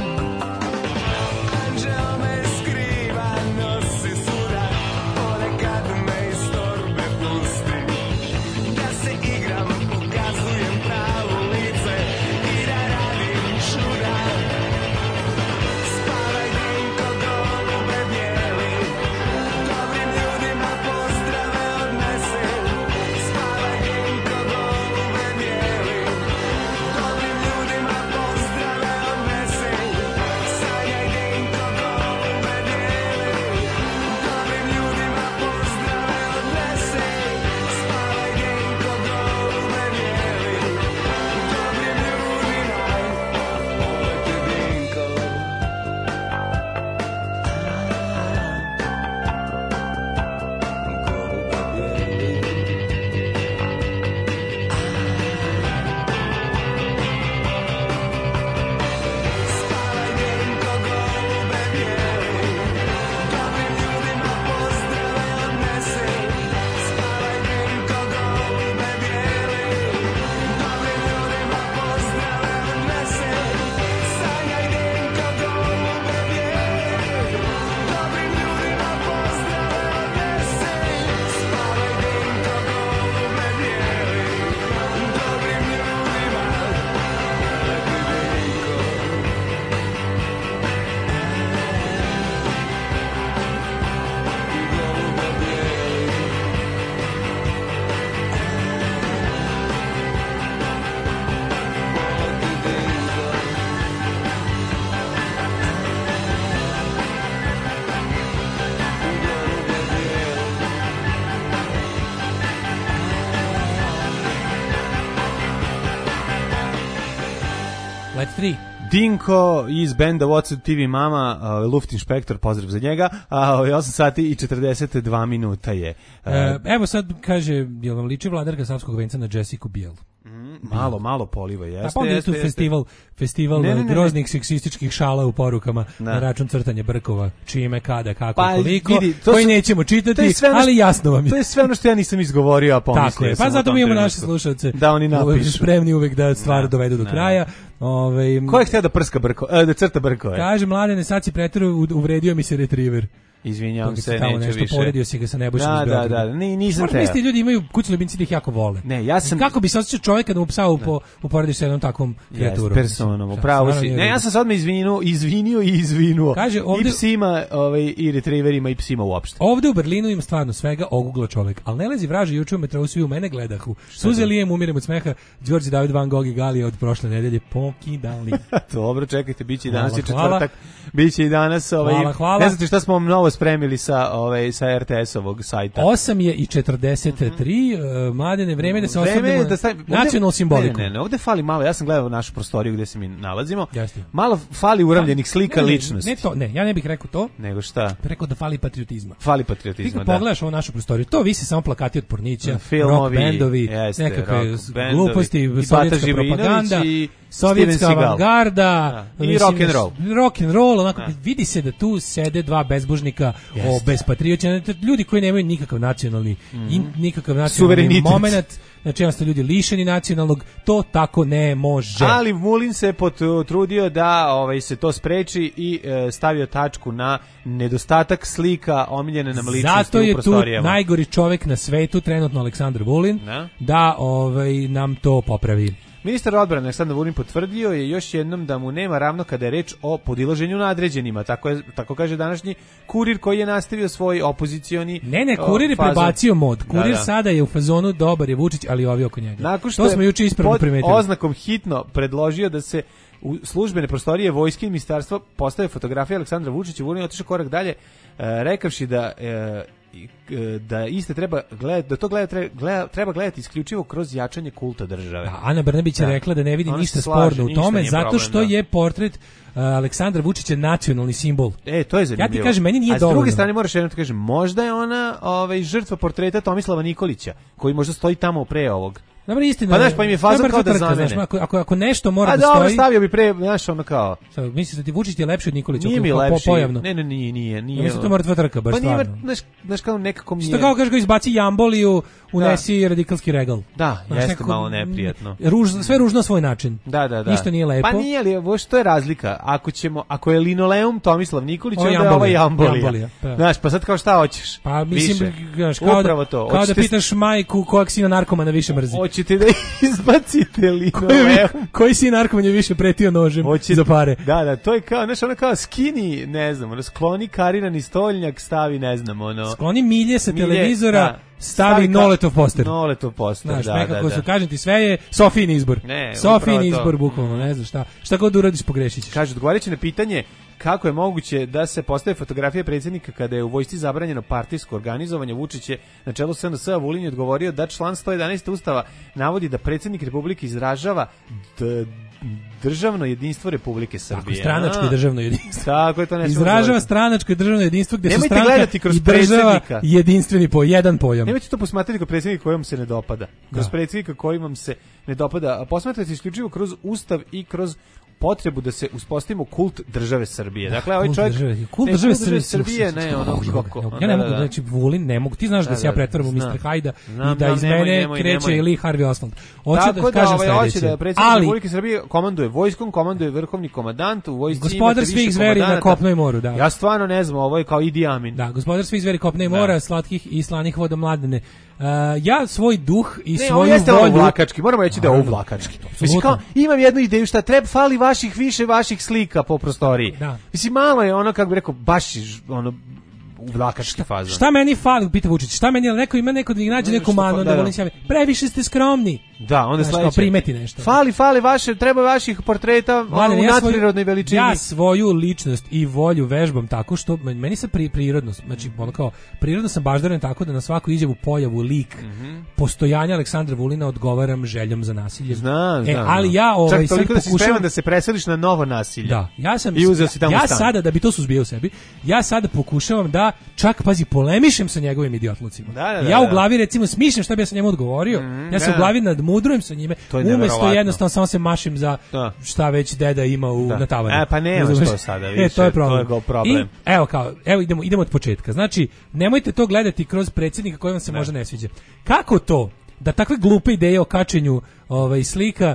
Anđeo me skriva, nosi svuda, ponekad me iz torbe pusti. Da se igram, pokazujem pravo lice i da radim čuda. Spavaj Dinko, golube bijeli, dobrim ljudima pozdrave odnesi. Spavaj Dinko, golube bijeli, dobrim ljudima pozdrave odnesi. Sanjaj Dinko, golube bijeli, dobrim ljudima pozdrave odnesi. Spavaj Dinko, golube bijeli, dobrim ljudima, olete Dinko. Let's three. Dinko iz benda What's Up T V Mama, uh, Luft Inspektor, pozdrav za njega, a uh, osam sati i četrdeset dva minuta je. Uh, E, evo sad kaže, jel vam liči vladarka Savskog venca na Jessica Biel? malo, malo poliva, jeste. A pa onda je tu jeste, festival, festival ne, ne, ne, groznih ne. seksističkih šala u porukama Da. na račun crtanja brkova, čime, kada, kako, Pa, koliko, vidi, to koji su- nećemo to je čitati, sve ono što- ali jasno vam je. To je sve ono što ja nisam izgovorio, a pomislio Tako je, sam pa u zato tom mi imamo trenutku. naše slušalce Da oni napišu. spremni uvek da stvar Da, dovedu do da. kraja. Ovaj Ko je htio da prska brko, e, da crta brkove? Kaže Mladene, sad si preterao, uvredio mi se retriever. Izvinjavam Kako se, si tamo neću nešto više. poredio si ga sa Nebojšom Da, iz da, Beograda. da, ni, nisam Možda teo. mislite, ljudi imaju kućni ljubimci da ih jako vole. Ne, ja sam... Kako bi se osjećao čovjek kada mu psa upo, uporediš sa jednom takvom kreaturom? Yes, personom, upravo si. Ne, ja sam sad me izvinio, izvinio i izvinuo. Kaže, ovde- I psima, ovaj, i retrieverima, i psima uopšte. Ovde u Berlinu ima stvarno svega, ogugla čovjek. Ali ne lezi vraži, juče u metrou svi u mene gledahu. Suze lijem, umirem od smeha, Đorđe David Van Gogh i Galija od prošle nedelje pokidali. Dobro, čekajte, biće i Hvala, danas i hvala. četvrtak. Biće i danas, ovaj, Hvala, hvala. ne znate šta smo vam novo spremili sa, ovaj, sa R T S-ovog sajta. osam je i četrdeset tri, uh, Mladene, vreme da se Vreme je osvrnemo da stavim- na ovde- nacionalnu simboliku. Ne, ne, ne, ovde fali malo, ja sam gledao našu prostoriju gde se mi nalazimo. Jeste. Malo fali uravljenih slika Ne, ne, ličnosti. Ne, to, ne, ja ne bih rekao to. Nego šta? Rekao da fali patriotizma. Fali Ti patriotizma, kad da. pogledaš ovu našu prostoriju, to visi samo plakati od pornića, Filmovi, rock bendovi, jeste, nekakve rock s- bendovi, gluposti, i Bata sovjetska Živinović propaganda, i sovjetska Steven Seagal. avangarda, Da, i mislim, rock and roll. rock and roll, onako, vidi se da tu sede dva bezbožnika, o Jeste. bezpatrioća, ljudi koji nemaju nikakav nacionalni, in, nikakav nacionalni Suverenitet. moment, znači jednostavno ljudi lišeni nacionalnog, to tako ne može. Ali Vulin se potrudio da ovaj, se to spreči i e, stavio tačku na nedostatak slika omiljene nam ličnosti Zato u je tu prostorijama. najgori čovjek na svetu, trenutno Aleksandar Vulin, Da. da ovaj, nam to popravi. Ministar odbrane Aleksandar Vulin potvrdio je još jednom da mu nema ravno kada je reč o podilaženju nadređenima. Tako, je, tako kaže današnji Kurir koji je nastavio svoj opozicioni Ne, ne, o, Kurir je fazon. prebacio mod. Kurir Da, da. sada je u fazonu dobar je Vučić, ali ovi oko njega. Nakon što to smo je juče ispravno pod primetili. oznakom hitno predložio da se u službene prostorije vojske i ministarstva postave fotografije Aleksandra Vučića, Vulin je otišao korak dalje, e, rekavši da e, i, e, da iste treba gledati, da to gleda, treba, gleda, treba gledati isključivo kroz jačanje kulta države. Da, Ana Brnabić je Da. rekla da ne vidi Ona ništa se slaže, sporno u ništa tome, nije zato problem, što da. je portret uh, Aleksandra Vučića nacionalni simbol. E, to je zanimljivo. Ja ti kažem, meni nije A s dovoljno. druge strane moraš jedno ti kažem, možda je ona ovaj, žrtva portreta Tomislava Nikolića, koji možda stoji tamo pre ovog. Dobro, istina. Pa znaš, pa im je fazon to brzo kao da trka, zamene. znaš, ako, ako, ako nešto mora A da dobro, stoji... stavio bi pre, znaš, ono kao... Sad, misliš da ti Vučić je lepši od Nikolića? Nije mi kao po- lepši. Pojavno. Ne, ne, nije, nije. nije Ja mislim da to mora dva trka, baš pa nije, stvarno. znaš, znaš, kao nekako mi je... Što kao kaže, izbaci jamboliju, unesi radikalski regal. Da, Znaš, jeste nekako, malo neprijatno. Ruž, sve ružno na svoj način. Da, da, da. Ništa nije lepo. Pa nije li, ovo što je razlika? Ako ćemo, ako je linoleum Tomislav Nikolić, Ovo je onda je ovo jambolija. jambolija. Jambolija, pa. Znaš, pa sad kao šta hoćeš? Pa mislim, Više. znaš, kao, Upravo da, to. kao da Hoćete- pitaš majku kojeg sina narkomana više mrzi. Hoćete da izbacite Koji, linoleum? koji sin narkoman je više pretio nožem Hoćete- za pare? Da, da, to je kao, znaš, ono kao skini, ne znam, ono, skloni karirani stoljnjak, stavi, ne znam, ono... Skloni milje sa Milje, televizora, da. stavi, Stavi ka- Noletov poster. Noletov poster, Znaš, da, nekako da, su, da. kažem ti, sve je Sofijin izbor. Ne, Sofijin upravo to. izbor, bukvalno, ne znam šta. Šta god uradiš, pogrešit ćeš. Kaže, odgovarajući na pitanje kako je moguće da se postave fotografije predsjednika kada je u vojsci zabranjeno partijsko organizovanje, Vučić je na čelu S N S-a, Vulin je odgovorio da član sto jedanaest Ustava navodi da predsjednik Republike izražava d- državno jedinstvo Republike Srbije. Tako, stranačko A, i državno jedinstvo. Tako je to ne smemo Izražava zaboraviti. stranačko i državno jedinstvo gdje su Nemojte stranka gledati kroz i država predsjednika. jedinstveni po jedan pojam. Nemojte to posmatrati kao predsjednika koji vam se ne dopada. Kroz Da. predsjednika koji vam se ne dopada. A posmatrate isključivo kroz Ustav i kroz potrebu da se uspostavimo kult države Srbije. Dakle, ovaj Kult čovjek... države, kult ne, države Srbije, Srbije, ne, ono, kako... Ja ne da, mogu, da. znači Vulin ne mogu. Ti znaš da, Da, se ja da, pretvaram u znam. mister Hajda Znam, i da znam, iz nemoj, mene nemoj, kreće nemoj. Lee Harvey Oswald. Hoću Tako da kažem ovaj, hoće sledeće. da predsjednik Ali Republike Srbije komanduje vojskom, komanduje vrhovni komandant, u vojsci gospodar imate svih više zveri na komandanata. kopnu i moru, da. Ja stvarno ne znam, ovo je kao Idi Amin. Da, gospodar svih zveri kopna i mora, slatkih i slanih voda mladene. Uh, ja svoj duh i Ne, ovo svoju jeste ovo volju... vlakački, moramo reći da je ovo Naravno, vlakački. apsolutno. Mislim kao, imam jednu ideju šta treba, fali vaših više vaših slika po prostoriji. Da. Mislim, malo je ono, kako bi rekao, baš je ž- ono, u vlakački fazon. Šta meni fali, pita Vučić, šta meni, neko ima neko da ih nađe Ne, neku što manu, fa- da da, da. volim se javi. Previše ste skromni. Da, onda Znaš, kao sledeće. primeti nešto. Fali, fali vaše, treba vaših portreta Mladen, ono, u ja svoju- nadprirodnoj veličini. Ja svoju ličnost i volju vežbam tako što meni se pri, prirodno, znači ono kao prirodno sam baždaren tako da na svaku izjavu, pojavu, lik, postojanja Aleksandra Vulina odgovaram željom za nasilje. Znam, E, znam. ali ja ovaj Čak toliko sad da si pokušavam spreman da se preseliš na novo nasilje. Da, ja sam I uzeo si tamo ja stan. sada da bi to suzbio u sebi, ja sada pokušavam da čak pazi polemišem sa njegovim idiotlucima. Da, da, da, ja u da. glavi recimo smišljam šta bi ja sa njemu odgovorio. ja se da, u glavi nadmudrujem sa njime. To je Umesto neverovatno. jednostavno samo se mašim za Da. šta već deda ima u Da. na tavanu. E, pa nemaš Razumeš? to sada E, više, to je problem. to je go- problem. I evo kao, evo idemo idemo od početka. Znači, nemojte to gledati kroz predsjednika koji vam se možda ne sviđa. Kako to da takve glupe ideje o kačenju ovaj, slika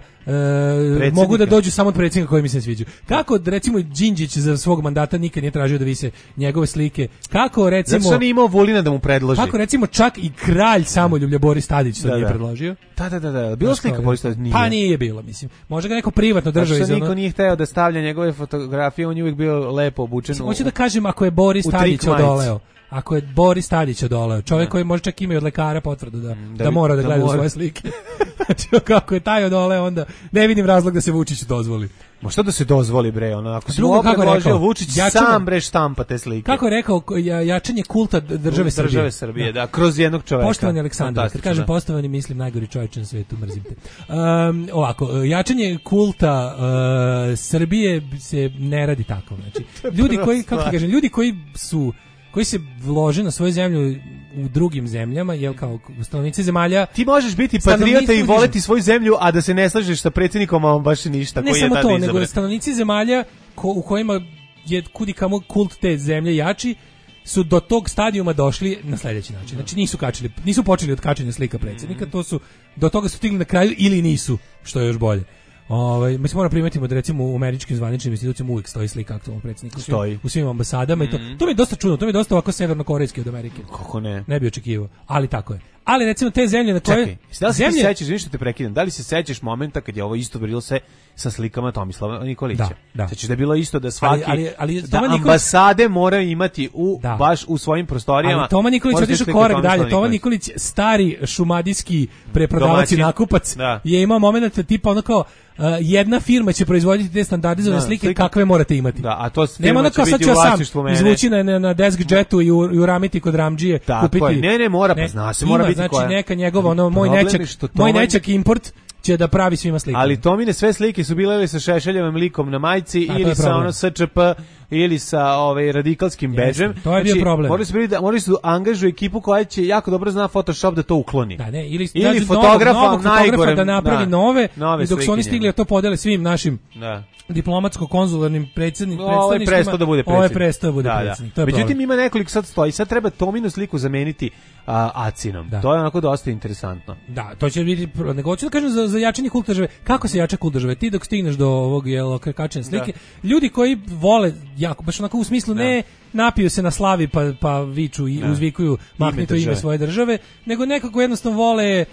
e, mogu da dođu samo od predsjednika koji mi se sviđaju. Kako, recimo, Đinđić za svog mandata nikad nije tražio da vise njegove slike. Kako, recimo... Zato što nije imao Vulina da mu predloži. Kako, recimo, čak i kralj samoljublja Boris Tadić to da, nije da. predložio. Da, da, da, da. Bilo slika Boris Tadić? Nije. Pa nije bilo, mislim. Možda ga neko privatno držao iz ono... niko nije hteo da stavlja njegove fotografije, on je uvijek bio lepo obučen. Mislim, hoću da kažem, ako je Boris Tadić odoleo, ako je Boris Tadić odoleo, čovjek koji može čak ima od lekara potvrdu da, da, da mora da, da gleda mora. Svoje slike. Znači, kako je taj odoleo, onda ne vidim razlog da se Vučić dozvoli. Ma što da se dozvoli, bre, ono, ako se mu predložio Vučić, jačanje, sam bre štampa te slike. Kako je rekao, ja, jačanje kulta države Srbije. Države Srbije, da, da kroz jednog čoveka. Poštovani Aleksandar, kad kažem poštovani, mislim najgori čovjek na svetu, mrzim te. Um, ovako, jačanje kulta uh, Srbije se ne radi tako, znači. Ljudi koji, kako kažem, ljudi koji su koji se vlože na svoju zemlju u drugim zemljama, jel kao stanovnici zemalja. Ti možeš biti patriota i voleti svoju zemlju, a da se ne slažeš sa predsjednikom, a on baš ništa. Ne koji samo je to, izabran. nego stanovnici zemalja ko, u kojima je kudikamo kult te zemlje jači, su do tog stadijuma došli na sljedeći način. Znači nisu kačili, nisu počeli od kačenja slika predsjednika, to su do toga su stigli na kraju ili nisu, što je još bolje. Ovaj, mi se moramo primetimo da recimo u američkim zvaničnim institucijama uvijek stoji slika aktualnog predsjednika. Stoji. U svim ambasadama mm. i to. To mi je dosta čudno, to mi je dosta ovako severnokorejski od Amerike. Kako ne? Ne bi očekivao, ali tako je. Ali recimo te zemlje na koje... Čekaj, da li se zemlje... sećaš, ništa te prekidam, da li se sećaš momenta kad je ovo isto bilo se sa slikama Tomislava Nikolića? Da, da. Sećaš da je bilo isto da svaki, ali, ali, ali, da Nikolić... ambasade moraju imati u, da. baš u svojim prostorijama. Ali Toma Nikolić otišao korak dalje. Toma Nikolić, stari šumadijski preprodavac i nakupac, da. je imao momenta tipa ono kao, Uh, jedna firma će proizvoditi te standardizovane da, slike slika. kakve morate imati. Da, a to firma će biti u vlasništvu mene. Izvući na, na, na desk jetu i, u, i uramiti kod Ramdžije. Tako kupiti. je, ne, ne, mora, pa zna se, ima, mora biti znači, koja. Znači neka njegova, ono, moj nečak, moj nečak import će da pravi svima slike. Ali Tomine sve slike su bile ili sa Šešeljevim likom na majici a, ili sa ono S Č P ili sa ovaj radikalskim bedžem. To je bio znači, problem. Morali su da morali su angažuju ekipu koja će jako dobro zna Photoshop da to ukloni. Da, ne, ili, ili fotografa novog, novog najgore da napravi da, nove, nove i dok su oni stigli to podele svim našim da. diplomatsko-konzularnim predsjednikom, ovo je prestao da bude predsjednik. Ovo je prestao da bude da, predsjednik. Da. Međutim, ima nekoliko sad stoji. Sad treba Tominu sliku zameniti a, Acinom. Da. To je onako dosta interesantno. Da, to će biti, nego hoću da kažem za, za jačanje kulta države. Kako se jača kult države? Ti dok stigneš do ovog jelo kačene slike, da. ljudi koji vole, jako, baš onako u smislu, da. ne napiju se na slavi pa, pa viču i da. uzvikuju mahni to ime svoje države, nego nekako jednostavno vole,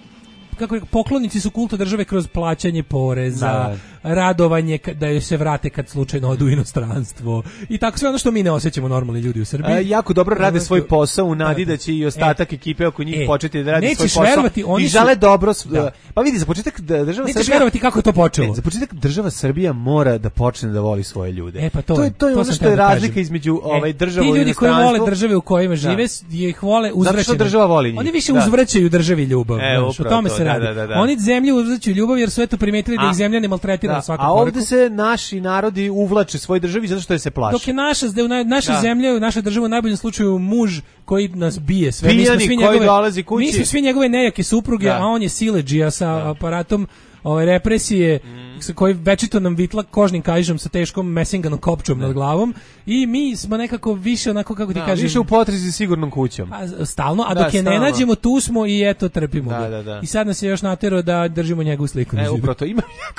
kako poklonici su kulta države kroz plaćanje poreza, da. radovanje da joj se vrate kad slučajno odu u inostranstvo i tako sve ono što mi ne osjećamo normalni ljudi u Srbiji. E, jako dobro rade svoj posao u nadi da će i ostatak e, ekipe oko njih e, početi da radi svoj posao verovati, oni i žele su, dobro. Da. Pa vidi, za početak država nećeš Srbija... verovati kako je to počelo. Ne, za početak država Srbija mora da počne da voli svoje ljude. E, pa to, to je, to je to ono što je razlika kažem. između ovaj, država i ti ljudi koji vole države u kojima žive, je ih vole uzvraćaju. Zato što država voli njih. Oni više uzvraćaju državi ljubav. E, o tome se radi. Oni zemlju uzvraćaju ljubav jer su eto primetili da ih zemlja ne maltretira na svakom koraku. A ovde se naši narodi uvlače svoj državi zato što je se plaše. Dok je naša, naša da. zemlja, naša država u najboljem slučaju muž koji nas bije sve. Pijani, mi smo svi njegove, dolazi kući. Mi smo svi njegove nejake supruge, da. a on je siledžija sa da. aparatom ove represije mm. koji večito nam vitla kožnim kaižom sa teškom mesinganom kopčom da. nad glavom i mi smo nekako više onako kako ti da, kažeš više u potrazi sigurnom kućom. A, stalno, a da, dok je stalno. ne nađemo tu smo i eto trpimo da, ga. Da, da. I sad nas je još naterao da držimo njegovu sliku. E, upravo to, imam jako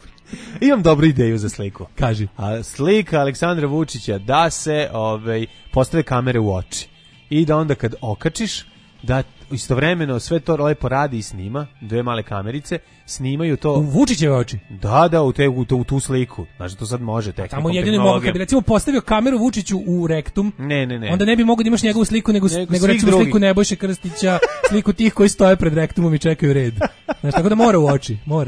Imam dobru ideju za sliku. Kaži. A slika Aleksandra Vučića da se ovaj postave kamere u oči i da onda kad okačiš da istovremeno sve to lepo radi i snima, dve male kamerice snimaju to u Vučićeve oči. Da, da, u te u, u tu sliku. Znači to sad može tehnikom. Tamo jedino mogu kad bi recimo postavio kameru Vučiću u rektum. Ne, ne, ne. Onda ne bi mogao da imaš njegovu sliku nego nego, nego recimo drugih. sliku Nebojše Krstića, sliku tih koji stoje pred rektumom i čekaju red. Znači tako da mora u oči, mora.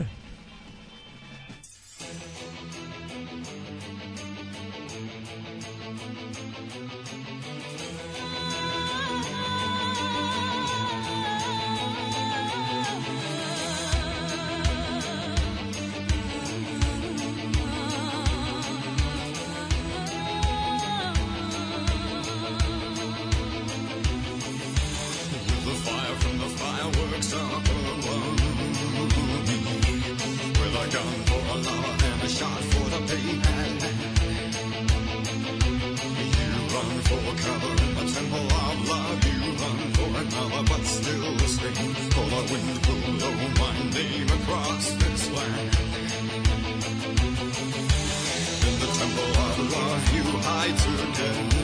For cover in the temple of love, you run for another, but still the same. For the wind will blow my name across this land. In the temple of love you hide together,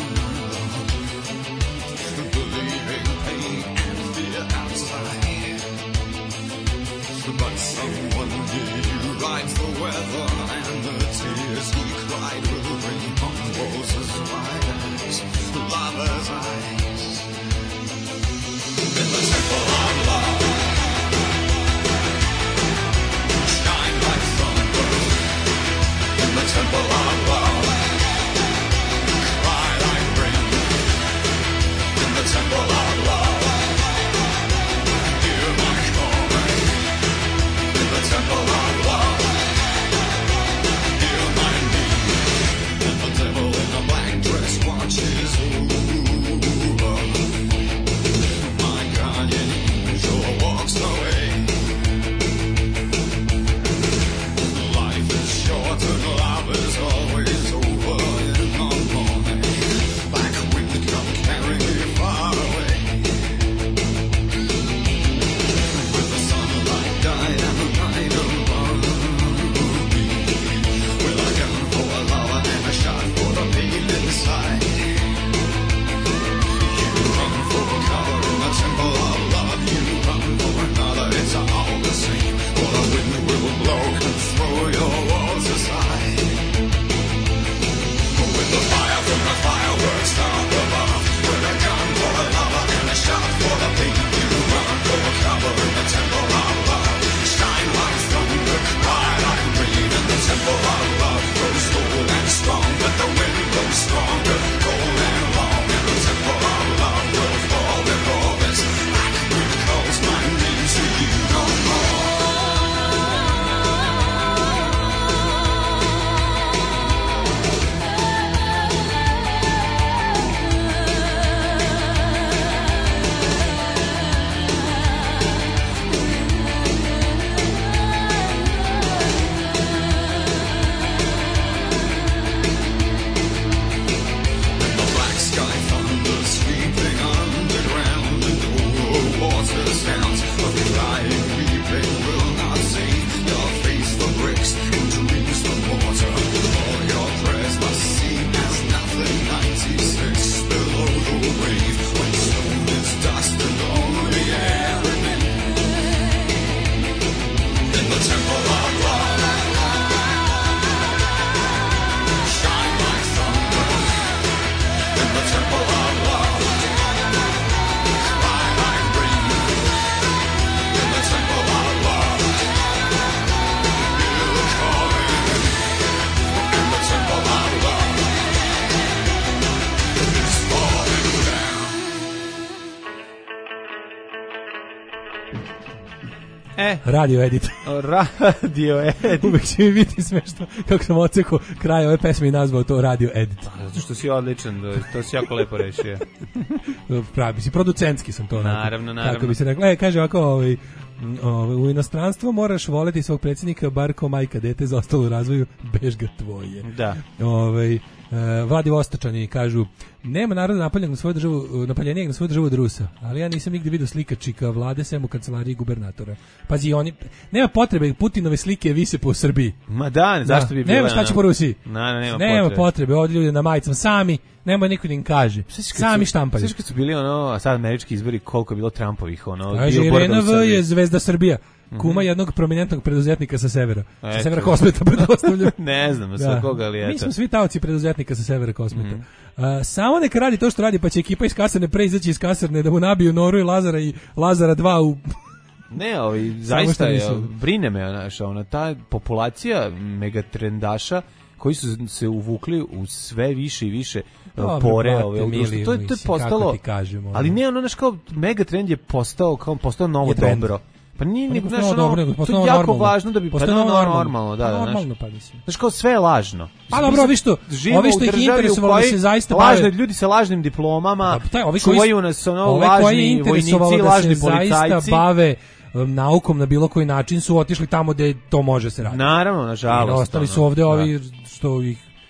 believing pain and fear outside. But someone did you write the weather, and the tears he cried will bring on roses wide as lover's eyes. In the temple of love, shine like thunder. In the temple of love, cry like rain. In the temple of love, hear my calling. In the temple of love, hear my name. And the devil in a black dress watches over. My guardian angel walks away. Life is short and love is always over in the morning. Black wind come carry me far away. With the sunlight died and the night above me. With a gun for a lover and a shot for the pain inside. You run for cover in the temple of love. You run for another, it's all the same. For the wind will blow and throw your walls aside. With the fire from the fireworks up above. With a gun for a lover and a shot for the pain. You run for cover in the temple of love. Shine like thunder, cry like rain. In the temple of love grows cold and strong, but the wind blows stronger, cold and long. In the temple of love will fall before this black wind calls my name to you no more. The black sky thunder sweeping underground, and the water sounds of crying weeping will not save your face for bricks and dreams for mortar. All your prayers must seem as nothing. ninety-six below the wave, when stone is dust and only air remains. In the temple of love, shine like thunder. In the temple of love, cry like rain. In the temple of love, hear the calling. In the temple of love, it's falling down. E, Radio edit. radio edit. Uvek će mi biti smešno kako sam odsekao kraj ove pesme i nazvao to radio edit. Zato što si odličan, to si jako lepo rešio. Pravi si, producentski sam to. onako. Naravno, naravno. Kako bi se rekla, e, kaže ovako, ovaj, m, ovaj, u inostranstvu moraš voleti svog predsjednika bar ko majka dete za ostalo u razvoju, bež ga tvoje. Da. Ovaj, e, Vladi Vostačani kažu, nema naroda napaljenog na svoju državu, napaljenijeg na svoju državu od Rusa, ali ja nisam nigde vidio slikačika vlade sem u kancelariji gubernatora. Pazi, oni, nema potrebe, Putinove slike vise po Srbiji. Ma da, zašto bi bilo? Nema šta će po Rusiji. Na, na, nema, nema potrebe. potrebe, ovdje ljudi na majicama sami, nema niko da im kaže. Sami štampaju. Sve kad su bili ono, a sad američki izbori, koliko je bilo Trumpovih, ono, kaže, billboarda Irena u V Srbiji. je zvezda Srbija. Kuma jednog prominentnog preduzetnika sa severa. Sa severa Kosmeta, pretpostavljam. Ne znam, sa koga li je to. Mi smo svi taoci preduzetnika sa severa Kosmeta. Mm -hmm. uh, samo neka radi to što radi, pa će ekipa iz kasarne pre izaći iz kasarne da mu nabiju Noru i Lazara i Lazara dva u... Ne, ovi, zaista je, brine me, znaš, ona, ta populacija megatrendaša koji su se uvukli u sve više i više Dobre, pore, brate, ove, mili, to, je, to je postalo, kažemo, ali ne, ono, znaš, kao megatrend je postao, kao postao novo dobro. Pa nije ni znaš, ono, to je jako normalno. Važno da bi postalo pa normalno, normalno, da, da, normalno, znaš. Znaš, kao sve je lažno. Pa dobro, vi što, ovi što ih interesovalo da se zaista lažni bave... ljudi sa lažnim diplomama, taj, ovi čuvaju nas, ono, lažni vojnici, lažni policajci. Zaista bave naukom na bilo koji način su otišli tamo gde to može se raditi. Naravno, nažalost. Ostali su ovde ovi što ih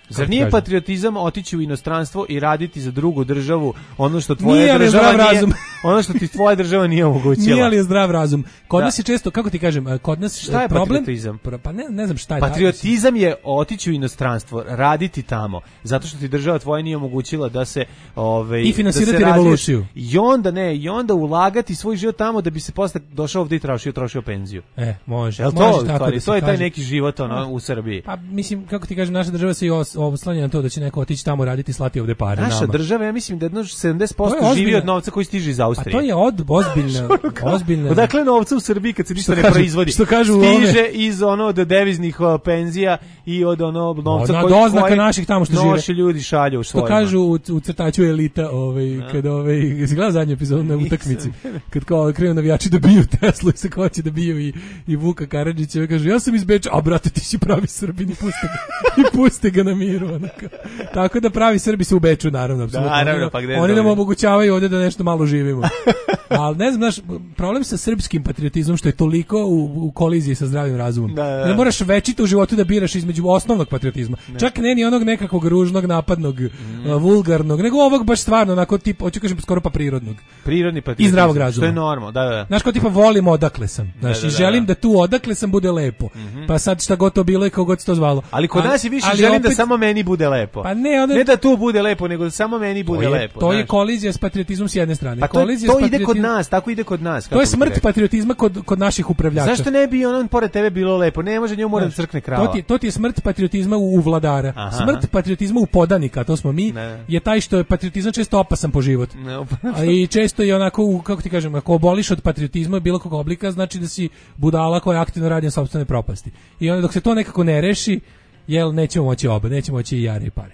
Zar nije kažem. patriotizam otići u inostranstvo i raditi za drugu državu ono što tvoja Nije, ali je država zdrav nije, razum. ono što ti tvoja država nije omogućila. Nije, ali je zdrav razum. Kod Da. nas je često, kako ti kažem, kod nas Šta je problem, patriotizam? Pa ne, ne znam šta je. Patriotizam je otići u inostranstvo, raditi tamo, zato što ti država tvoja nije omogućila da se ovaj I finansirati da se razviješ. revoluciju. I onda ne, i onda ulagati svoj život tamo da bi se posle došao ovdje i trošio, trošio penziju. E, može. Jel može to, tako stvari, da se to je taj kaže. neki život ono, u Srbiji. Pa mislim, kako ti kažem, naša država se i os- oslanja na to da će neko otići tamo raditi i slati ovde pare Naša nama. država, ja mislim da jedno sedamdeset posto To je živi ozbiljna- od novca koji stiže iz A Austrije. to je od, ozbiljna, ozbiljna. Odakle novca u Srbiji kad se ništa Što ne kažu- proizvodi? što kažu u Stiže ovome- iz ono od deviznih o, penzija i od ono novca Od koji doznaka koji naših tamo što žive. Naši ljudi šalju u Što svojima. kažu u, u crtaču elita, ovaj, kad ovaj, jesi gledao zadnju epizodu na utakmici, kad kao krenu navijači da biju Teslu i se ko će da biju i, i Vuka Karadžića, i kaže, ja sam iz Beča, a brate, ti si pravi Srbin i puste ga, i puste ga na miru. Onako. Tako da pravi Srbi su u Beču, naravno, apsolutno. Naravno, Oni- pa gde Oni nam drugi? omogućavaju ovde da nešto malo živimo. Ali ne znam, znaš, problem sa srpskim patriotizmom što je toliko u, u koliziji sa zdravim razumom. Da, da, da. Ne moraš večito u životu da biraš između osnovnog patriotizma. Čak ne ni onog nekakvog ružnog, napadnog, Mm. a, vulgarnog, nego ovog baš stvarno, onako, tip, hoću kažem, skoro pa prirodnog. Prirodni patriotizam. I zdravog razuma. Što je normalno, da, da. Znaš, kao tipa volim odakle sam. Znaš, Da, da, i da, želim da. da tu odakle sam bude lepo. Pa sad šta god to bilo i kako god se to zvalo. Ali kod nas je više ali želim da opet- samo meni bude lepo. Pa ne, onda- ne da tu bude lepo, nego da samo meni bude to je, lepo. to je znaš. kolizija s patriotizmom s jedne strane. Pa to, kolizija to s ide kod patriotizmom- nas, tako ide kod nas. To kako je bih smrt rekao. patriotizma kod, kod naših upravljača. Zašto ne bi ono pored tebe bilo lepo? Ne može njemu mora da Znaš, crkne krava. To ti, je- to ti je smrt patriotizma u, u vladara. Aha, smrt aha. patriotizma u podanika, to smo mi, Ne. je taj što je patriotizam često opasan po život. Ne, A i često je onako, u, kako ti kažem, ako oboliš od patriotizma bilo kog oblika, znači da si budala koja aktivno radi na sopstvene propasti. I onda dok se to nekako ne reši, jel, nećemo moći oba, nećemo moći i jare i pare.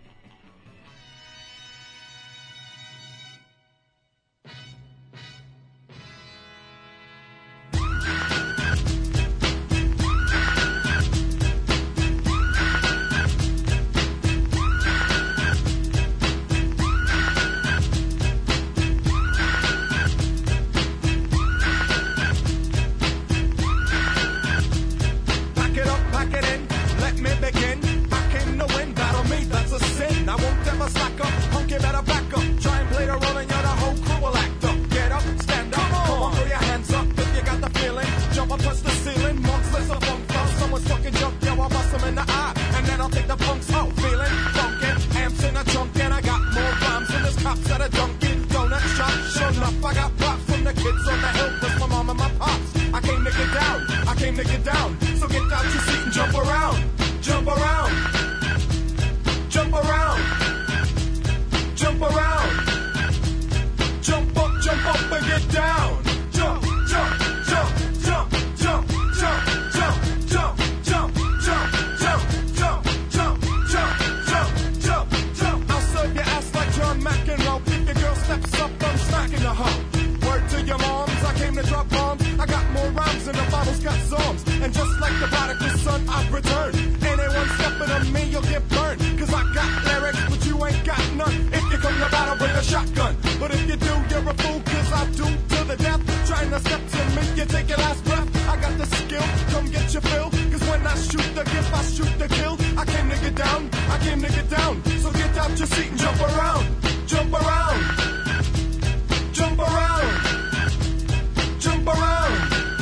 Pack it up, pack it in, let me begin. I came to win, battle me, that's a sin. I won't ever slack up, punk, you better back up. Try and play the role and you're the whole crew will act up. Get up, stand up, come on, throw your hands up if you got the feeling. Jump up, touch the ceiling, monsters of funk flow. Someone's fucking jump, yo, I'll bust them in the eye. And then I'll take the punks out, feeling funkin'. Amps in a trunk and I got more rhymes than this cops at a Dunkin' Donut shop. Sure enough, I got props from the kids on the hill, plus my mom and my pops. I came to get down, I came to get down. So get out your seat and jump around, jump around, jump around, jump around, jump up, jump up and get down. Jump, jump, jump, jump, jump, jump, jump, jump, jump, jump, jump, jump, jump, jump, jump, jump, jump. I'll serve your ass like John McEnroe. If your girl steps up, I'm smacking the hoe. Word to your moms, I came to drop bombs. I got more rhymes than the Bible's got songs. And just like the prodigal son, I've returned. Anyone stepping on me, you'll get burned. Cause I got lyrics, but you ain't got none. If you come to battle, bring a shotgun. But if you do, you're a fool, cause I do to the death. Trying to step to me, you take your last breath. I got the skill, come get your fill. Cause when I shoot the gift, I shoot the kill. I came to get down, I came to get down. So get out your seat and jump around, jump around, jump around, jump around.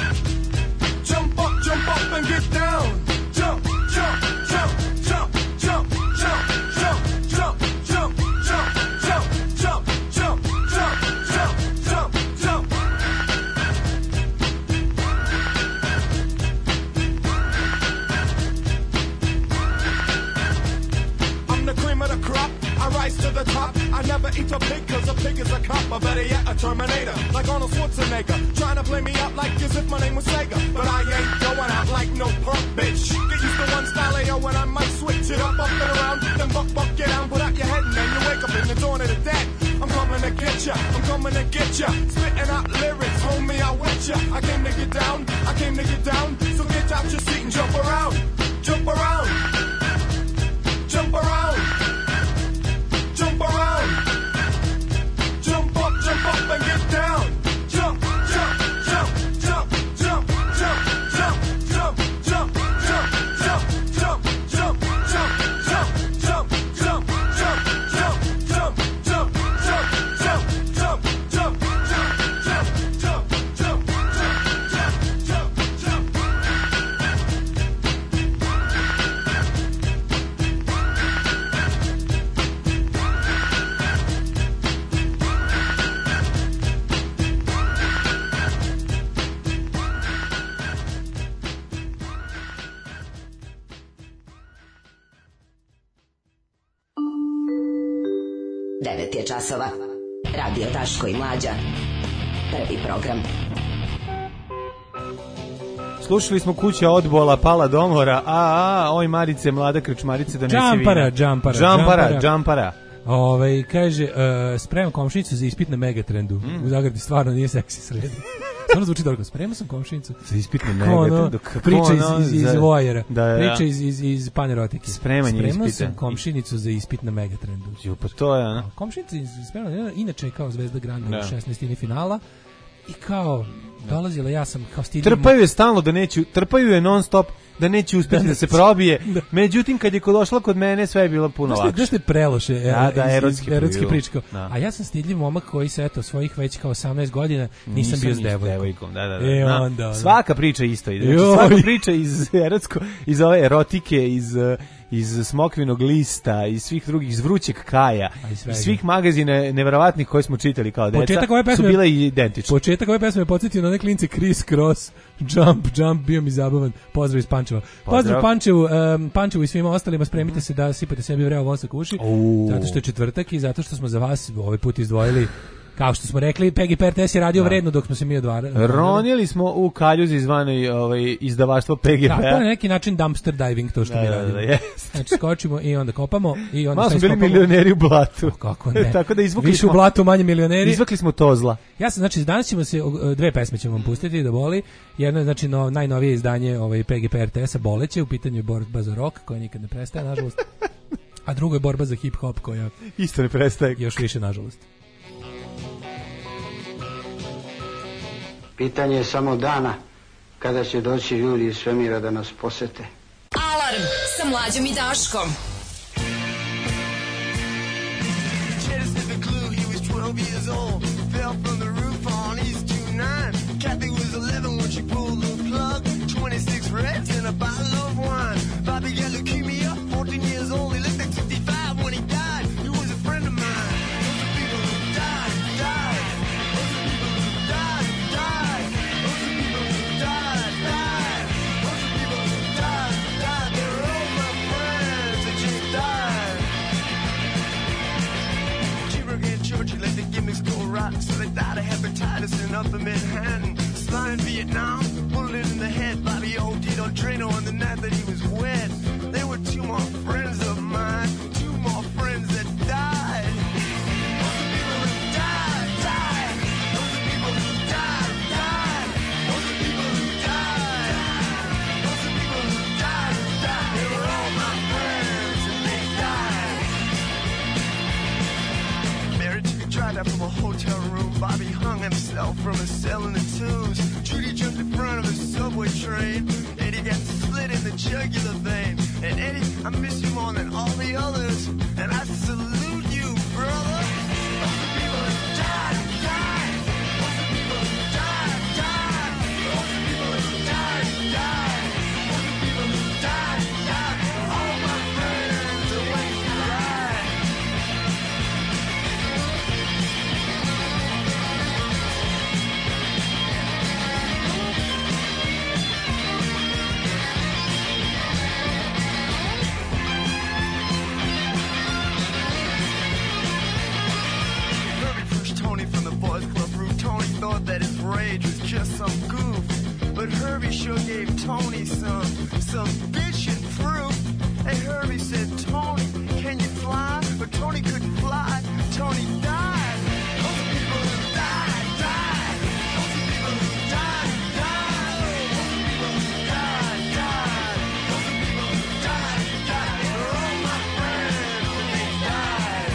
Jump up, jump up and get down. Jump, jump, jump, jump, jump, jump, jump, jump, jump, jump, jump, jump, jump, jump, jump, jump, jump. I'm the cream of the crop. I rise to the top. I never eat a pig cause a pig is a cop. Or better yet, a Terminator. Like Arnold Schwarzenegger. Trying to play me out like as if my name was Sega. But I ain't going out like no punk bitch. Get used to one style A O when I might switch it up, up and around. Then buck, buck, get down, put out your head and then you wake up in the dawn of the dead. I'm coming to get ya, I'm coming to get ya. Spitting out lyrics, homie, I with ya. I came to get down, I came to get down. So get out your seat and jump around. Jump around. Jump around. Jump around. Jump up, jump up and get down. Jump, jump, jump, jump, jump, jump, jump, jump, jump, jump, jump, jump, jump, jump, jump, jump, devet je časova. Radio Daško i Mlađa. Prvi program. Slušali smo Kuća odbola, Pala domora, a, a, oj Marice, mlada krčmarice, donesi vina. Džampara, džampara, džampara, džampara. Ove, kaže, uh, spremam komšinicu za ispit na Megatrendu. Mm. U Zagradi stvarno nije seksi sredi. Stvarno zvuči dobro. Spremao sam komšinicu. Za ispit na Megatrendu. Priča iz, iz, iz za... Vojera. Da, da. Priča iz, iz, iz panerotike. Spremanje Spremao ispita. sam komšinicu za ispit na Megatrendu. Jo, pa to je, ono. Komšinica spremala, inače kao Zvezda Granda da. u šesnaestini finala. I kao, dolazila, ja sam kao stidim... Trpaju je stalno da neću, trpaju je non stop da neće uspjeti da, da se probije. Da. Međutim, kad je došla kod mene, sve je bilo puno lakše. Znaš te preloše, da, da, erotski, erotski pričko. Da. A ja sam stidljiv momak koji se, eto, svojih već kao osamnaest godina nisam, nisam bio s devojkom. devojkom. Da, da, da. E, da. Onda, onda. Svaka priča isto ide. Znači, svaka priča iz erotsko, iz ove erotike, iz... iz Smokvinog lista, iz svih drugih, iz Vrućeg Kaja, iz svih magazina neverovatnih koje smo čitali kao deca, pesme, su bile identične. Početak ove pesme je podsjetio na one klince Criss Cross, Jump, Jump, bio mi zabavan. Pozdrav iz Pančeva. Pozdrav, Pozdrav Pančevu, um, Pančevu i svima ostalima, spremite mm. se da sipate sebi vreo vosak u uši, uh. zato što je četvrtak i zato što smo za vas ovaj put izdvojili. Kao što smo rekli, Peggy P R T S je radio da. vredno dok smo se mi odvarali. Ronili smo u kaljuzi zvanoj ovaj, izdavaštvo P G P. Da, to je na neki način dumpster diving to što da, mi radimo. Da, da, znači skočimo i onda kopamo. I onda malo smo bili milioneri u blatu. O, kako ne. Tako da izvukli Više smo, u blatu, manje milioneri. Izvukli smo Tozla. Ja sam, znači, danas ćemo se, dve pesme ćemo vam pustiti da boli. Jedno je, znači, no, najnovije izdanje ovaj, P G P R T S-a, Boleće, u pitanju je borba za rock, koja nikad ne prestaje, nažalost. A drugo je borba za hip-hop, koja isto ne prestaje. Još više, nažalost. Pitanje je samo dana kada će doći ljudi iz svemira da nas posete. Alarm sa Mlađom i Daškom. So they died of hepatitis in upper Manhattan. Slide in Vietnam, bullet in the head. Bobby O D'd on Drano on the night that he was wet. They were two more friends of mine, two more friends that died. Those are people who died, died. Those are people who died, died. Those are people who died. Those are people who died, died. They were all my friends and they died. Married to a drive-up from a hotel room. Bobby hung himself from a cell in the Tombs. Judy jumped in front of a subway train. Eddie got split in the jugular vein. And Eddie, I miss you more than all the others. And I salute you, brother. Those are people who died, died. Those are people who died, died. Those are people who died, died. Those are people who died, died. All my friends are when you died. Thought that his rage was just some goof, but Herbie sure gave Tony some some bitchin' proof. And Herbie said, Tony, can you fly? But Tony couldn't fly. Tony died. Those are people who died, died. Those are people who died, died. Those are people who died, died. Those are people who died, died. They were all my friends when they died.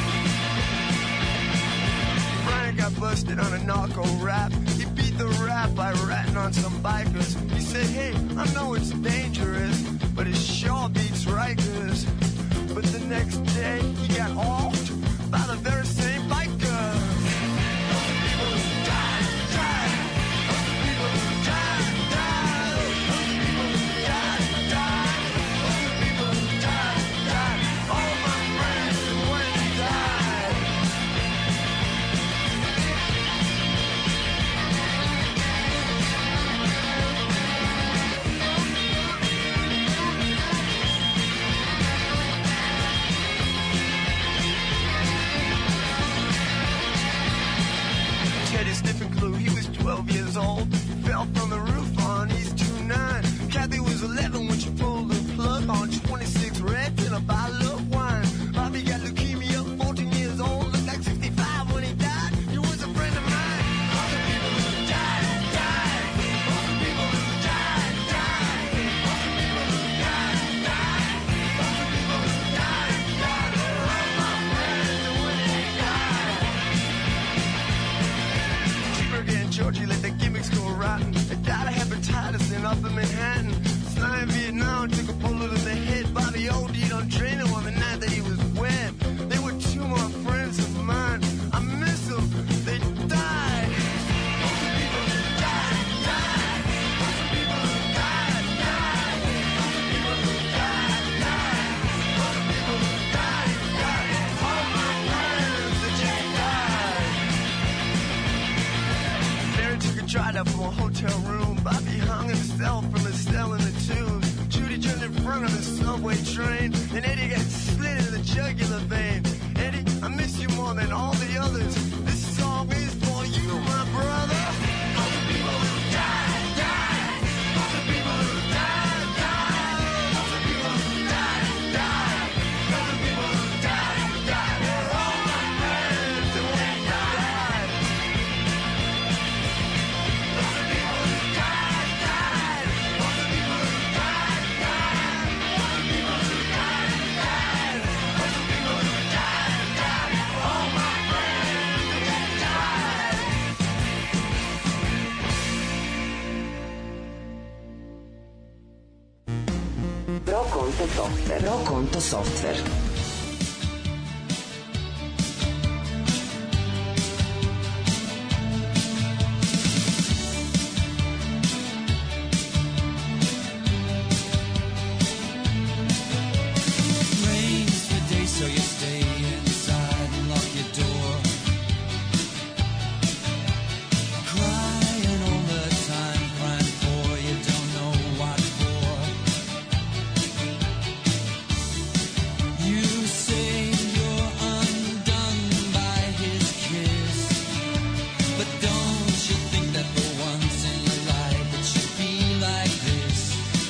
Brian got busted on a narco rap. He beat the rap by ratting on some bikers. He said, hey, I know it's dangerous, but it sure beats Rikers. But the next day, he got offed by the very same biker. Those are people who died, died. Those are people who died, died. Those are people who died, died. Those are people who died, died. All my friends when they died. up from a hotel room. Bobby hung himself from a cell in the tube. Judy turned in front of a subway train, and Eddie got split in the jugular vein. Eddie, I miss you more than all the others. This song is for you, my brother. All the people who died, died. All the people who died, died. All the people who died, died. All the people who died, died. They're all my friends, and they died. All the people who died, died. All the people who died, died. All the people who died, died. All the people who died, died. All my friends, and they died. Pro Conto Software. Pro Conto Software. Rains for days, so you stay inside and lock your door. Crying all the time, crying for you don't know what for. You say you're undone by his kiss, but don't you think that for once in your life it should be like this?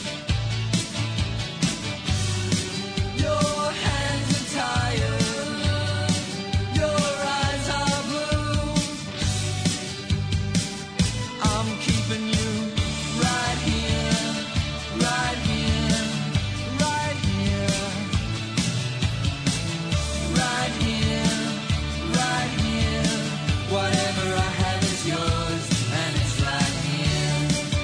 Your hands are tired, your eyes are blue. I'm keeping you right here, right here, right here, right here, right here. Whatever I have is yours, and it's right here.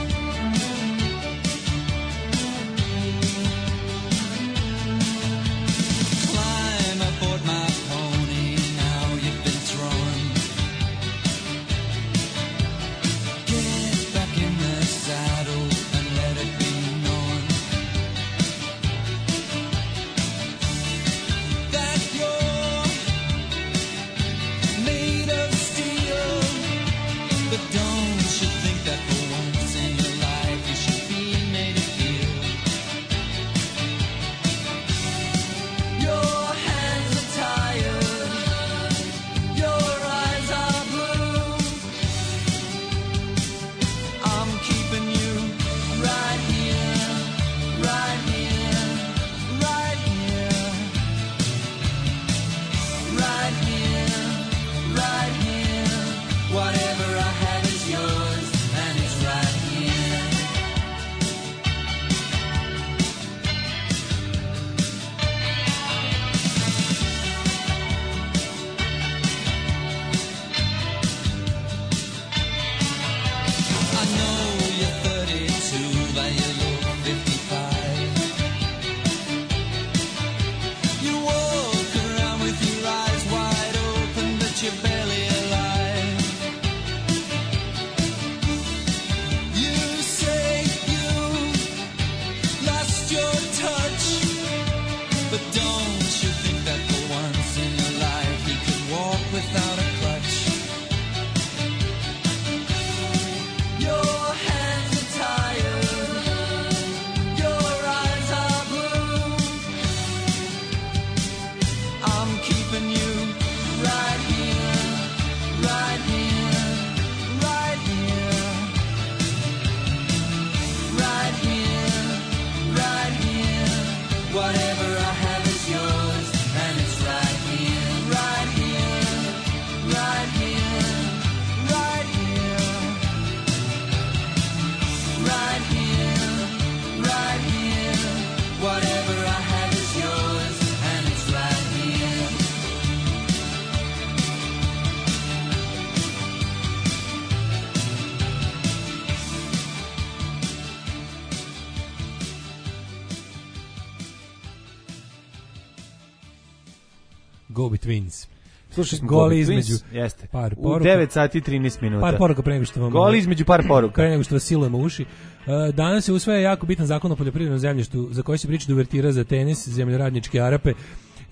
Climb aboard my pony, now you've been thrown. Get back in the saddle and let it be known that you're made of steel. But don't you think that for once in your life you should be made of steel? Your hands are tired, your eyes are blue. I'm keeping you right here, right here, right here, right here, right here. Whatever I have is yours, and it's right here. I know you're thirty-two, but you look fifty-five. You walk around with your eyes wide open, but you're barely alive. You say you lost your touch, but don't you think that for once in your life you could walk without a crutch? Your hands are tired, your eyes are blue. I'm keeping you right here, right here, right here, right here, right here. Whatever I have is yours, and it's right here, right here, right here, right here. Right here, right here. Whatever I have is yours, and it's right here. Go Betweens. Slušaj smo Goli Go između Betweens, jeste. par U poruka. devet sati i trinaest minuta. Par poruka pre nego što vam... Goli između par poruka. Pre nego što vas silujemo uši. Uh, danas se usvaja jako bitan zakon o poljoprivrednom zemljištu za koji se priča da uvertira za tenis, zemljoradničke Arape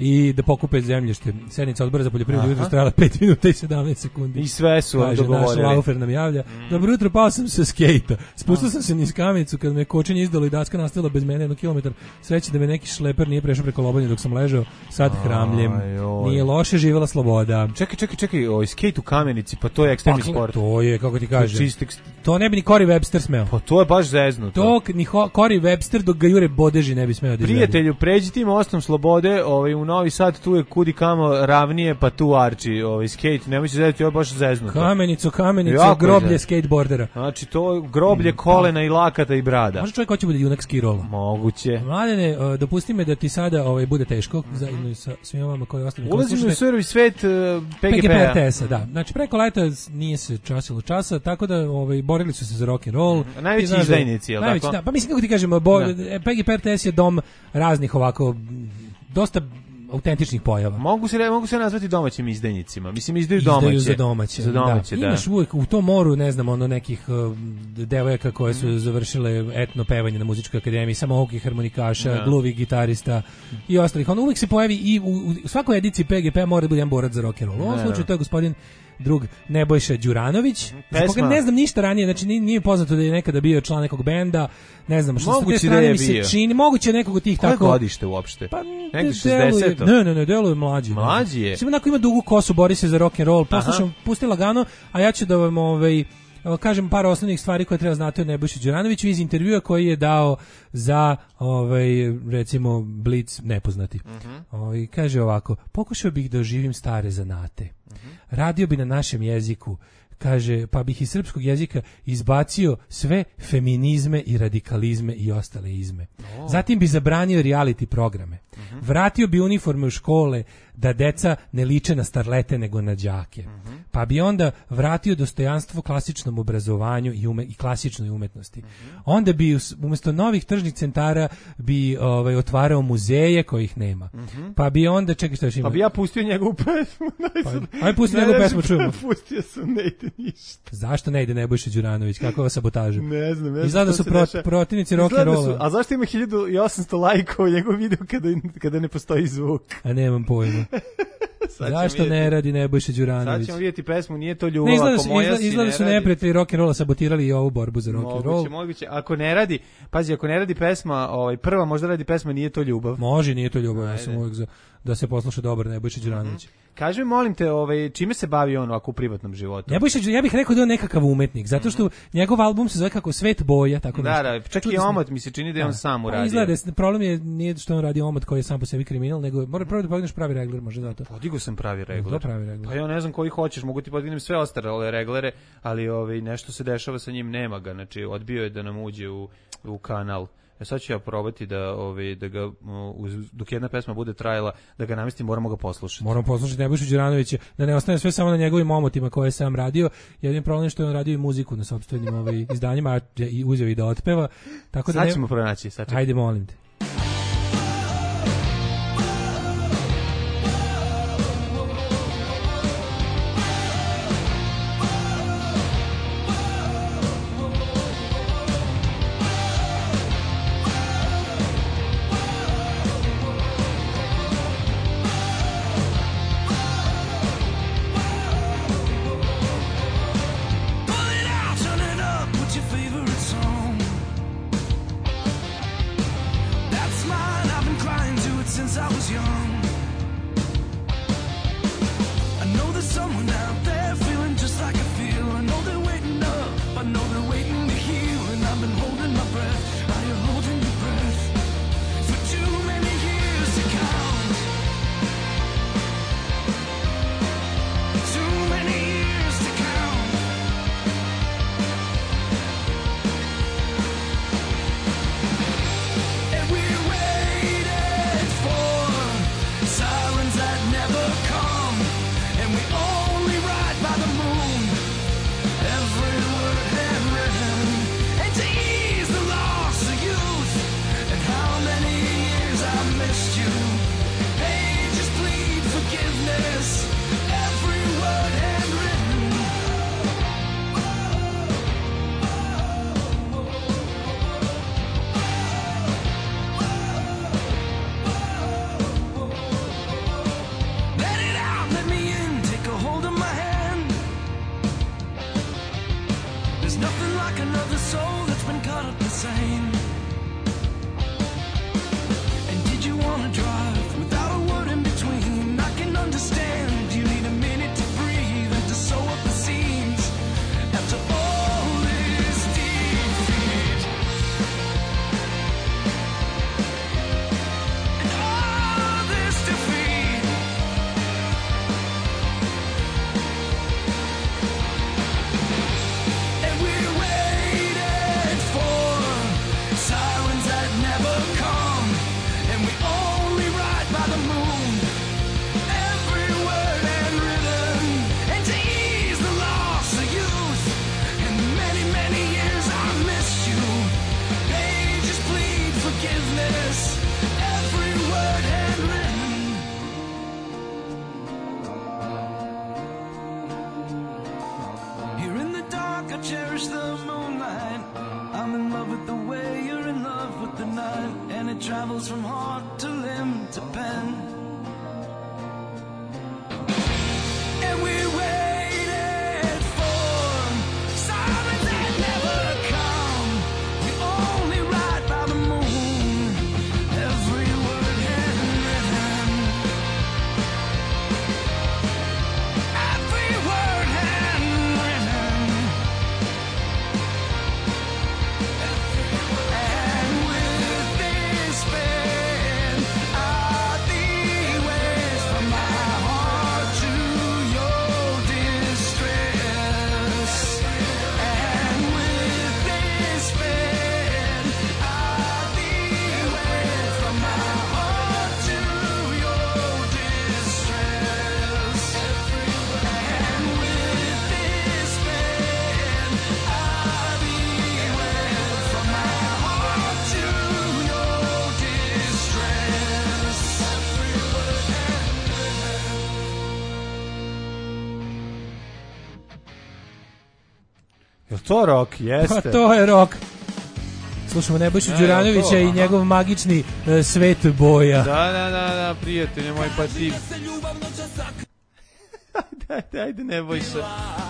i da pokupe zemljište. Sednica odbora za poljoprivredu jutros trajala pet minuta i sedamnaest sekundi. I sve su kaže, dogovorili. Naš Laufer nam javlja. Mm. Dobro jutro, pao sam sa skejta. Spustio sam se niz kamenicu kad me kočenje izdalo i daska nastavila bez mene jedno kilometar. Sreće da me neki šleper nije prešao preko lobanje dok sam ležao. Sad hramljem. Nije loše, živjela sloboda. Čekaj, čekaj, čekaj, ovaj skejt u kamenici, pa to je ekstremni pa, sport. To je, kako ti kažem. To, čist... to ne bi ni Corey Webster smeo. Pa to je baš zeznuto. To ni Corey Webster dok ga jure bodeži ne bi smeo da izvedi. Prijatelju, pređi tim mostom slobode, ovaj u Novi Sad tu je kudi kamo ravnije, pa tu arči, ovaj skejt, nemoj se zezati, ovo je baš zeznuto. Kamenicu, kamenicu, groblje skateboardera. Znači to groblje kolena i lakata i brada. Može čovjek hoće bude junak ski-rolla. Moguće. Mladene, uh, dopusti me da ti sada ovaj bude teško zajedno sa svima vama koji ostali. Ulazimo u surovi svet uh, P G P-a. P G P R T S-a, da. Znači preko leta nije se časilo časa, tako da ovaj borili su se za rock and roll. Mm, najveći izdajnici, je l' najveći, tako? Da, pa mislim kako ti kažemo, bo, P G P R T S je dom raznih ovako dosta autentičnih pojava. Mogu se mogu se nazvati domaćim izdajnicima. Mislim izdaju domaće. Izdaju za domaće. Za domaće, da. da. Imaš uvijek u tom moru, ne znam, ono nekih uh, devojaka koje su mm. završile etno pevanje na muzičkoj akademiji, samoukih harmonikaša, da. gluvih gitarista i ostalih. On uvijek se pojavi i u, u svakoj ediciji P G P mora da bude jedan borac za rock and roll. U ovom slučaju to je gospodin drug Nebojša Đuranović, za koga ne znam ništa ranije, znači nije, nije poznato da je nekada bio član nekog benda, ne znam, što moguće s te strane mi se čini, moguće nekog od tih koje tako... Koje godište uopšte? Pa, negdje šezdeseto Ne, ne, ne, deluje mlađi. Mlađi je? Mislim, onako ima dugu kosu, bori se za rock and roll, poslušam, pusti lagano, a ja ću da vam ovaj, kažem par osnovnih stvari koje treba znati od Nebojša Đuranovića iz intervjua koji je dao za ovaj recimo Blitz nepoznati. Uh-huh. Ovaj kaže ovako: "Pokušao bih da oživim stare zanate. Uh-huh. Radio bi na našem jeziku." Kaže, pa bih iz srpskog jezika izbacio sve feminizme i radikalizme i ostale izme. Oh. Zatim bi zabranio reality programe. Uh-huh. Vratio bi uniforme u škole da deca ne liče na starlete nego na đake. Uh-huh. Pa bi onda vratio dostojanstvo klasičnom obrazovanju i, ume, i klasičnoj umetnosti. Uh-huh. Onda bi umjesto novih tržnih centara bi ovaj, otvarao muzeje kojih nema. Uh-huh. Pa bi onda, čekaj što još ima. Pa bi ja pustio njegovu pesmu. Pa, aj pusti njegovu pesmu, čujemo. Pustio sam, ne ide ništa. Zašto ne ide Nebojša Đuranović? Kakva sabotaža? Ne znam. Ja izgleda su pro, protivnici rock and rolla. A zašto ima hiljadu i osamsto lajkova njegov video kada, kada ne postoji zvuk? A nemam pojma. Zašto ne radi Nebojša Đuranović? Sad ćemo vidjeti pesmu, nije to ljubav, ne, izgleda, ako moja izgleda, si izgleda ne su radi. neprijatelji rock and rolla sabotirali i ovu borbu za rock and roll. Moguće, moguće. Ako ne radi, pazi, ako ne radi pesma, ovaj, prva možda radi pesma Nije to ljubav. Može, Nije to ljubav, ja sam uvijek za da se posluša dobar Nebojša Đuranović. Mm-hmm. Kaži mi, molim te, ovaj, čime se bavi on ovako u privatnom životu? Nebojša, ja bih rekao da je on nekakav umetnik, zato što njegov album se zove kako Svet boja, tako da, nešto. Da, čak i omot mi se čini da je on sam uradio. Izgleda, problem je nije što on radi omot koji je sam po sebi kriminal, nego mora prvo da podigneš pravi regler, može zato. Podigo sam pravi regler. pravi regler. Pa ja ne znam koji hoćeš, mogu ti podignem sve ostale reglere, ali ovaj, nešto se dešava sa njim, nema ga, znači odbio je da nam uđe u, u kanal. E sad ću ja probati da, ovaj, da ga, uz, dok jedna pesma bude trajala, da ga namestim, moramo ga poslušati. Moramo poslušati Nebojšu Đuranovića, da ne ostane sve samo na njegovim omotima koje je sam radio. Jedin problem je što je on radio i muziku na sopstvenim ovaj, izdanjima, a i uzeo i da otpeva. Tako da sad ne... ćemo pronaći. Sad ćemo. Ajde, molim te. Since I was young, I know there's someone out there feeling just like I feel. I know they're waiting up, I know they're waiting to heal. And I've been holding my breath, are you holding your breath? For too many years to count, too many years to count. And we're waiting for sirens that never come, and we only ride by the moon, every word handwritten. And to ease the loss Jel to rock? Jeste. Pa to je rock. Slušamo Nebojšu Ne, Đuranovića to, i aha. njegov magični uh, svet boja. Da, da, da, da, prijatelje moj, pa ti... Ajde, ajde, ne boj se.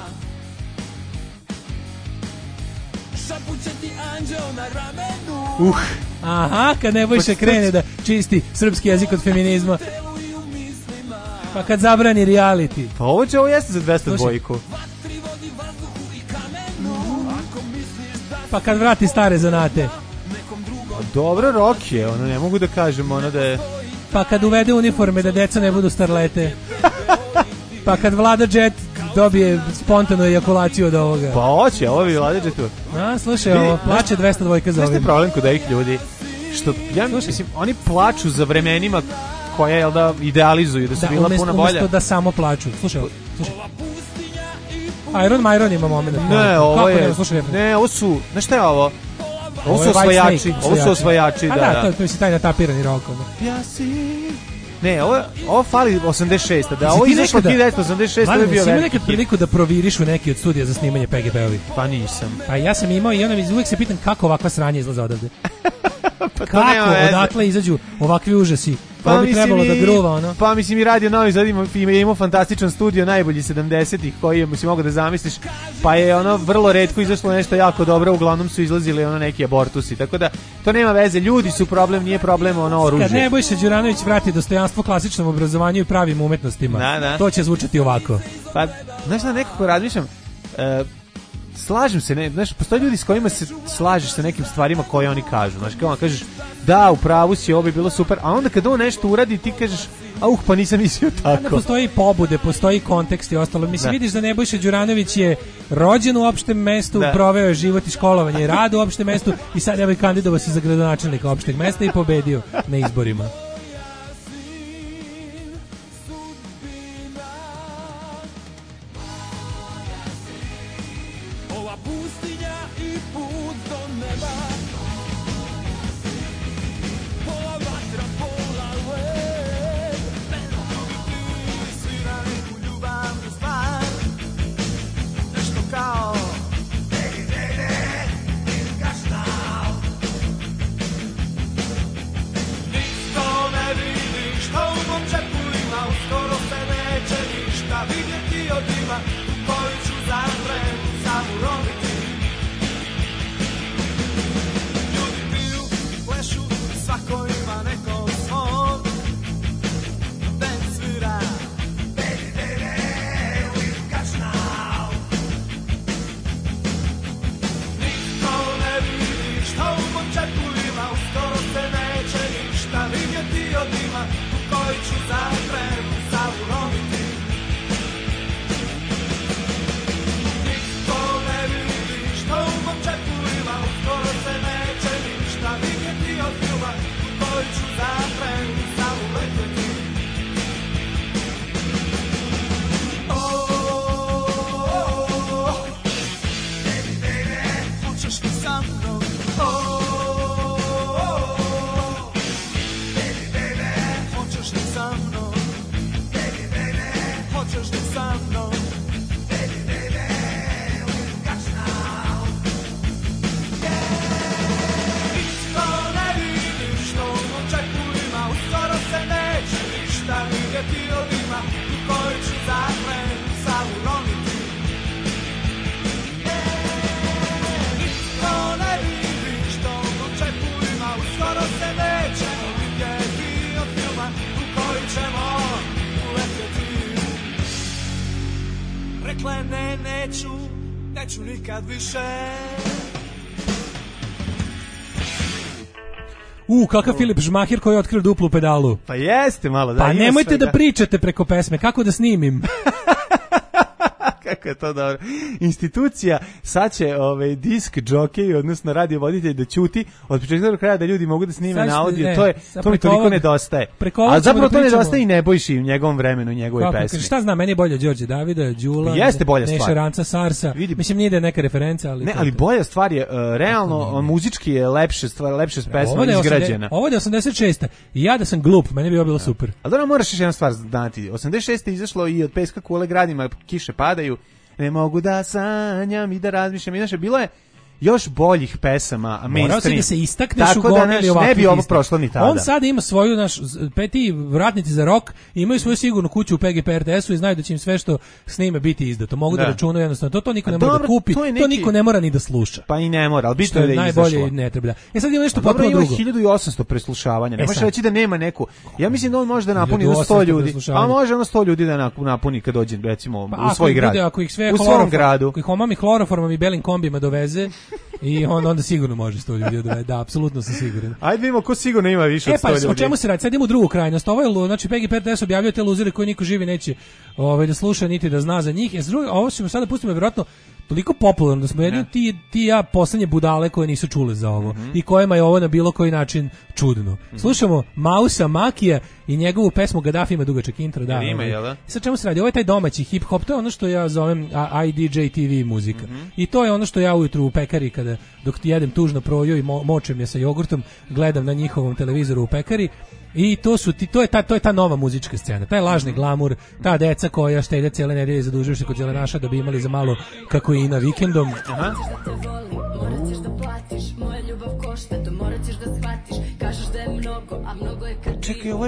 Uh. Aha, kad Nebojša krene da čisti srpski jezik od feminizma. Pa kad zabrani reality. Pa ovo će, ovo jeste za dvesta Slušaj. dvojku. Pa kad vrati stare zanate. Pa dobro, rock je, ono, ne mogu da kažem, ono da je... Pa kad uvede uniforme da deca ne budu starlete. Pa kad Vlada Jet dobije spontanu ejakulaciju od ovoga. Pa hoće, ovo bi Vlada Jetu. A, slušaj, ovo, plaće dvesta dvojka za Znaš ovim. te problem kod ovih ljudi? Što, ja mislim, oni plaču za vremenima koje, jel da, idealizuju, da su Da, bila umesto, puno bolja. umesto da samo plaču. Slušaj, ovo, slušaj. Iron Myron ima moment. Ne, ovo Kako je... ne, slušaj, refren. Ne, ovo su... Znaš šta je ovo? Ovo su je White osvajači. Snake, Ovo su osvajači, da, A da, da. to, to je si taj natapirani rok. ono. Ja si... Ne, ovo, ovo fali osamdeset šesta. Da, Jesi ovo ti izašlo nekada- devetnaest osamdeset šesta, ovo je Mladen, bio jesi imao veliki nekad hit. priliku da proviriš u neki od studija za snimanje P G P-ovi? Pa nisam. Pa ja sam imao i onda mi uvijek se pitam kako ovakva sranja izlaze odavde. Pa to Kako nema veze. odakle izađu ovakvi užasi? Pa Ovo bi mislim trebalo i- da gruva, ono. Pa mislim i Radio Novi Sad ima, ima, imao fantastičan studio najbolji sedamdesetih koji je, si mogu da zamisliš, pa je ono vrlo retko izašlo nešto jako dobro, uglavnom su izlazili ono neki abortusi, tako da to nema veze, ljudi su problem, nije problem ono oružje. Kad Nebojša Đuranović vrati dostojanstvo klasičnom obrazovanju i pravim umetnostima, Da, da. to će zvučati ovako. Pa, znaš da nekako razmišljam, e, slažem se, ne, znaš, postoje ljudi s kojima se slažeš sa nekim stvarima koje oni kažu, znaš, kao on kažeš, da, u pravu si, ovo bi bilo super, a onda kad on nešto uradi, ti kažeš, a uh, pa nisam mislio Ne tako. postoji pobude, postoji kontekst i ostalo. Mislim, Da. vidiš da Nebojša Đuranović je rođen u opštem mestu, Da. proveo je život i školovanje i rad u opštem mestu i sad evo i kandidovao se za gradonačelnika opšteg mesta i pobedio na izborima. Ova pustinja i put do neba. Pola vatra, pola led. Ti svira neku ljubavnu stvar. Nešto kao Baby, baby, in gas now. Nisto ne vidiš, to u mom džepu ima. Uskoro se neće ništa vidjeti od ima. U koju ću zavrem samo robiti. Ljudi piju, plešu, svako ima nekog svog. Band svira Baby, baby, we've got now. Niko ne vidi što u mom džepu ima. Uskoro se neće ništa vidjeti od ima. U koji ću zavrem samo robiti. Niko ne vidi što u mom džepu ima. Uskoro se neće ništa vidjeti od filma. U koji ću zavrem samo letjeti. Oh, baby, baby, hoćeš li sa mnom? Oh, baby, baby, hoćeš li sa mnom? Baby, baby, hoćeš li sa mnom? Baby, baby, we've got now. Ništa ne vidiš, što u mom džepu ima. Uskoro se neće ništa vidjeti od ima. U koju ću zavrem samo uroniti. Ništa ne vidiš, što u mom džepu ima. Uskoro se neće vidjeti od filma. U koju ćemo uletjeti. Rekla je ne, neću, neću nikad više. U, kakav Filip Žmahir koji je otkrio duplu pedalu. Pa jeste malo, da. Pa ima nemojte svega. da pričate preko pesme, kako da snimim? Kako je to dobro. Institucija sad će ovaj, disk džokej, odnosno radio voditelj da ćuti od početka do kraja da ljudi mogu da snime Sad na ćete- audio. ne, to je, sad to mi preko toliko ovog- nedostaje. preko ovog A ćemo zapravo da to pričamo- nedostaje i Nebojši u njegovom vremenu, u njegovoj Kako, pesmi. šta znam, meni je bolje Đorđe Davida, Đula, Jeste bolja Neša stvar. Ranca, Sarsa. Vidi. Mislim, nije da je neka referenca, ali... Ne, to je ali to. bolja stvar je, uh, realno, muzički je lepše stvar, lepše pesma Ovo da je izgrađena. osamdeset Ovo da je osamdeset šesta I ja da sam glup, meni bi ovo bilo super. Ali dobro, moraš još jedna stvar znati. osamdeset šeste izašlo i od Peska kule gradima, kiše padaju. ne mogu da sanjam i da razmišljam. Inače, bilo je još boljih pesama, a mainstream. Morao si da se istakneš u tako gomili da ovakvih ne bi ovo lista. prošlo ni tada. On sada ima svoju, naš, peti vratnici za rock, imaju svoju sigurnu kuću u P G P R T S-u i znaju da će im sve što snime biti izdato. Mogu da, Da. računaju jednostavno. To, to niko ne A mora dobro, da kupi, to to, je neki- niko ne mora ni da sluša. Pa i ne mora, ali bitno Što je je da je najbolje izašlo. i ne treba da. E sad ima nešto A dobro, potpuno ima drugo. hiljadu i osamsto preslušavanja. Ne E možeš sad. reći da nema neku. Ja mislim da on može da napuni hiljadu na i osamsto sto ljudi. preslušavanja. A može ono sto ljudi da napu- napuni kad dođe recimo Pa u ako svoj ih grad. bude, ako ih sve u svom hloroform- gradu. Ako ih omami hloroformom i belim kombima doveze i on onda sigurno može sto ljudi da dovede. Da, apsolutno sam siguran. Ajde vidimo ko sigurno ima više E od sto pa, ljudi. o čemu se radi? Sad idemo u drugu krajnost. Ovo je, lu- znači, P G P R T S objavio te luzere koji niko živi neće ovaj, da sluša niti da zna za njih. E, s druge, ovo ćemo sada pustimo vjerojatno toliko popularno da smo jedni ti, ti i ja poslednje budale koje nisu čule za ovo i kojima je ovo na bilo koji način čudno. Slušamo Mausa Makija i njegovu pesmu Gaddafi ima dugačak intro. Da, Jel ima, ovaj. jel da? Sad čemu se radi? Ovo je taj domaći hip-hop, to je ono što ja zovem a, I D J T V muzika. I to je ono što ja ujutru u pekari, kada dok ti jedem tužno proju i mo, močem je sa jogurtom, gledam na njihovom televizoru u pekari. I to su ti, to je ta to je ta nova muzička scena. Taj lažni glamur, ta deca koja štede cele nedelje zadužuju se kod zelenaša da bi imali za malo kako i na vikendom. Aha. Čekaj, ovo je...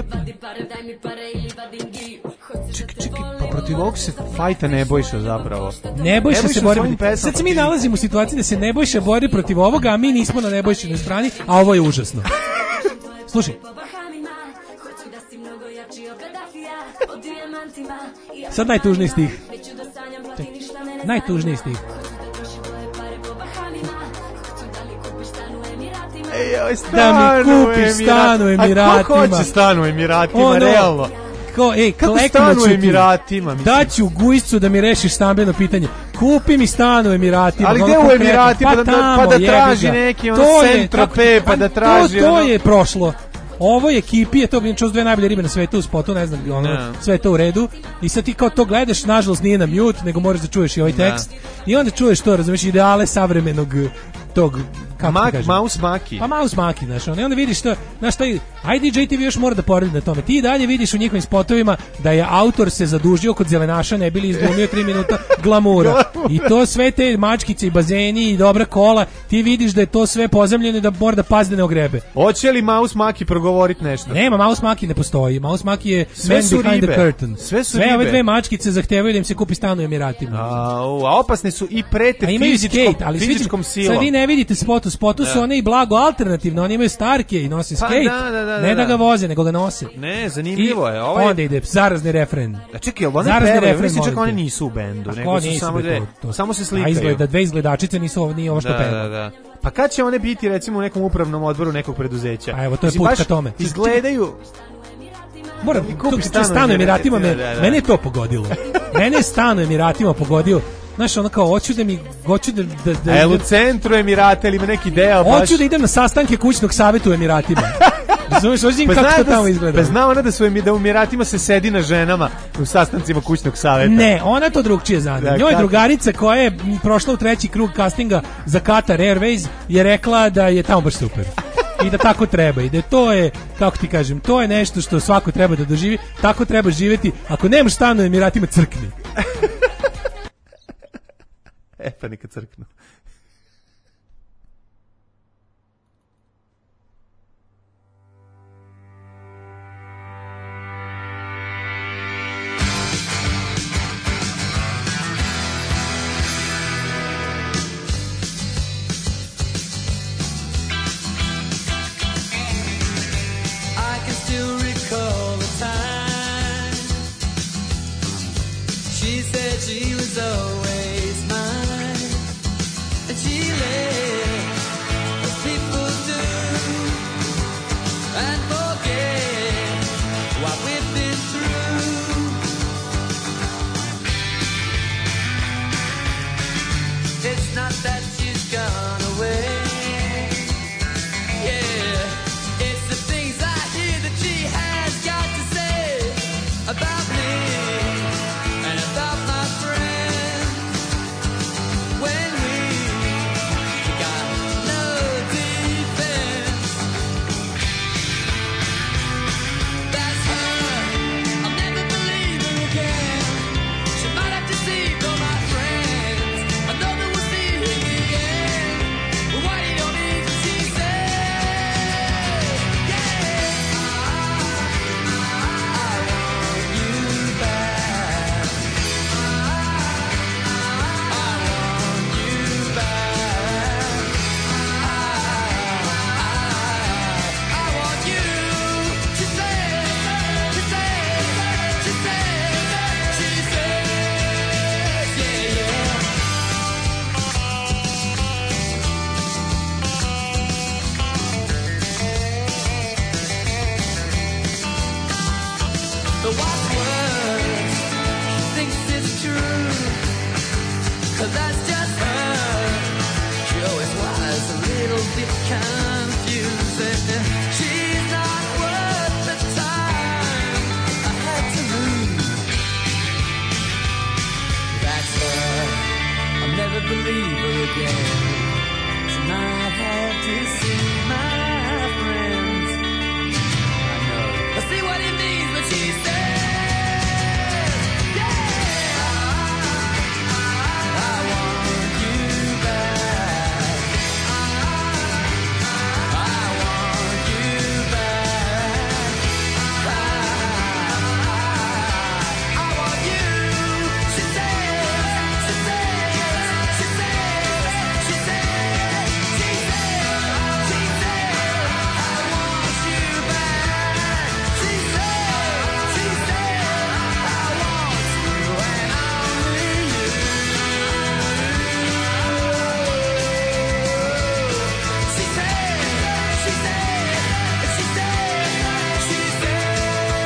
Čekaj, čekaj, pa protiv ovog se fajta Nebojša zapravo. Nebojša se bori svojim protiv. pesmama. Sad se mi nalazimo u situaciji da se Nebojša bori protiv ovoga, a mi nismo na Nebojšinoj strani, a ovo je užasno. Slušaj. Sad najtužniji stih. Najtužniji stih. Ej, oj, Da mi kupiš stan u Emiratima. A ko hoće stan u Emiratima, Ono, realno? Ko, ej, Kako kleknut stan u ću ti. Emiratima? mislim? Daću Gujscu da mi rešiš stambeno pitanje. Kupi mi stan u Emiratima. Ali ono gde u konkretno. Emiratima, pa da- tamo, pa da jebi traži ga. neki, ono, To je, Saint-Tropez, tako- pa da to- traži, To ono- je prošlo. Ovo je ekipi, je to bi su dve najbolje ribe na svetu u spotu, ne znam, ono, Da. sve je to u redu. I sad ti kao to gledaš, nažalost nije na mute, nego moraš da čuješ i ovaj Da. tekst. I onda čuješ to, razumiješ, ideale savremenog tog, kako Mak- ti kažem. Maus Maki. Pa Maus Maki, znaš, ono, i onda vidiš to, znaš, taj I D J T V još mora da poradi na tome. Ti i dalje vidiš u njihovim spotovima da je autor se zadužio kod zelenaša, ne bili izglumio tri minuta glamura. I to sve te mačkice i bazeni i dobra kola, ti vidiš da je to sve pozemljeno i da mora da pazi da ne ogrebe. Hoće li Maus Maki progovorit nešto? Nema, Maus Maki ne postoji. Maus Maki je Sve man su behind ribe. the curtain. Sve su ove ribe. dve mačkice zahtevaju da im se kupi stan u Emiratima. A, u, a opasne su i prete A imaju fizičkom, skate, ali fizičkom svi, silom. sad vi ne vidite spot, u spotu su Da. one i blago alternativno, oni imaju starke i nose Pa skate, da, da, da, ne da da. ga voze, nego ga nose. Ne, zanimljivo I je. Ovo je... onda ide zarazni refren. A čekaj, ali one Zarazni pevaju, refren, mislim čak molim one te. nisu u bendu, A nego ko su nisu, samo bre, dve, to- to- samo se A slikaju. izgleda, dve izgledačice nisu ovo, nije ovo što Da, peva. da, da. Pa kad će one biti recimo u nekom upravnom odboru nekog preduzeća? A evo, to je Mislim, put baš ka tome. Izgledaju... Moram, Da mi tu kupiš tu stan u stan u Emiratima, me, Emiratima, da, da. mene je to pogodilo. Mene je stan u Emiratima pogodio. Znaš, ono kao, hoću da mi, hoću da... da, da A jel u centru Emirata ili ima neki deo baš... Hoću da idem na sastanke kućnog savjeta u Emiratima. Razumeš, hoću da im Pa kako zna to da tamo s- izgleda. Pa zna ona da, su, Emi- da u Emiratima se sedi na ženama u sastancima kućnog saveta. Ne, ona to drugčije zna. Da, Njoj kako? drugarica koja je m, prošla u treći krug castinga za Qatar Airways je rekla da je tamo baš super. I da tako treba. I da to je, kako ti kažem, to je nešto što svako treba da doživi. Tako treba živjeti. Ako nemaš stan u Emiratima, crkni. E pa neka crknu. I can still recall the time she said she was always mine. confusing. She's not worth the time I had to lose. That's her. I'll never believe her again. Tonight had to see my friends. I know. I see what it means when she says, yeah, I want you back. I want you back. I, I want you. She says, she says, she says, she says, she says, she says, I want you back. She says, she says, I want you and only you. She says, she says, she says, she says.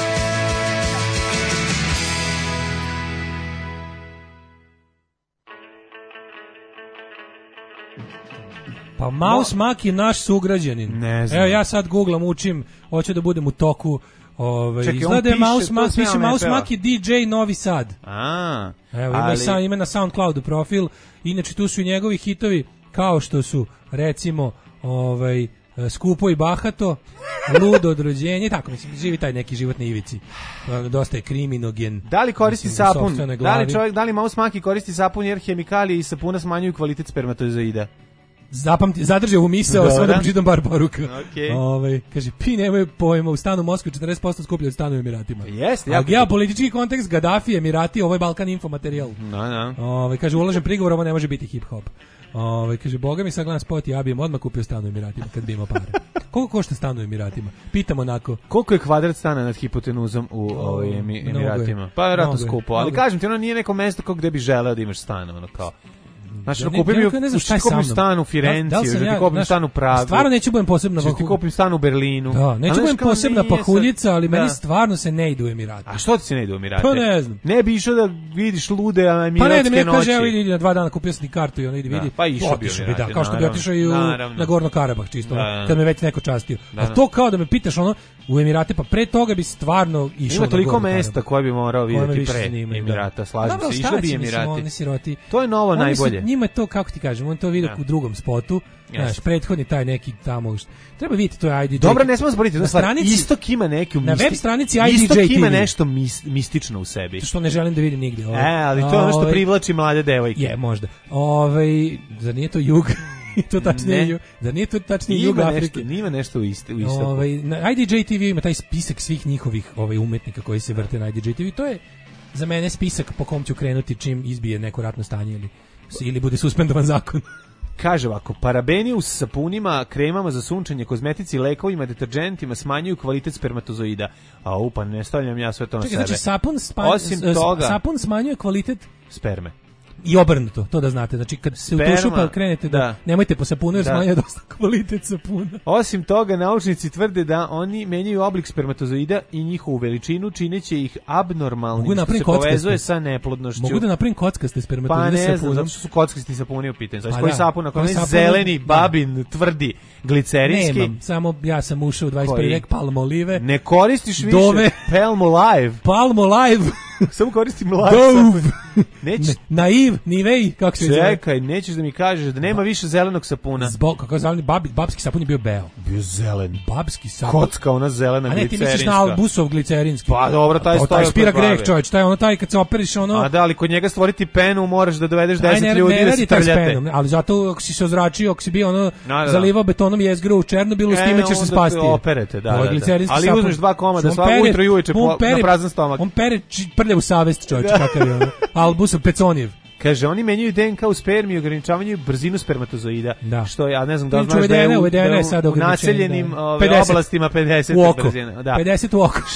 Pa Maus Mak je naš sugrađanin. Ne znam. Evo ja sad googlam, učim, hoću da budem u toku. Ovaj Čekaj, on izgleda je piše, Maus to Mak, sve piše on ne Maus peva. Mak je D J Novi Sad. A, Evo ima, ali- i sa, ima na SoundCloudu profil. Inače tu su i njegovi hitovi kao što su recimo ovaj Skupo i bahato, Ludo od rođenja, i tako mislim, živi taj neki život na ivici. Dosta je kriminogen. Da li koristi mislim, u sapun? sopstvenoj Da li glavi. čovjek, da li Maus Maki koristi sapun jer hemikalije i sapuna smanjuju kvalitet spermatozoida? Zapamti, zadrži ovu misao, Dobro. samo da pročitam par poruka. Okej. Ovaj, kaže, pi nemaju pojma, u stanu u Moskvi četrdeset posto skuplje od stanu u Emiratima. Jeste, A jako. geopolitički kontekst, Gaddafi, Emirati, ovo je Balkan info materijal. Da, da. Ovaj, kaže, ulažem prigovor, ovo ne može biti hip-hop. Ovaj, kaže, boga mi sad gledam spot i ja bi im odmah kupio stan u Emiratima kad bi imao pare. Koliko košta stan u Emiratima? Pitam onako. Koliko je kvadrat stana nad hipotenuzom u ovaj, Emi- mnogo je. Emiratima? Pa vjerojatno Mnogo je, skupo, ali mnogo je. kažem ti, ono nije neko mesto kao gde bi želeo da imaš stan, ono kao. Znaš, Ja ono, ne- kupim ja ju, ne znam šta je ti kupim sa mnom. stan u Da- da Firenci, li sam ili ja, ti kupim znaš, stan u Pragu. stvarno neću budem posebno Ili ti ovako- kupim stan u Berlinu. Da, A neću znaš budem kao, posebna nije sad- pahuljica, ali meni Da. stvarno se ne ide u Emirate. A što ti se ne ide u Emirate? Pa ne znam. Ne bi išao da vidiš lude Pa ne, emiratske da mi noći. kaže, evo idi na dva dana, kupio sam ti kartu i ono idi Da, vidi. pa išao bi u Otišao bi, Emirate, da, kao što bi naravno. otišao i u, Naravno. na Gorno Karabah, čisto, Da, ono, da. kad me već neko častio. Da, A da. to kao da me pitaš, ono, u Emirate, pa pre toga bi stvarno išao Ima na toliko Gorno mesta Karabah. koje bi morao Koje me vidjeti više pre zanimaju, Emirata, da. slažem Dobro, se, šta išli bi će, mislim, Emirati. oni siroti. To je novo Oni su- najbolje. njima je to, kako ti kažem, on to vidio Da. u drugom spotu, Jeste. znaš, prethodni taj neki tamo, što- treba vidjeti, to je I D J. Dobro, ne smemo zaboraviti Na da stvar. stranici- Istok ima neku na misti- web stranici I D J Istok ima T V. nešto mis- mistično u sebi. Što ne želim da vidim nigde. Ovaj. E, ali to je ono što Ovaj, privlači mlade devojke. Je, možda. Ovaj, zar nije to jug? I to tačnije Ne. jug. Zar nije to tačnije jug Ima Afrike? nešto, ima nešto u, ist, u istoku. Ovaj, na I D J T V ima taj spisak svih njihovih ovaj, umetnika koji se vrte na I D J T V. To je za mene spisak po kom ću krenuti čim izbije neko ratno stanje ili, ili bude suspendovan zakon. Kaže ovako, parabeni u sapunima, kremama za sunčanje, kozmetici, lekovima, deterđentima smanjuju kvalitet spermatozoida. A upa, ne stavljam ja sve to na Čekaj, sebe. znači sapun, spa, Osim s- toga, sapun smanjuje kvalitet sperme. i obrnuto, to da znate. Znači kad se u Sperma, tušu pa krenete da, da. nemojte po sapunu jer Da. smanjuje dosta kvalitet sapuna. Osim toga, naučnici tvrde da oni menjaju oblik spermatozoida i njihovu veličinu, čineći ih abnormalnim, Mogu što napravim se kockaste. povezuje sa neplodnošću. Mogu da napravim kockaste Pa spermatozoide ne znam, sapunom. zato što su kockasti sapuni u pitanju. Znači, Pa koji da, sapun, ako koji ne sapun- zeleni, da. babin, tvrdi, glicerinski, Nemam, samo ja sam ušao u dvadeset prvi Koji? vek, Palmolive. ne koristiš više Dove. Palmolive. Palmolive. Samo koristim live. Dove. Nećeš, Ne, naiv, nivej, kako se zove? čekaj, nećeš da mi kažeš da nema više zelenog sapuna. Zbog, kako je zove, babi, babski sapun je bio beo. Bio zelen. Babski sapun. Kocka, ona zelena A ne, ti glicerinska. misliš na Albusov glicerinski. Pa dobro, taj To- stoji taj oko spira glave. greh, čovječ, taj ono taj kad se operiš ono. A da, ali kod njega stvoriti penu moraš da dovedeš Taj deset ne, ljudi ne da radi se taj s trljate. penom, ali zato ako si se ozračio, ako si bio ono Da, da, da. zalivao betonom jezgru u Černobilu, s E, time ćeš se onda spasti. te operete, da, To je da, da. glicerinski Ali sapun. uzmeš dva komada, On svako pere- ujutro i uveče on po- na pere- prazan stomak. On pere či- prljavu savest, čovječ, kakav je ono. Albusov Peconijev. Kaže, oni menjaju D N K u spermi i ograničavaju brzinu spermatozoida. Da. Što ja ne znam da li Inače, znaš da je uvedeno- u, uvedeno da je u- sad u ograničenje, naseljenim da. ove, pedeset. oblastima pedeset U oko. brzina. Da. pedeset u oko.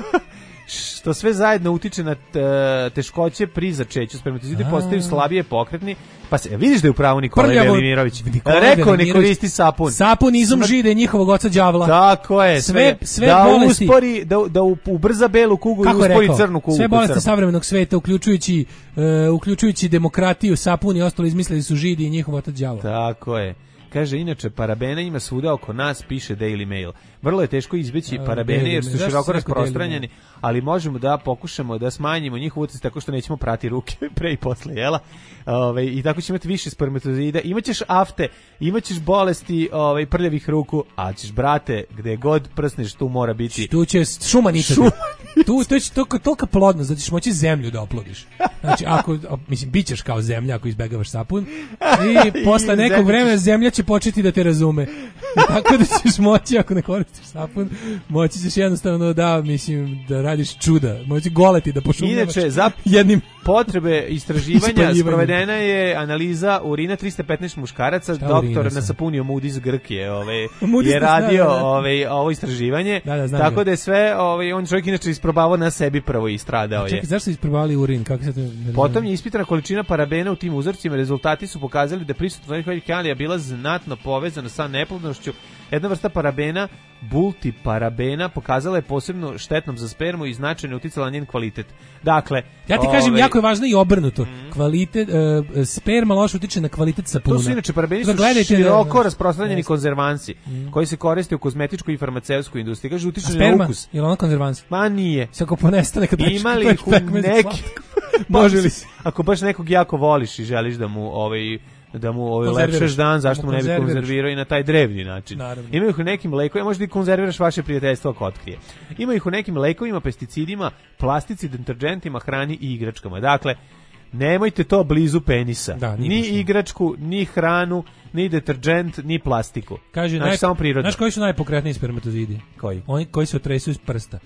Što sve zajedno utiče na t- teškoće pri začeću. Spermatozidi A. postaju slabije pokretni. Pa se, vidiš da je u pravu Nikola Prljavo- Velimirović. Nikola Rekao ne Velimirović. koristi sapun. Sapun izum Smrt- žide njihovog oca đavla. Tako je, sve, Sve- sve da bolesti- uspori, da, da ubrza belu kugu Kako i je uspori rekao? crnu kugu. Sve kod bolesti Srba. savremenog sveta, uključujući, uh, uključujući demokratiju, sapun i ostalo izmislili su židi i njihov otac đavo. Tako je. Kaže, inače, parabena ima svuda oko nas, piše Daily Mail. Vrlo je teško izbeći A, parabene Daily jer su Mail. Zašto široko si rekao rasprostranjeni, ali možemo da pokušamo da smanjimo njihov utjecaj tako što nećemo prati ruke pre i posle, jela? Ove, I tako će imati više spermatozoida. Imaćeš afte, imaćeš bolesti ove, prljavih ruku, a ćeš, brate, gde god prsneš, tu mora biti... Tu će šuma nicati. Šuma. Tu, to će tolika, tolika plodnost da ćeš moći zemlju da oplodiš. Znači, ako, mislim, bit ćeš kao zemlja ako izbegavaš sapun i posle I nekog zemlja vremena ćeš- zemlja će početi da te razume. I tako da ćeš moći, ako ne koristiš sapun, moći ćeš jednostavno da, mislim, da radiš čuda. Moći goleti da pošumljavaš. Inače, za jednim potrebe istraživanja Ispaljivanjem. sprovedena je analiza urina tristo petnaest muškaraca. Šta Doktor urina sam? Nasapunio Moody's Grk je, ovaj, Moody's je da, radio da, da. ovaj, ovo istraživanje. Da, da, znam tako ga. da je sve, ovaj, on čovjek inače isprobavao na sebi prvo i stradao je. Čekaj, zašto ste isprobavali urin? Kako se to... ne razumem? Potom je ispitana količina parabena u tim uzorcima. Rezultati su pokazali da prisutnost ovih hemikalija bila znatno povezana sa neplodnošću. Jedna vrsta parabena, multiparabena, pokazala je posebno štetnom za spermu i značajno uticala na njen kvalitet. Dakle, Ja ti kažem, ovaj, jako je važno i obrnuto. Kvalitet, e, sperma loše utiče na kvalitet sapuna. To su inače parabeni Da su gledajte da- široko rasprostranjeni Jeste. konzervansi koji se koriste u kozmetičkoj i farmaceutskoj industriji. Kaže, A utiče na sperma, ukus. je li ona konzervans? Ma nije. Se ako ponestane kad Ima li kad ih u pekmez i neki... slatko. Može li se? Ako baš nekog jako voliš i želiš da mu ovaj da mu ovaj Konzerviraš. lepšeš dan, zašto Da mu mu ne bi konzerviraš. konzervirao i na taj drevni način. Naravno. Ima ih u nekim lekovima, možda i konzerviraš vaše prijateljstvo ako otkrije. Ima ih u nekim lekovima, pesticidima, plastici, deterđentima, hrani i igračkama. Dakle, nemojte to blizu penisa. Da, ni nipošto. igračku, ni hranu, ni deterđent, ni plastiku. Kaže, znači, naj, samo prirodno. znaš koji su najpokretniji spermatozidi? Koji? Oni koji se otresu iz prsta.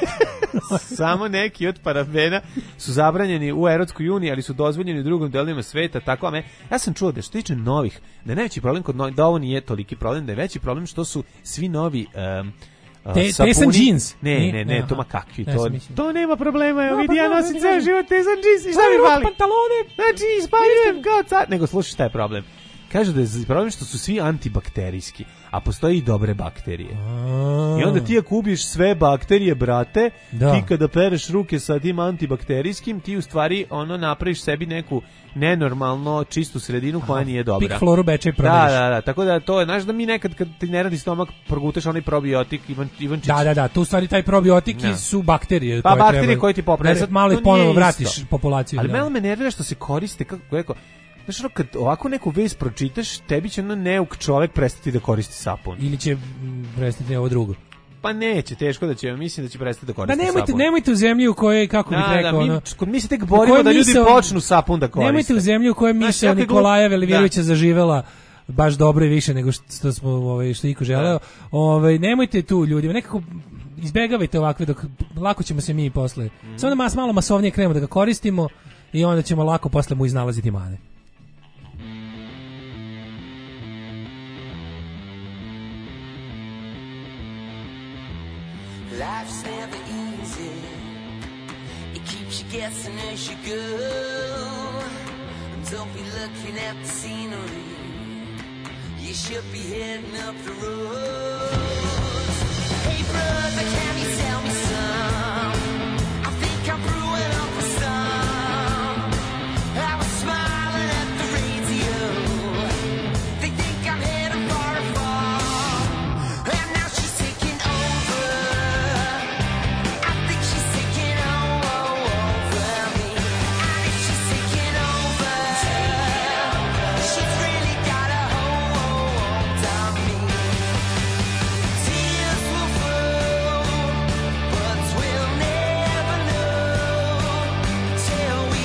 Samo neki od parabena su zabranjeni u Evropskoj uniji, ali su dozvoljeni u drugim delovima sveta, tako a me, ja sam čuo da što tiče novih, da je najveći problem kod novih, da ovo nije toliki problem, da je veći problem što su svi novi um, uh, Te- sapuni- tesan džins? Ne, Nije? ne, ne, Aha. to ma kakvi, Ne, to, sam mislio. to nema problema, evo No, vidi, ja pa, nosim ne, ceo ne. život tesan džins i šta mi Ajmo, fali? pantalone. Znači, ispaljujem kao car, nego slušaj šta je problem. Kažu da je problem što su svi antibakterijski, a postoje i dobre bakterije. I onda ti ako ubiješ sve bakterije, brate, Da. ti kada pereš ruke sa tim antibakterijskim, ti u stvari ono napraviš sebi neku nenormalno čistu sredinu koja nije dobra. Pik floru bečej Da, promeniš. da, da, tako da to je, znaš da mi nekad kad ti ne radi stomak, progutaš onaj probiotik Ivan, Ivančić. Da, da, da, tu u stvari taj probiotik Da. su bakterije. Pa koje bakterije treba- koje ti poprave. da Sad, malo to ih ponovo nije vratiš isto. populaciju. Ali da. malo me nervira što se koriste, kako rekao, znaš ono, kad ovako neku vest pročitaš, tebi će ono neuk čovek prestati da koristi sapun. Ili će mm, prestati ovo drugo. Pa neće, teško da će, mislim da će prestati da Da koristi nemojte, sapun. nemojte u zemlji u kojoj, kako bih Da, rekao, da, mi, ono, kod mi se tek u borimo kojoj da ljudi misao- počnu sapun da koriste. nemojte u zemlji u kojoj Znaš, misao jako je glup- Nikolaja Velimirovića da. zaživela baš dobro i više nego što smo ovaj što iko želeo. Ovaj nemojte tu ljudima nekako izbegavajte ovakve dok lako ćemo se mi posle. Mhm. Samo da mas malo masovnije krenemo da ga koristimo i onda ćemo lako posle mu iznalaziti mane. Life's never easy. It keeps you guessing as you go. Don't be looking at the scenery. You should be heading up the road. Hey brother, can you tell me some? I think I'm brewing up a song. I was smiling at the radio. They think I'm heading for a fall. And now she's taking over. I think she's taking over me. I think she's taking over. She's really got a hold on me. Tears will flow, but we'll never know till we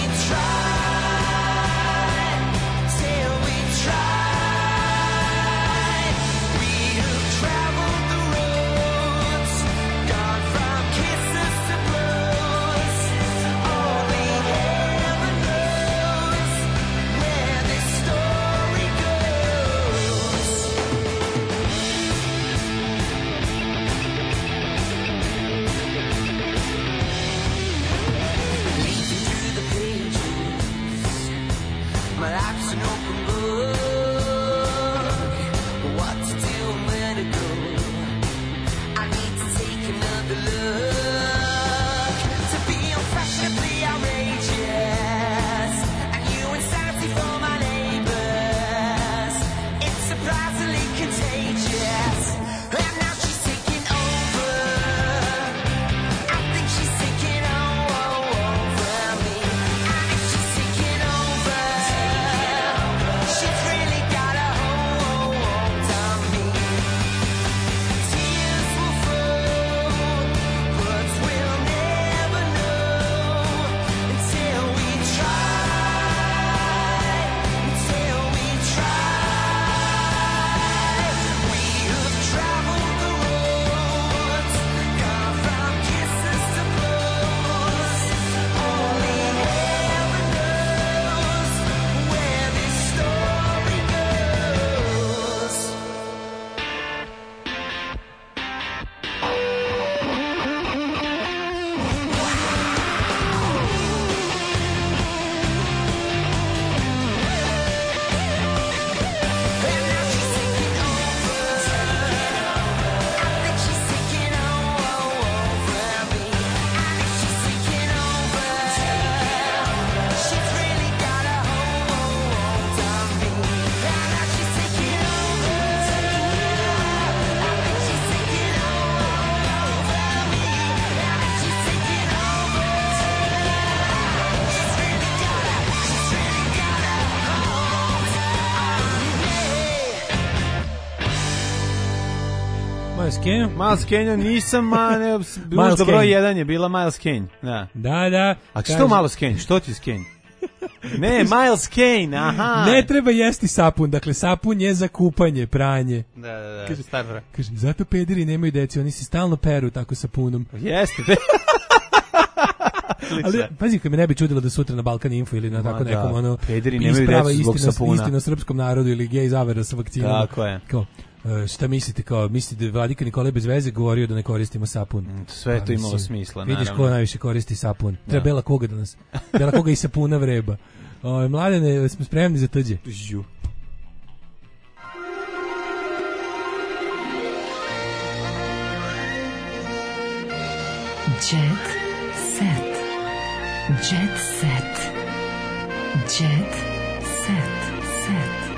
try. Till we try. We have traveled the roads, gone from kisses to blows. Only heaven knows where this story goes. Leafing through the pages, my life's an open book. What to do and where to go? I need to take another look. To be unfashionably outrageous, and you insanity for my neighbors. It's surprising. Miles Kane. Miles Kane nisam, ma ne, možda broj jedan je bila Miles Kane. Da, da. da. A što Miles Kane? Što ti Kane? Ne, Miles Kane, aha. Ne treba jesti sapun, dakle sapun je za kupanje, pranje. Da, da, da. Kaže, Star kaže, zato pederi nemaju deci, oni se stalno peru tako sapunom. Jeste. Ali pazi, kad me ne bi čudilo da sutra na Balkan Info ili na tako nekom da. ono pederi nemaju deci zbog sapuna. Istina o srpskom narodu ili gej zavera sa vakcinom. Tako je. Kao, šta mislite, kao, mislite da Vladika Nikolaj bez veze govorio da ne koristimo sapun? Mm, sve to imalo smisla, naravno. Vidiš ko najviše koristi sapun. Treba Bela Koga da nas, Bela Koga i sapuna vreba. O, mladene, smo spremni za tuđe. Žu. Jet set. Jet set. Jet set. Set.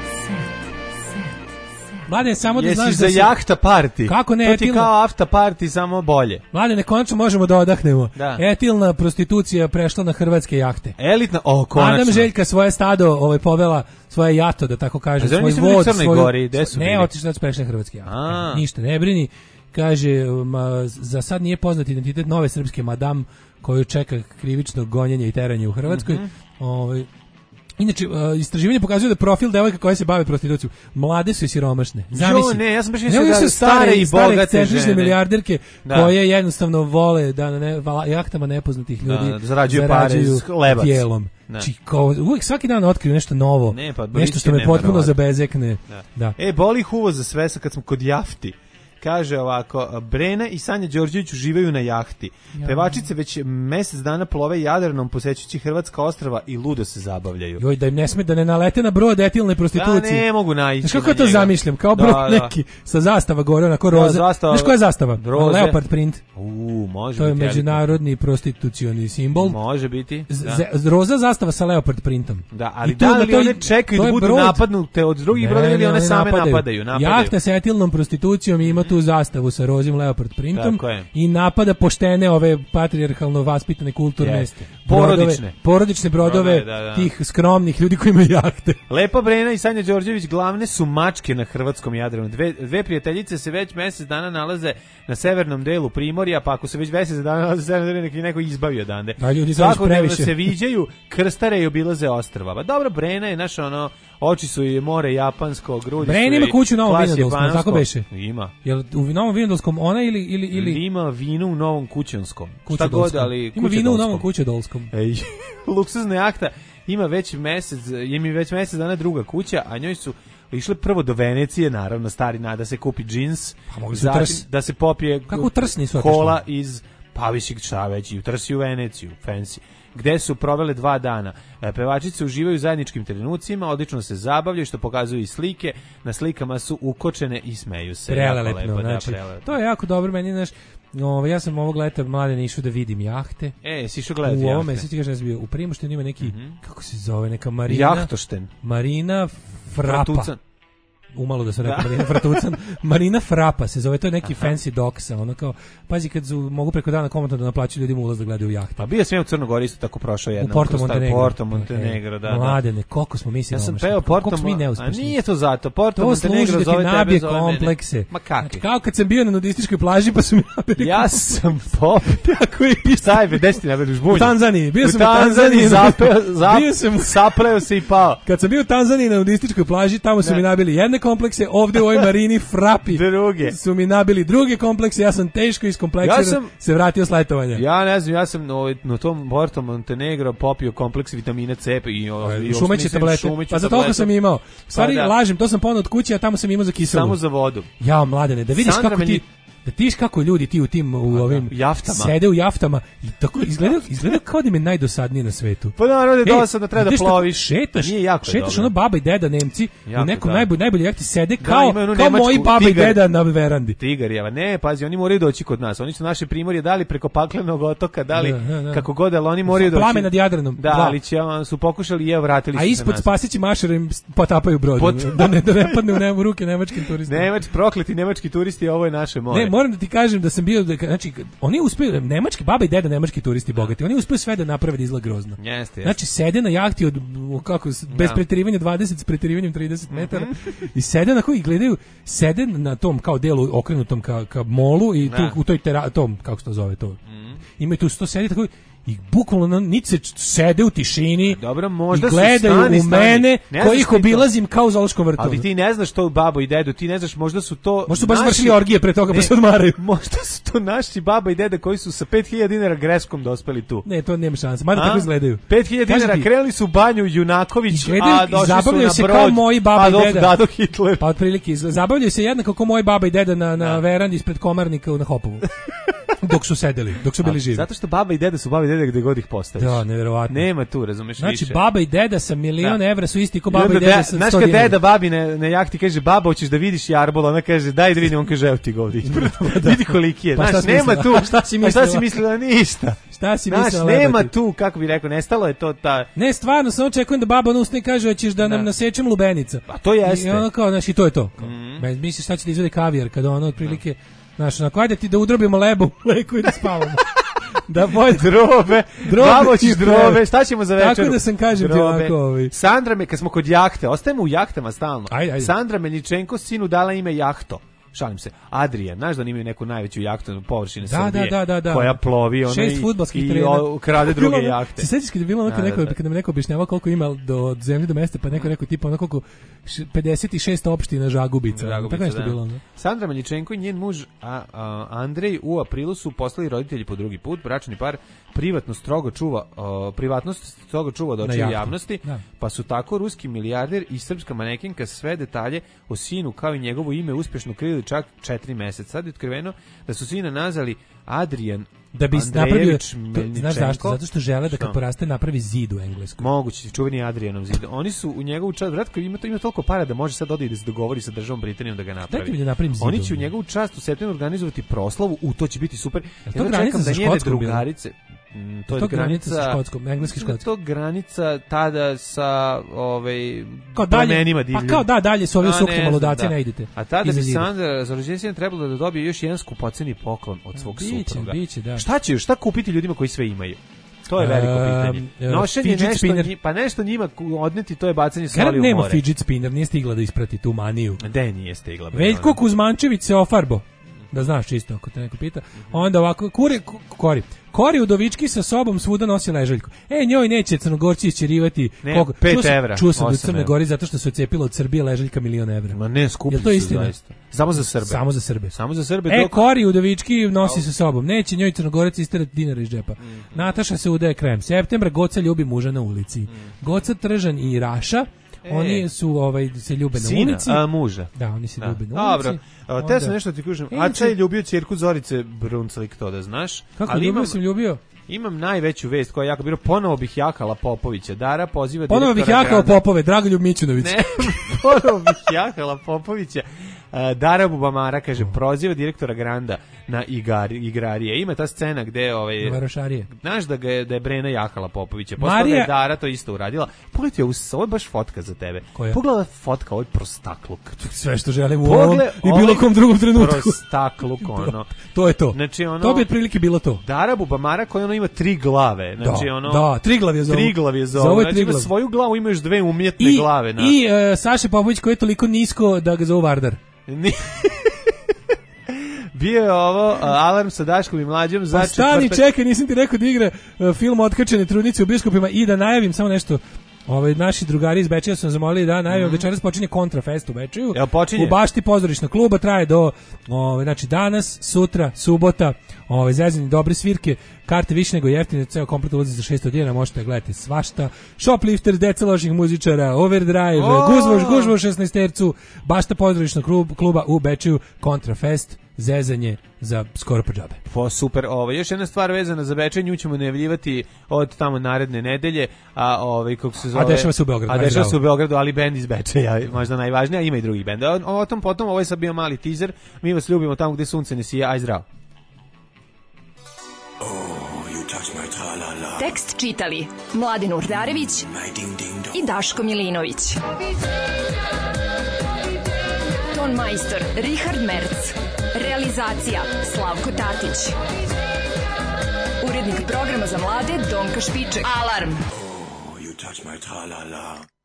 Mladene, samo da Jesi znaš za da se... jahta party. Kako ne, to etilna... ti kao after party, samo bolje. Mladene, konačno možemo da odahnemo. Da. Etilna prostitucija prešla na hrvatske jahte. Elitna, o, konačno. Adam Željka svoje stado ovaj, povela, svoje jato, da tako kaže, svoj vod. Crnoj svoju... Gori, gde su ne, otišli da su prešli na hrvatske jahte. A. Ništa, ne brini. Kaže, ma, za sad nije poznat identitet nove srpske madam koju čeka krivično gonjenje i teranje u Hrvatskoj. Mm-hmm. Ovaj, inače, uh, istraživanje pokazuje da profil devojka koje se bave prostitucijom mlade su i siromašne. Zamisli. Jo, ne, ja sam baš mislio da su stare i bogate žene, milijarderke koje jednostavno vole da na ne, vala, jahtama nepoznatih ljudi da, zarađuju pare iz lebac. Tijelom. Či, kao, uvijek svaki dan otkriju nešto novo. Ne, pa, nešto što me potpuno zabezekne. Da. Da. E, boli ih uvo za sve kad smo kod jafti. Kaže ovako, Brena i Sanja Đorđević uživaju na jahti. Ja. Pevačice već mjesec dana plove Jadranom posećujući hrvatska ostrva i ludo se zabavljaju. Joj, da im ne sme da ne nalete na brod etilne prostitucije. Da, ne mogu naići. Znaš kako to zamišljam? Kao brod da, neki da. Sa zastava gore, onako roze. Da, zastava, znaš koja je zastava? Roze. Leopard print. U, može to je biti, međunarodni prostitucioni simbol. Može biti. Da. Z- roza zastava sa leopard printom. Da, ali da li one čekaju da budu brod... napadnute od drugih brodova ili one same napadaju? napadaju, napadaju. Jahta sa etilnom prostitucijom ima tu zastavu sa rozim leopard printom i napada poštene ove patrijarhalno vaspitane kulturne Jeste. brodove, porodične porodične brodove, brodove da, da. Tih skromnih ljudi koji imaju jahte. Lepa Brena i Sanja Đorđević glavne su mačke na hrvatskom Jadranu. Dve, dve prijateljice se već mjesec dana nalaze na severnom delu Primorja, pa ako se već mjesec dana nalaze na severnom delu, neki neko izbavi odande. Svakodnevno se viđaju, krstare i obilaze ostrva. Pa dobro, Brena je naš ono, oči su i more japansko, grudi su. Brena ima kuću u Novom Vinodolskom, tako beše? Ima. Jel u Novom Vinodolskom ona ili ili ili ima vino u Novom Kućanskom. Šta god, ali ima vino u Novom Kućadolskom. Ej, luksuzna jahta ima već mjesec, ima već mjesec dana druga kuća, a njoj su išle prvo do Venecije, naravno stari nada se kupi džins, pa zatim da se popije kako trsni su kola iz Pavišik šta već i u Trsi u Veneciju, fancy, gde su provele dva dana. Pevačice uživaju u zajedničkim trenucima, odlično se zabavljaju, što pokazuju i slike. Na slikama su ukočene i smeju se. Prelelepno, znači, da, to je jako dobro, meni, znaš, no, ja sam ovog leta mlade išao da vidim jahte. E, si išao gledati jahte? U ovome, jahte. Svi ti kažem, bio, u Primoštenu ima neki, mm-hmm. kako se zove, neka Marina... Jahtošten. Marina Frapa. Fratucan. Umalo da se rekao Marina Fratucan. Marina Frapa se zove, to je neki Aha. fancy doksa, ono kao, pazi kad su, mogu preko dana komentno da naplaćuju ljudima ulaz da gledaju jahte. Pa bio sam u Crnogori isto tako prošao jedna. U Porto Montenegro. Porto Montenegro, da, da. Mladene, koliko smo mi Ja sam peo Porto Montenegro. A nije to zato, Porto to Montenegro zove tebe, nabije zove komplekse. Mene. Ma kakvi? Znači, kao kad sam bio na nudističkoj plaži pa su mi nabili. Ja sam pop. Tako je isto. Šta je, gde si nabili žbulju? U Tanzaniji. Bio u sam u Tanzaniji. Zapeo, zapeo, bio sam, sapleo se i pao. Kad sam bio u Tanzaniji na nudističkoj plaži, tamo su ne. mi nabili jedne komplekse, ovde u ovoj Marini Frapi druge. Su mi nabili druge komplekse, ja sam teško iskompleksiran, ja sam, se vratio s letovanja. Ja ne znam, ja sam no, na tom Porto Montenegro popio kompleks vitamina C i, i šumeće tablete, pa za toliko sam imao. Stvari, pa, lažem, to sam ponao od kuće, a tamo sam imao za kiselu. Samo za vodu. Ja, mladene, da vidiš Sandra kako ti... Da tiš kako ljudi ti u tim u a, ovim jaftama sede u jaftama i tako izgleda izgleda kao da im je najdosadnije na svetu. Pa naravno da je dosadno, treba da ploviš. Šetaš, nije jako šetaš ono baba i deda Nemci jako, u nekom najbolj najbolje jahti sede da, kao kao nemačku, moji baba tigar, i deda na verandi. Tigarijeva. Ne, pazi, oni moraju doći kod nas. Oni su naše Primorje dali preko Paklenog otoka, dali da, da, da. kako god, ali oni moraju doći. Plame nad Jadranom. Da, ali će, su pokušali i evo vratili se. A ispod Spasići mašara im potapaju brod. Da ne da ne padne u ruke nemačkim turistima. Nemač prokleti nemački turisti, ovo je naše more. moram, moram da ti kažem da sam bio, da, znači, oni uspeju, nemački, baba i deda, nemački turisti bogati, oni uspeju sve da naprave da izgleda grozno. Jeste, jeste. Znači, sede na jahti od, kako, bez Da. preterivanja dvadeset, s preterivanjem trideset metara, i sede na koji gledaju, sede na tom kao delu okrenutom ka, ka molu i tu, Da. u toj tera, tom, kako se to zove, to. Imaju tu sto sedi tako i bukvalno niti se sede u tišini. Dobro, možda i su gledaju stani, u stani. mene Ne koji znaš ih ti to. obilazim kao u zoološkom vrtu. Ali ti ne znaš to babo i dedu, ti ne znaš, možda su to... Možda su baš naši- vršili orgije pre toga pa Ne, se odmaraju. Možda su to naši baba i dede koji su sa pet hiljada dinara greskom dospeli tu. Ne, to nema šanse. Mada A? tako izgledaju. pet hiljada Kažem dinara, ti, krenuli su u banju Junaković, izgledaju a i došli su zabavljaju na se brod. kao moji baba i Adolf deda. Dado Hitler. Pa otprilike izgleda- zabavljaju se jednako kao moji baba i deda na, na verandi ispred Komarnika na Hopovu. Dok su sedeli, dok su bili A, živi. Zato što baba i deda su baba i deda gde god ih postaviš. Da, neverovatno. Nema tu, razumeš, Znači, više. baba i deda sa milion Da. evra su isti kao I baba onda i deda de- sa Znaš sto kad dinara. deda babi na, na jahti kaže, baba, hoćeš da vidiš jarbol, ona kaže, daj da vidim, on kaže, evo ti ga ovdje ispred. Vidi koliki je. Pa šta Znaš, si nema mislila? tu. Šta si Pa šta si mislila? mislila? Ništa. Šta si Znaš, mislila, nema lebati? tu, kako bi rekao, nestalo je to ta... Ne, stvarno, samo očekujem da baba ono ustane i kaže, hoćeš da nam Da. nasečem lubenica. A to jeste. I ono kao, znaš, i to je to. Mhm. Bez misliš šta će da izvede kavijar, kada ono otprilike, znaš, onako, ajde ti da udrobimo lebu u mleku i da spavamo. Da bolje. Drobe, Drobe babo ćeš i drobe, šta ćemo za večeru? Tako da sam kažem ti Drobe. ovako, ovaj. Sandra me, kad smo kod jahte, ostajemo u jahtama stalno. Ajde, ajde. Sandra Meljičenko sinu dala ime Jahto. Šalim se. Adrian, znaš da oni imaju neku najveću jahtu površine Da, Srbije, da, da, da. koja plovi ona Šest i, fudbalskih i terena. o- krade druge Bilo ono- jahte. Se sećaš kad je bilo ono kad Da, neko, da, da. kad nam neko objašnjavao koliko ima do od zemlje do mesta, pa neko rekao tipa ono koliko š- pedeset šest opština Žagubica. Žagubica, Tako nešto da. bilo. ono. Sandra Meljičenko i njen muž a, a, Andrej u aprilu su postali roditelji po drugi put. Bračni par privatno strogo čuva o, privatnost strogo čuva od Na očiju jahti. javnosti, Da. pa su tako ruski milijarder i srpska manekenka sve detalje o sinu kao i njegovo ime uspešno krili čak četiri meseca. Sad je otkriveno da su sina nazvali Adrian Da bi napravio, Andrejević to, Meljičenko. znaš zašto? Zato što žele da kad Šta? poraste napravi zid u Engleskoj. Moguće, čuveni Adrianov zid. Oni su u njegovu čast, vratko ima to ima toliko para da može sad ode i da se dogovori sa državom Britanijom da ga napravi. Dajte mi da napravim zid Oni će u ovdje. njegovu čast u septembru organizovati proslavu, u to će biti super. Je to Jedva granica čekam sa da njene Škotskom bila? drugarice, mm, to Je je to granica granica sa Škotskom, engleski mislim da je Škotska? to granica tada sa ovaj Kao dalje, plemenima pa divljim. kao da, dalje su ovi A, suknje ne maludaci, znam, da. ne idete. A tada Iza bi zida. Sandra za rođendan sina trebalo da dobije još jedan skupoceni poklon od svog Biće, supruga. biće, da. Šta će, šta kupiti ljudima koji sve imaju? To je veliko Um, pitanje. uh, Nošenje fidget nešto, spinner. nji- pa nešto njima ku- odneti, to je bacanje Garant soli u nema more. fidget spinner, nije stigla da isprati tu maniju. De nije stigla. bre, Veljko ono. Kuzmančević se ofarbo. Da znaš čisto, ako te neko pita. Onda ovako, kuri, ku- kori. Kori Udovički sa sobom svuda nosi ležaljku. E, njoj neće Crnogorci isćerivati. Ne, koliko- pet čuo sam- evra, Čuo sam da u osam Crnoj evra. Gori zato što se ocepilo od Srbije ležaljka milion evra. Ma ne, skupi Jel to su istina? zaista. Samo za Srbe. Samo za Srbe. Samo za Srbe. E, dok- Kori Udovički nosi sa sobom. Neće njoj Crnogorac isterati dinara iz džepa. Nataša se udaje krem. Septembra Goca ljubi muža na ulici. Goca, Tržan i Raša, E. oni su ovaj se ljube na Sina, ulici. a, muža. Da, oni se Da. ljube na ulici. Dobro, a, Onda- te sam nešto ti kažem. E, Aca je inače- ljubio ćerku Zorice Brunclik, to da znaš. Kako Ali ljubio imam, sam ljubio? imam najveću vest koja je jako bilo. Ponovo bih jakala Popovića. Dara poziva Ponovo bih direktora jakao grada- Popove, Dragoljub Mićunović. Ne, ponovo bih jakala Popovića. Uh, Dara Bubamara kaže, proziva direktora Granda na igar, igrarije. Ima ta scena gde ovaj, Varošarije. znaš da, ga je, da je Brena jakala Popovića. Posle Marija- da je Dara to isto uradila. Pogledaj, ovo, ovo je baš fotka za tebe. Koja? Pogledaj fotka, ovo je prostakluk. Sve što želim u ovom Pogled, i bilo ovaj kom drugom trenutku. Prostakluk, ono. To je to. Znači, ono, To bi otprilike bilo to. Dara Bubamara koja ono ima tri glave. Znači, Da, ono, da, triglav je za ovo. Triglav je za Za ovo ovo. je Znači, ima triglav. svoju glavu, ima još dve umjetne I, glave. Na. i e, Saša Popović koji je toliko nisko da ga zovu Vardar. Ni- Bio je ovo uh, alarm sa Daškom i Mlađom za Pa stani, četvrtak. čekaj, nisam ti rekao da igra e, film Otkačene trudnice u biskupima i da najavim samo nešto. Ovaj naši drugari iz Bečeja su nas zamolili da najavim Mhm. večeras počinje Kontrafest u Bečeju. Jel počinje? U bašti pozorišnog kluba traje do ovaj znači danas, sutra, subota, ovaj zezanje dobre svirke, karte više nego jeftine, ceo komplet ulazi za šesto dinara, možete gledati svašta. Shoplifter, deca loših muzičara, Overdrive, O! Guzvoš, Gužvo šesnaestercu, bašta pozorišnog klub- kluba u Bečeju, Kontrafest, zezanje za skoro po džabe. Po super, ovo još jedna stvar vezana za Bečej, nju ćemo najavljivati od tamo naredne nedelje, a ovaj kako se zove. A dešava se u Beogradu, A aj, dešava bravo. se u Beogradu, ali bend iz Bečeja, možda najvažnije, a ima i drugi bend. O, o tom potom, ovo je sad bio mali teaser. Mi vas ljubimo tamo gde sunce ne sija, aj zdravo. Tekst čitali Mladin Urdarević i Daško Milinović. Ton Ton majstor Richard Merc. Realizacija Slavko Tatić. Urednik programa za mlade Donka Špiček. Alarm! You touch my tra-la-la.